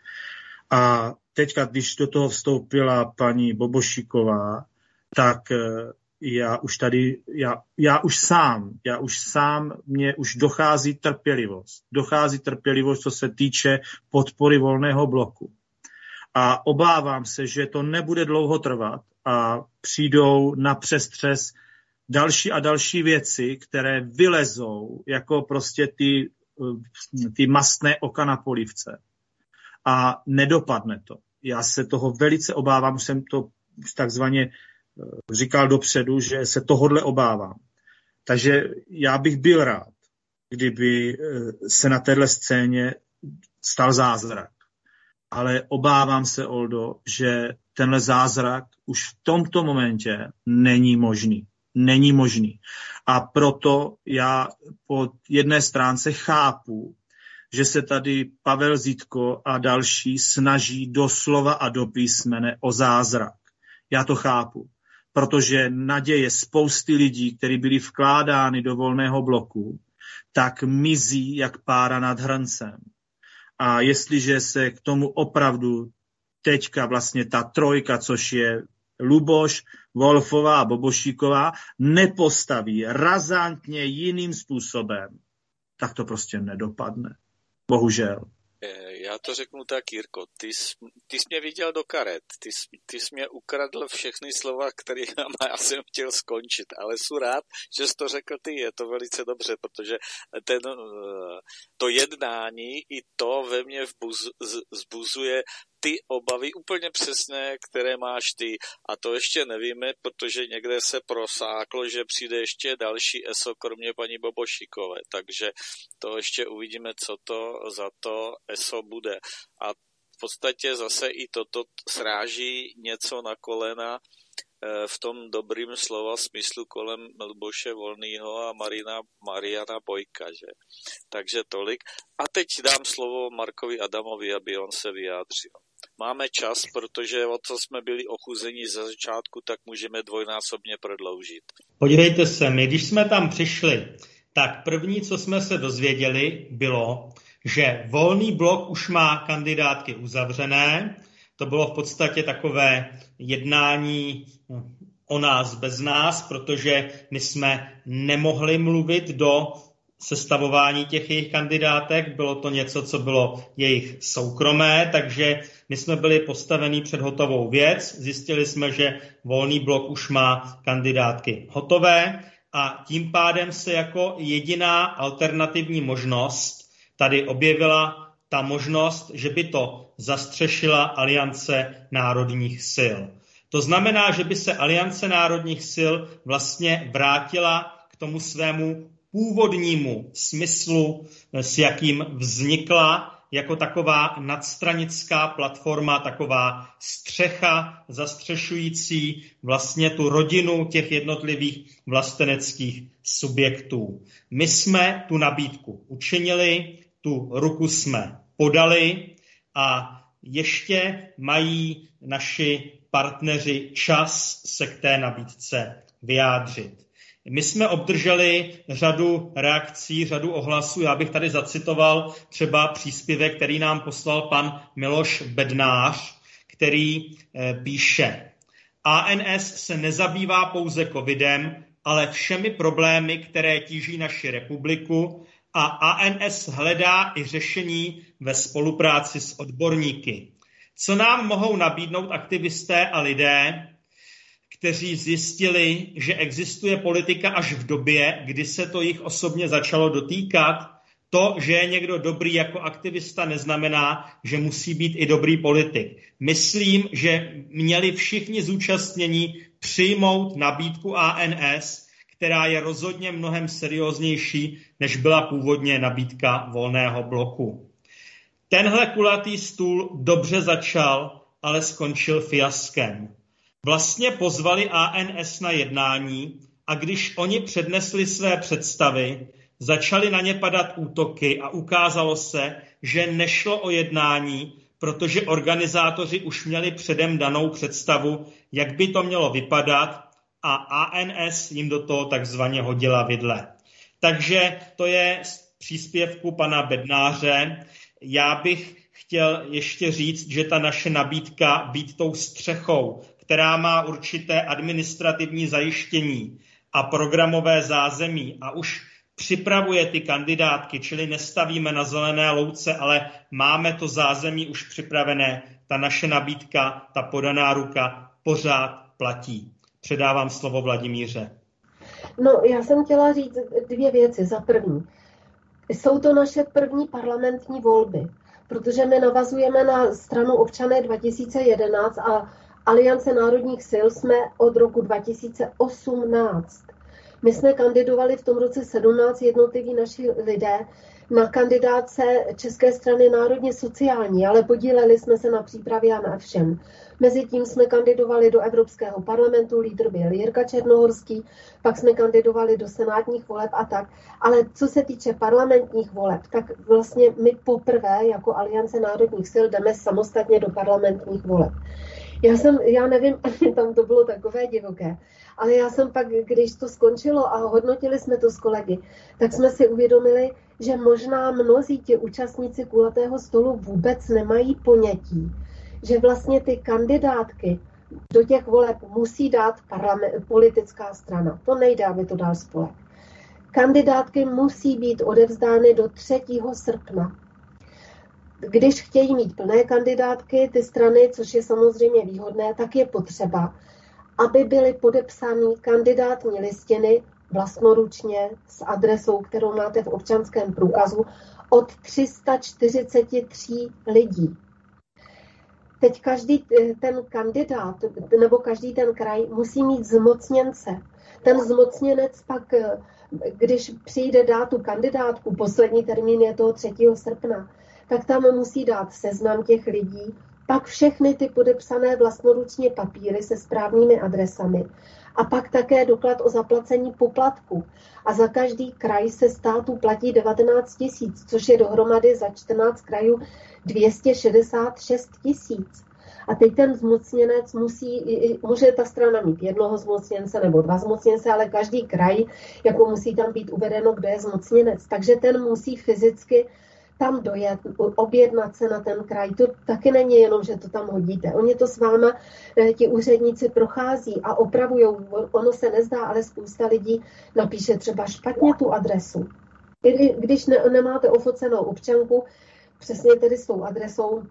A teďka, když do toho vstoupila paní Bobošíková, tak já už tady, já, já už sám, já už sám, mně už dochází trpělivost. Dochází trpělivost, co se týče podpory Volného bloku. A obávám se, že to nebude dlouho trvat a přijdou na přestřes další a další věci, které vylezou jako prostě ty, ty mastné oka na polivce. A nedopadne to. Já se toho velice obávám, už jsem to takzvaně říkal dopředu, že se tohodle obávám. Takže já bych byl rád, kdyby se na téhle scéně stal zázrak. Ale obávám se, Oldo, že tenhle zázrak už v tomto momentě není možný. Není možný. A proto já po jedné stránce chápu, že se tady Pavel Zítko a další snaží doslova a do písmene o zázrak. Já to chápu, protože naděje spousty lidí, které byly vkládány do Volného bloku, tak mizí jak pára nad hrncem. A jestliže se k tomu opravdu teďka vlastně ta trojka, což je Luboš, Wolfová a Bobošíková, nepostaví razantně jiným způsobem, tak to prostě nedopadne. Bohužel. Já to řeknu tak, Jirko, ty jsi, ty jsi mě viděl do karet, ty jsi, ty jsi mě ukradl všechny slova, které já jsem chtěl skončit, ale jsem rád, že jsi to řekl ty, je to velice dobře, protože ten, to jednání i to ve mně vbuz, zbuzuje ty obavy úplně přesné, které máš ty. A to ještě nevíme, protože někde se prosáklo, že přijde ještě další E S O kromě paní Bobošíkové. Takže to ještě uvidíme, co to za to E S O bude. A v podstatě zase i toto sráží něco na kolena v tom dobrým slova smyslu kolem Luboše Volného a Marina, Mariana Bojka. Že? Takže tolik. A teď dám slovo Markovi Adamovi, aby on se vyjádřil. Máme čas, protože o co jsme byli ochuzeni ze začátku, tak můžeme dvojnásobně prodloužit. Podívejte se, my když jsme tam přišli, tak první, co jsme se dozvěděli, bylo, že Volný blok už má kandidátky uzavřené. To bylo v podstatě takové jednání o nás bez nás, protože my jsme nemohli mluvit do sestavování těch jejich kandidátek. Bylo to něco, co bylo jejich soukromé, takže my jsme byli postaveni před hotovou věc. Zjistili jsme, že Volný blok už má kandidátky hotové a tím pádem se jako jediná alternativní možnost tady objevila ta možnost, že by to zastřešila Aliance národních sil. To znamená, že by se Aliance národních sil vlastně vrátila k tomu svému původnímu smyslu, s jakým vznikla jako taková nadstranická platforma, taková střecha zastřešující vlastně tu rodinu těch jednotlivých vlasteneckých subjektů. My jsme tu nabídku učinili, tu ruku jsme podali a ještě mají naši partneři čas se k té nabídce vyjádřit. My jsme obdrželi řadu reakcí, řadu ohlasů. Já bych tady zacitoval třeba příspěvek, který nám poslal pan Miloš Bednář, který e, píše: A N S se nezabývá pouze covidem, ale všemi problémy, které tíží naši republiku, a A N S hledá i řešení ve spolupráci s odborníky. Co nám mohou nabídnout aktivisté a lidé, kteří zjistili, že existuje politika až v době, kdy se to jich osobně začalo dotýkat? To, že je někdo dobrý jako aktivista, neznamená, že musí být i dobrý politik. Myslím, že měli všichni zúčastnění přijmout nabídku A N S, která je rozhodně mnohem serióznější, než byla původně nabídka Volného bloku. Tenhle kulatý stůl dobře začal, ale skončil fiaskem. Vlastně pozvali A N S na jednání a když oni přednesli své představy, začaly na ně padat útoky a ukázalo se, že nešlo o jednání, protože organizátoři už měli předem danou představu, jak by to mělo vypadat, a A N S jim do toho takzvaně hodila vidle. Takže to je z příspěvku pana Bednáře. Já bych chtěl ještě říct, že ta naše nabídka být tou střechou, která má určité administrativní zajištění a programové zázemí a už připravuje ty kandidátky, čili nestavíme na zelené louce, ale máme to zázemí už připravené. Ta naše nabídka, ta podaná ruka pořád platí. Předávám slovo Vladimíře. No, já jsem chtěla říct dvě věci. Za první, jsou to naše první parlamentní volby, protože my navazujeme na stranu Občané dva tisíce jedenáct a Aliance národních sil jsme od roku dva tisíce osmnáct. My jsme kandidovali v tom roce sedmnáct jednotliví naši lidé na kandidáce České strany národně sociální, ale podíleli jsme se na přípravě a na všem. Mezitím jsme kandidovali do Evropského parlamentu, lídr byl Jirka Černohorský, pak jsme kandidovali do senátních voleb a tak. Ale co se týče parlamentních voleb, tak vlastně my poprvé jako Aliance národních sil jdeme samostatně do parlamentních voleb. Já jsem, já nevím, tam to bylo takové divoké, ale já jsem pak, když to skončilo a hodnotili jsme to s kolegy, tak jsme si uvědomili, že možná mnozí ti účastníci kulatého stolu vůbec nemají ponětí, že vlastně ty kandidátky do těch voleb musí dát politická strana. To nejde, aby to dal spolek. Kandidátky musí být odevzdány do třetího srpna. když chtějí mít plné kandidátky, ty strany, což je samozřejmě výhodné, tak je potřeba, aby byly podepsány kandidátní listiny vlastnoručně s adresou, kterou máte v občanském průkazu, od tři sta čtyřicet tři lidí. Teď každý ten kandidát nebo každý ten kraj musí mít zmocněnce. Ten zmocněnec pak, když přijde dát tu kandidátku, poslední termín je toho třetího srpna, tak tam musí dát seznam těch lidí, pak všechny ty podepsané vlastnoručně papíry se správnými adresami a pak také doklad o zaplacení poplatku. A za každý kraj se státu platí devatenáct tisíc, což je dohromady za čtrnáct krajů dvě stě šedesát šest tisíc. A teď ten zmocněnec musí, může ta strana mít jednoho zmocněnce nebo dva zmocněnce, ale každý kraj, jako musí tam být uvedeno, kdo je zmocněnec. Takže ten musí fyzicky tam dojet, objednat se na ten kraj. To taky není jenom, že to tam hodíte. Oni to s váma, ti úředníci, prochází a opravujou. Ono se nezdá, ale spousta lidí napíše třeba špatně tu adresu. Když ne, nemáte ofocenou občanku, přesně tedy s tou adresou,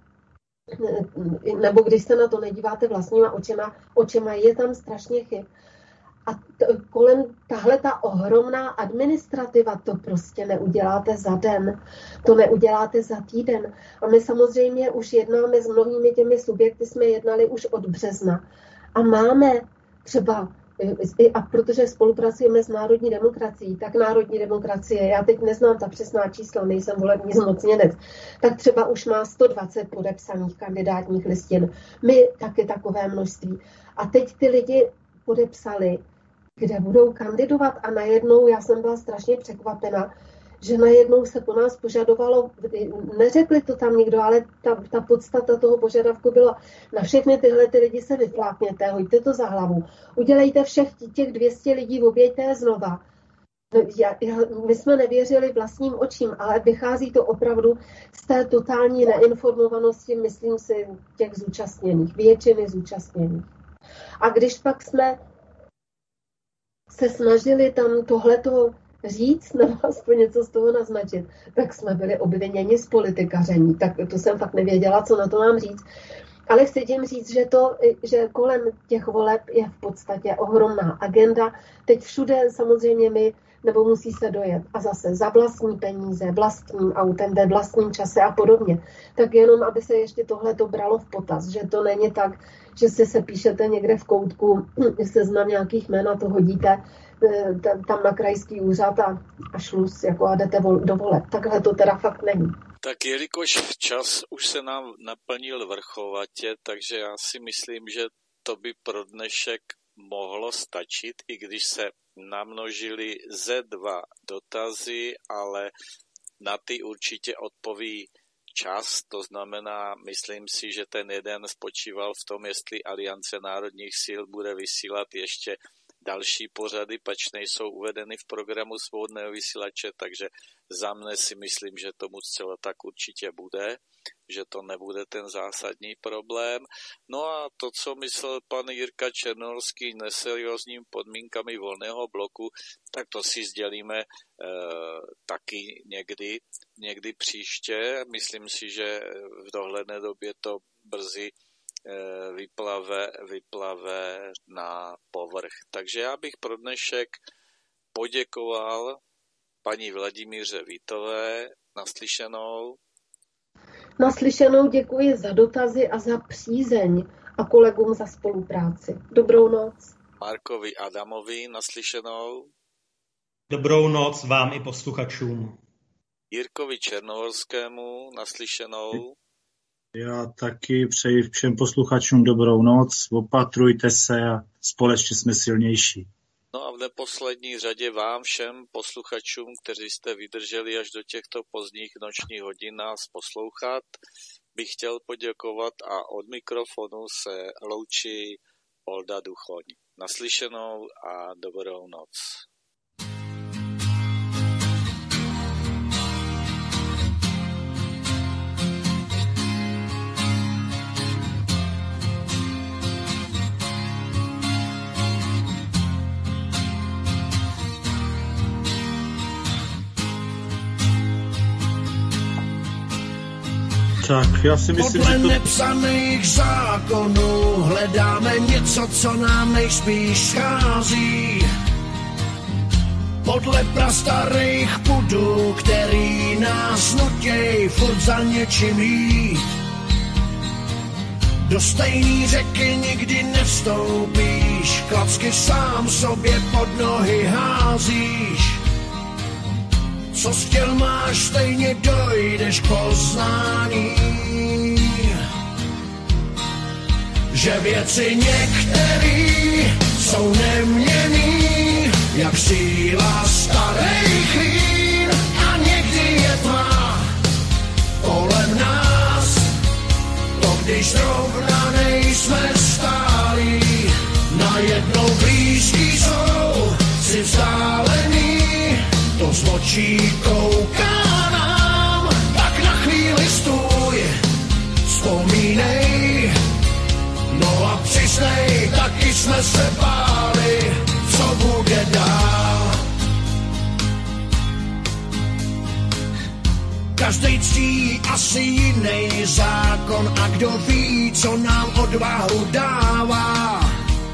nebo když se na to nedíváte vlastníma očima, očima je tam strašně chyb. A t- kolem tahle ta ohromná administrativa, to prostě neuděláte za den, to neuděláte za týden. A my samozřejmě už jednáme s mnohými těmi subjekty, jsme jednali už od března. A máme třeba, a protože spolupracujeme s národní demokracií, tak národní demokracie, já teď neznám ta přesná čísla, nejsem volební zmocněnec, tak třeba už má sto dvacet podepsaných kandidátních listin. My taky takové množství. A teď ty lidi podepsali, kde budou kandidovat a najednou, já jsem byla strašně překvapena, že najednou se po nás požadovalo, neřekli to tam nikdo, ale ta, ta podstata toho požadavku byla, na všechny tyhle ty lidi se vyflákněte, hoďte to za hlavu, udělejte všech těch dvě stě lidí, obějte je znova. Já, já, my jsme nevěřili vlastním očím, ale vychází to opravdu z té totální neinformovanosti, myslím si, těch zúčastněných, většiny zúčastněných. A když pak jsme se snažili tam tohleto říct, nebo aspoň něco z toho naznačit, tak jsme byli obviněni z politikaření. Tak to jsem fakt nevěděla, co na to mám říct. Ale chci tím říct, že, to, že kolem těch voleb je v podstatě ohromná agenda. Teď všude samozřejmě my, nebo musí se dojet. A zase za vlastní peníze, vlastním autem, ve vlastním čase a podobně. Tak jenom, aby se ještě tohleto bralo v potaz, že to není tak, že si se píšete někde v koutku, seznam nějakých jmen a to hodíte tam na krajský úřad a, a šluz, jako a jdete vol, do voleb. Takhle to teda fakt není. Tak jelikož čas už se nám naplnil vrchovatě, takže já si myslím, že to by pro dnešek mohlo stačit, i když se namnožili ze dva dotazy, ale na ty určitě odpoví čas, to znamená, myslím si, že ten jeden spočíval v tom, jestli Aliance národních sil bude vysílat ještě další pořady, pač nejsou uvedeny v programu svobodného vysílače, takže za mne si myslím, že tomu zcela tak určitě bude, že to nebude ten zásadní problém. No a to, co myslel pan Jirka Černohorský neseriózním podmínkami volného bloku, tak to si sdělíme e, taky někdy, někdy příště. Myslím si, že v dohledné době to brzy vyplave, vyplave na povrch. Takže já bych pro dnešek poděkoval paní Vladimíře Vítové. Naslyšenou. Naslyšenou, děkuji za dotazy a za přízeň a kolegům za spolupráci. Dobrou noc. Markovi Adamovi naslyšenou. Dobrou noc vám i posluchačům. Jirkovi Černohorskému naslyšenou. Já taky přeji všem posluchačům dobrou noc, opatrujte se a společně jsme silnější. No a v neposlední řadě vám všem posluchačům, kteří jste vydrželi až do těchto pozdních nočních hodin nás poslouchat, bych chtěl poděkovat a od mikrofonu se loučí Olda Duchoň. Naslyšenou a dobrou noc. Tak, já si myslím, podle že to... nepsaných zákonů hledáme něco, co nám nejspíš schází. Podle prastarých pudů, který nás nutěj furt za něčím jít. Do stejný řeky nikdy nevstoupíš, klacky sám sobě pod nohy házíš. Co chtěl máš, stejně dojdeš k poznání. Že věci některý jsou neměnný, jak síla starých lín, a někdy je tma kolem nás, to když zrovna nejsme stálí. Najednou blízký jsou si vzdálený, to z očí kouká nám, tak na chvíli stůj, vzpomínej, no a přiznej, taky jsme se báli, co bude dál. Každej ctí asi jiný zákon a kdo ví, co nám odvahu dává.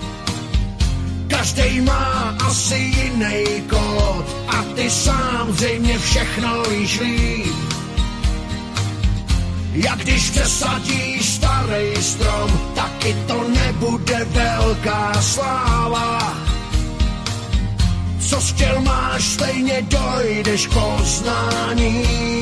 Každej má asi jiný kód a ty sám zřejmě všechno víš líp. Jak když přesadíš starý strom, taky to nebude velká sláva. Co chtěl máš, stejně dojdeš k poznání.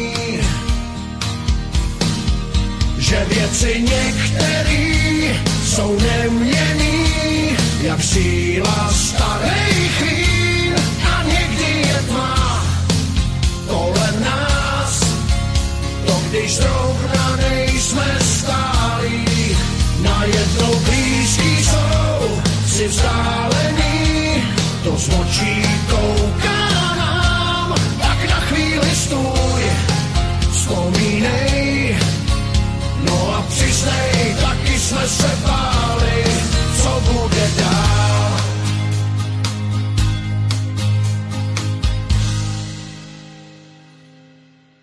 Že věci některý jsou neměnný, jak síla starých lín, a někdy je tma kolem nás, to když zrovna nejsme stálí. Najednou blízký jsou si vzdálí.